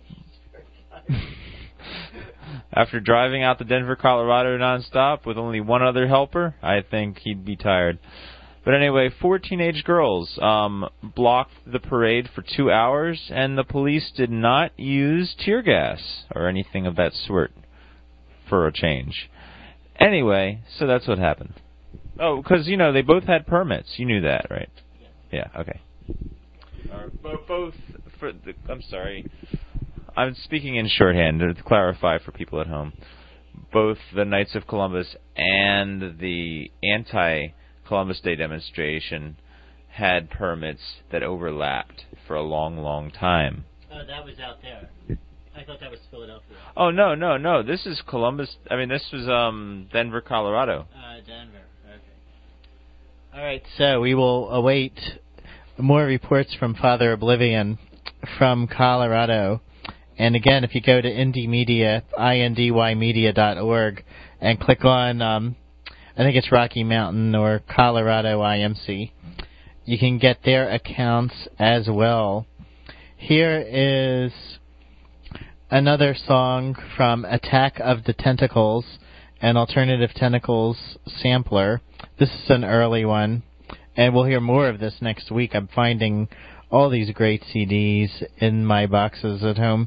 After driving out to Denver, Colorado nonstop with only one other helper, I think he'd be tired. But anyway, 4 teenage girls blocked the parade for 2 hours, and the police did not use tear gas or anything of that sort for a change. Anyway, so that's what happened. Oh, because, you know, they both had permits. You knew that, right? Yeah, okay. Both for the... I'm sorry. I'm speaking in shorthand to clarify for people at home. Both the Knights of Columbus and the anti-Columbus Day demonstration had permits that overlapped for a long, long time. Oh, that was out there. I thought that was Philadelphia. Oh, no. This is Columbus. I mean, this was Denver, Colorado. Denver. Okay. All right, so we will await more reports from Father Oblivion from Colorado. And again, if you go to Indie Media, indymedia.org, and click on, I think it's Rocky Mountain or Colorado IMC, you can get their accounts as well. Here is another song from Attack of the Tentacles, an Alternative Tentacles sampler. This is an early one, and we'll hear more of this next week. I'm finding all these great CDs in my boxes at home.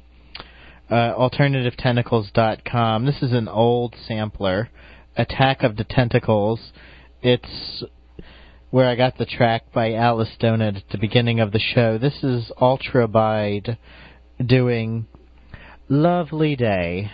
AlternativeTentacles.com. This is an old sampler, Attack of the Tentacles. It's where I got the track by Alice Donut at the beginning of the show. This is Ultra Bide doing Lovely Day.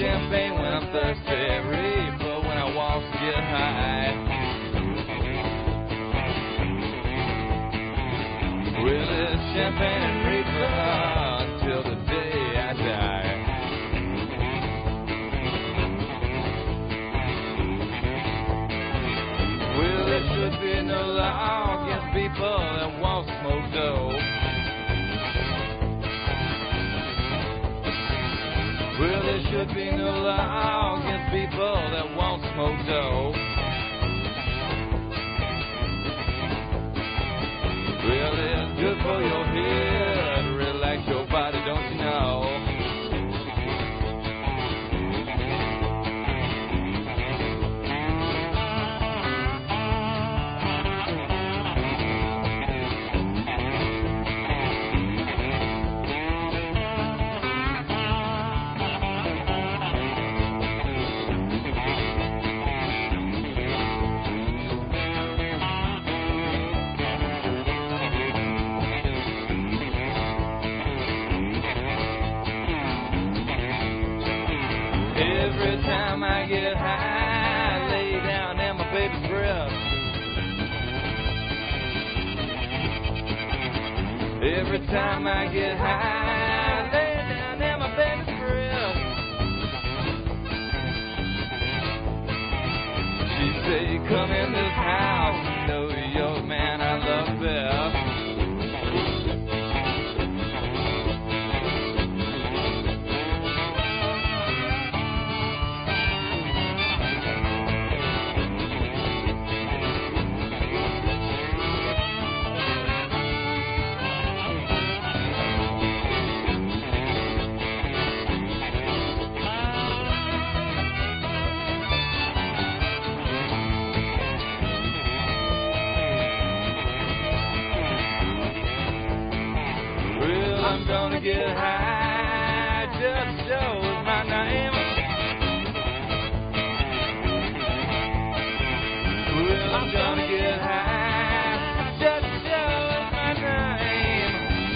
champagne when I'm thirsty, reaper when I walk to get high. Well, it's champagne and reaper until the day I die. Well, there should be no law against people that won't smoke dope. Well, there should be no law against people that won't smoke dope. Well, it's good for your head, relax your body, don't you know? Every time I get high, I lay down at my baby's breast. Every time I get high, I lay down at my baby's breast. She say, come in this house, you know you're the man I love best. I'm gonna get high, just shows my name. Well, I'm gonna get high, just shows my name.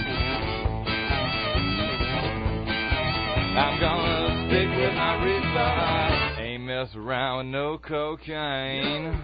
I'm gonna stick with my reefer, ain't mess around with no cocaine.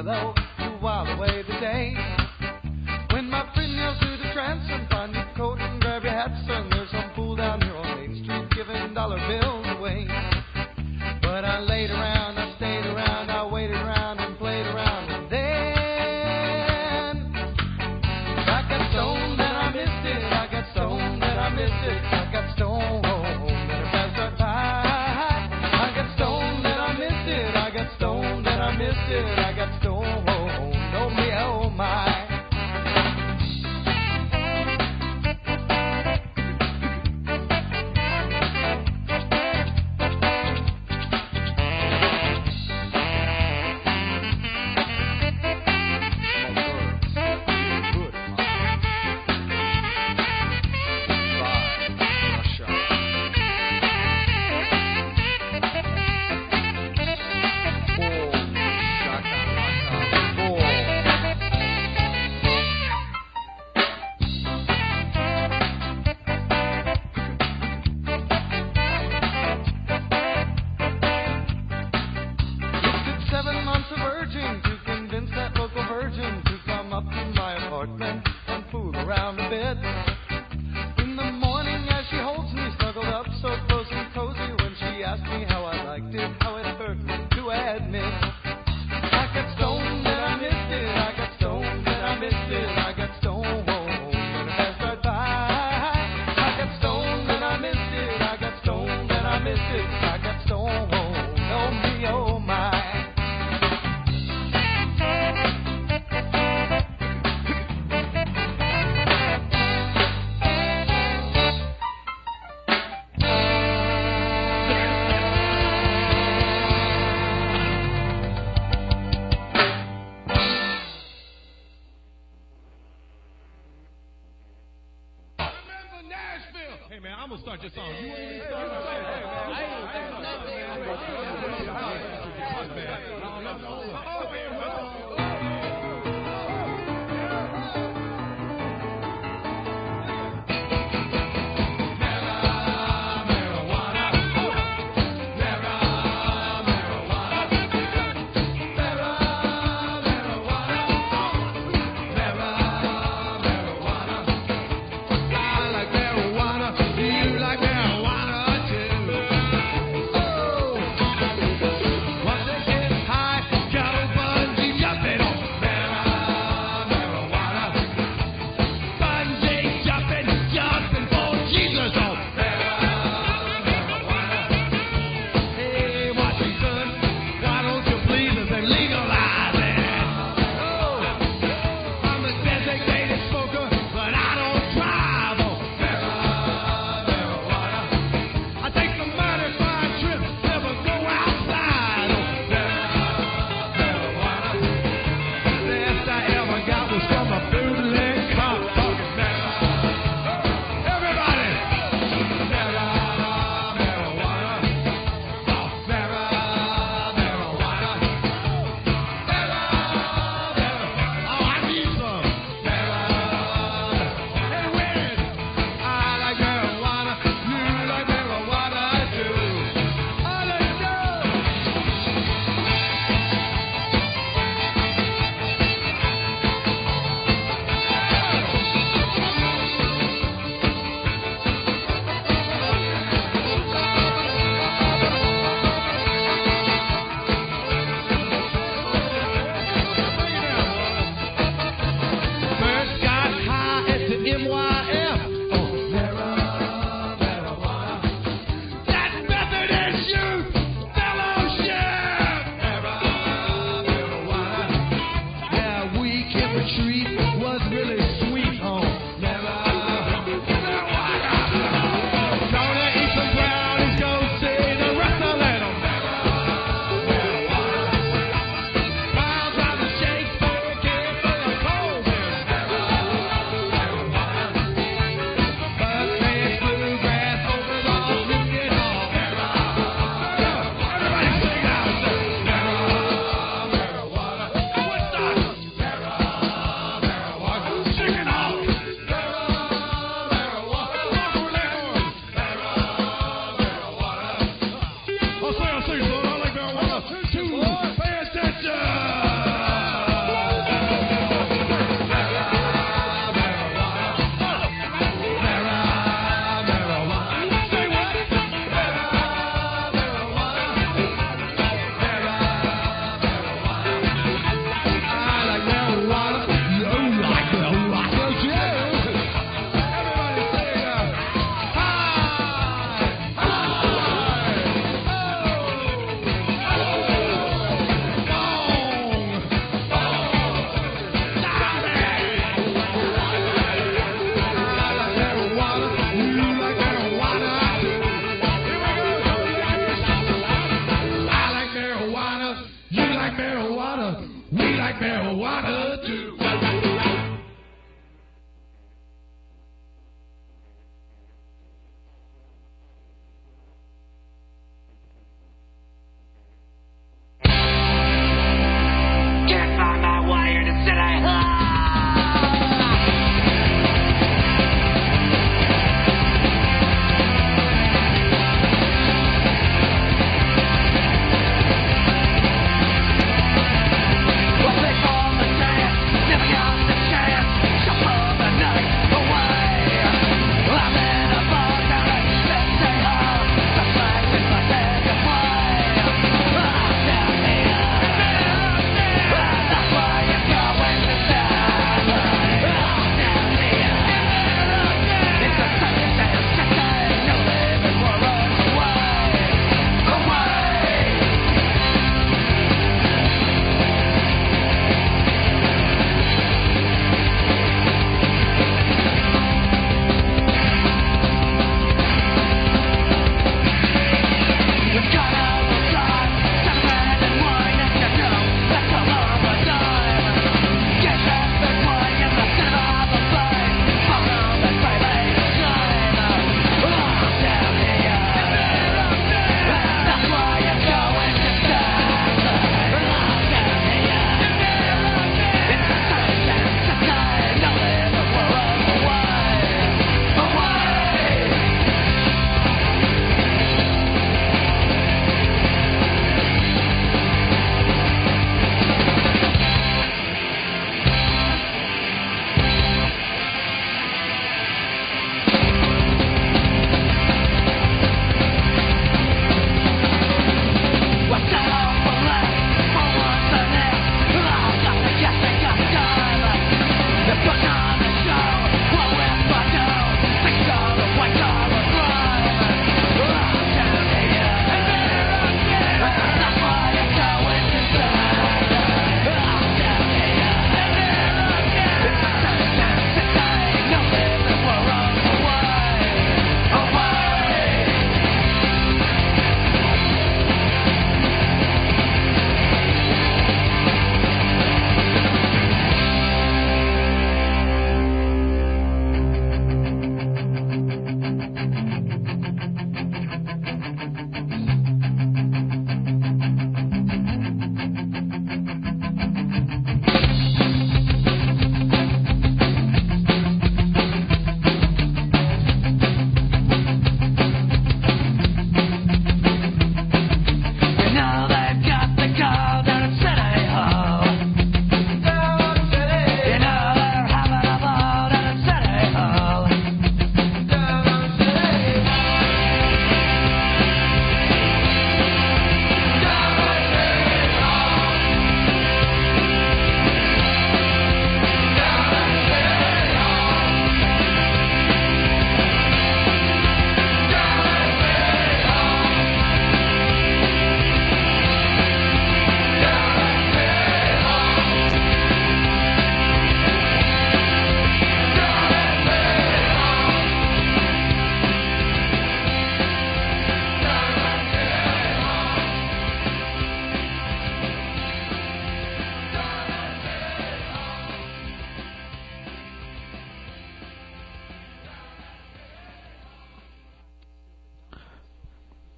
though, to while away the day. When my friend yells through the transom, find your coat and grab your hat, son. There's some fool down here on Main Street giving dollar bills away. But I laid around, I stayed around, I waited around and played around, and then I got stoned and I missed it. I got stoned and I missed it. I got stoned and I passed right by. I got stoned and I missed it. I got stoned and I missed it. I got stoned. Oh me, oh my.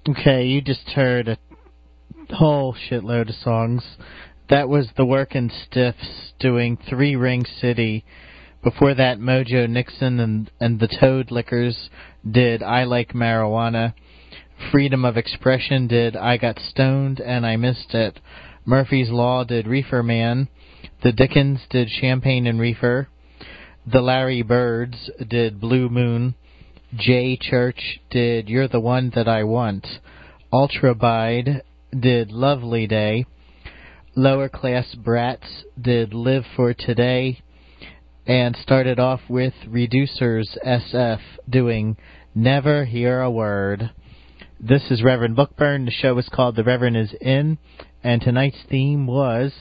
Okay, you just heard a whole shitload of songs. That was the Workin' Stiffs doing Three Ring City. Before that, Mojo Nixon and the Toad Lickers did I Like Marijuana. Freedom of Expression did I Got Stoned and I Missed It. Murphy's Law did Reefer Man. The Dickens did Champagne and Reefer. The Larry Birds did Blue Moon. J Church did You're the One That I Want. Ultra Bide did Lovely Day. Lower Class Brats did Live for Today. And started off with Reducers SF doing Never Hear a Word. This is Reverend Bookburn. The show is called The Reverend Is In. And tonight's theme was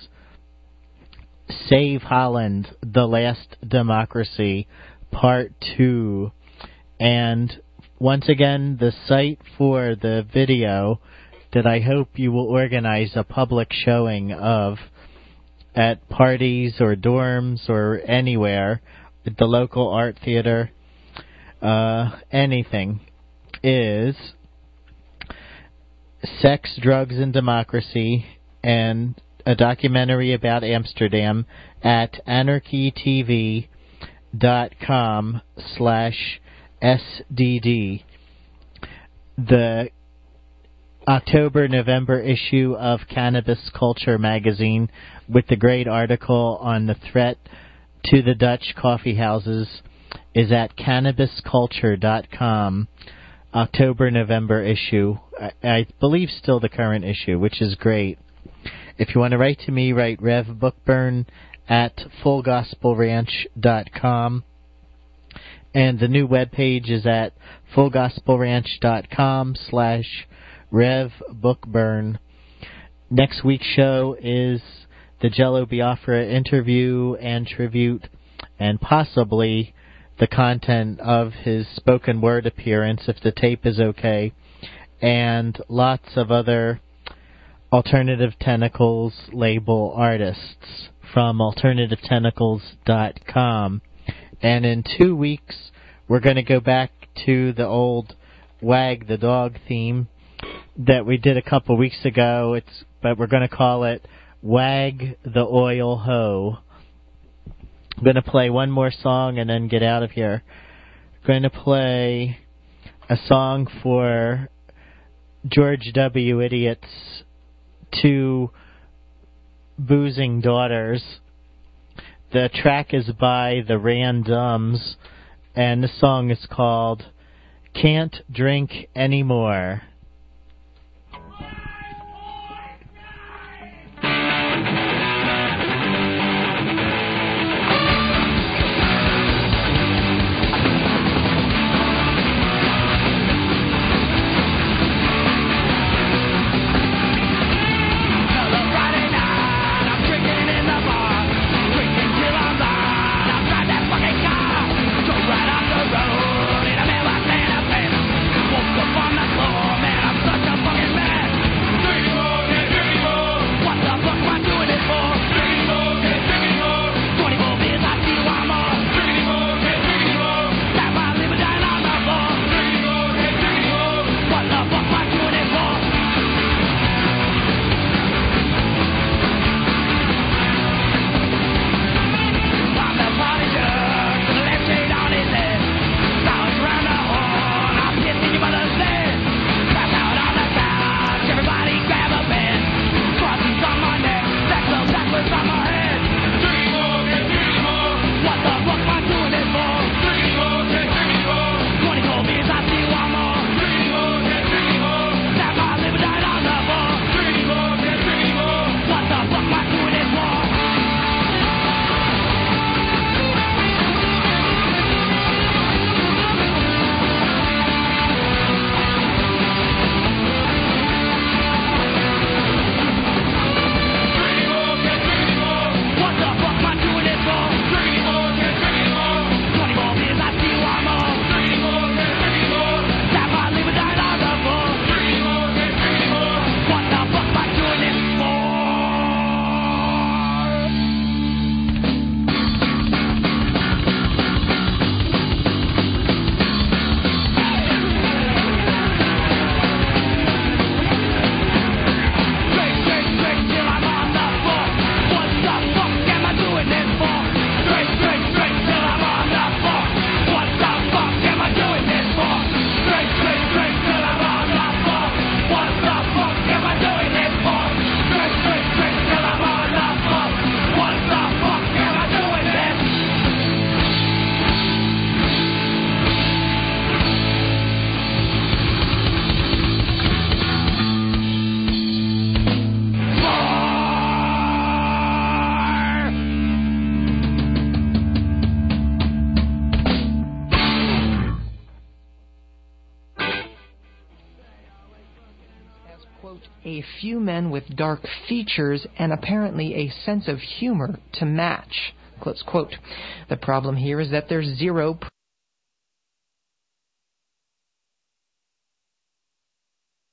Save Holland, The Last Democracy, Part 2. And once again, the site for the video that I hope you will organize a public showing of at parties or dorms or anywhere, at the local art theater, anything, is Sex, Drugs, and Democracy, and a documentary about Amsterdam at anarchytv.com/SDD. The October-November issue of Cannabis Culture magazine with the great article on the threat to the Dutch coffee houses is at cannabisculture.com. October-November issue. I believe still the current issue, which is great. If you want to write to me, write Rev Bookburn at fullgospelranch.com. And the new webpage is at fullgospelranch.com/Rev Bookburn. Next week's show is the Jello Biafra interview and tribute, and possibly the content of his spoken word appearance, if the tape is okay, and lots of other Alternative Tentacles label artists from alternativetentacles.com. And in 2 weeks, we're going to go back to the old Wag the Dog theme that we did a couple weeks ago. But we're going to call it Wag the Oil Ho. I'm going to play one more song and then get out of here. I'm going to play a song for George W. Idiot's 2 boozing daughters. The track is by the Randoms, and the song is called Can't Drink Anymore. Right off the road in a Maybach Santa Fe. Woke up on the floor, man. quote, a few men with dark features and apparently a sense of humor to match, close quote. The problem here is that there's zero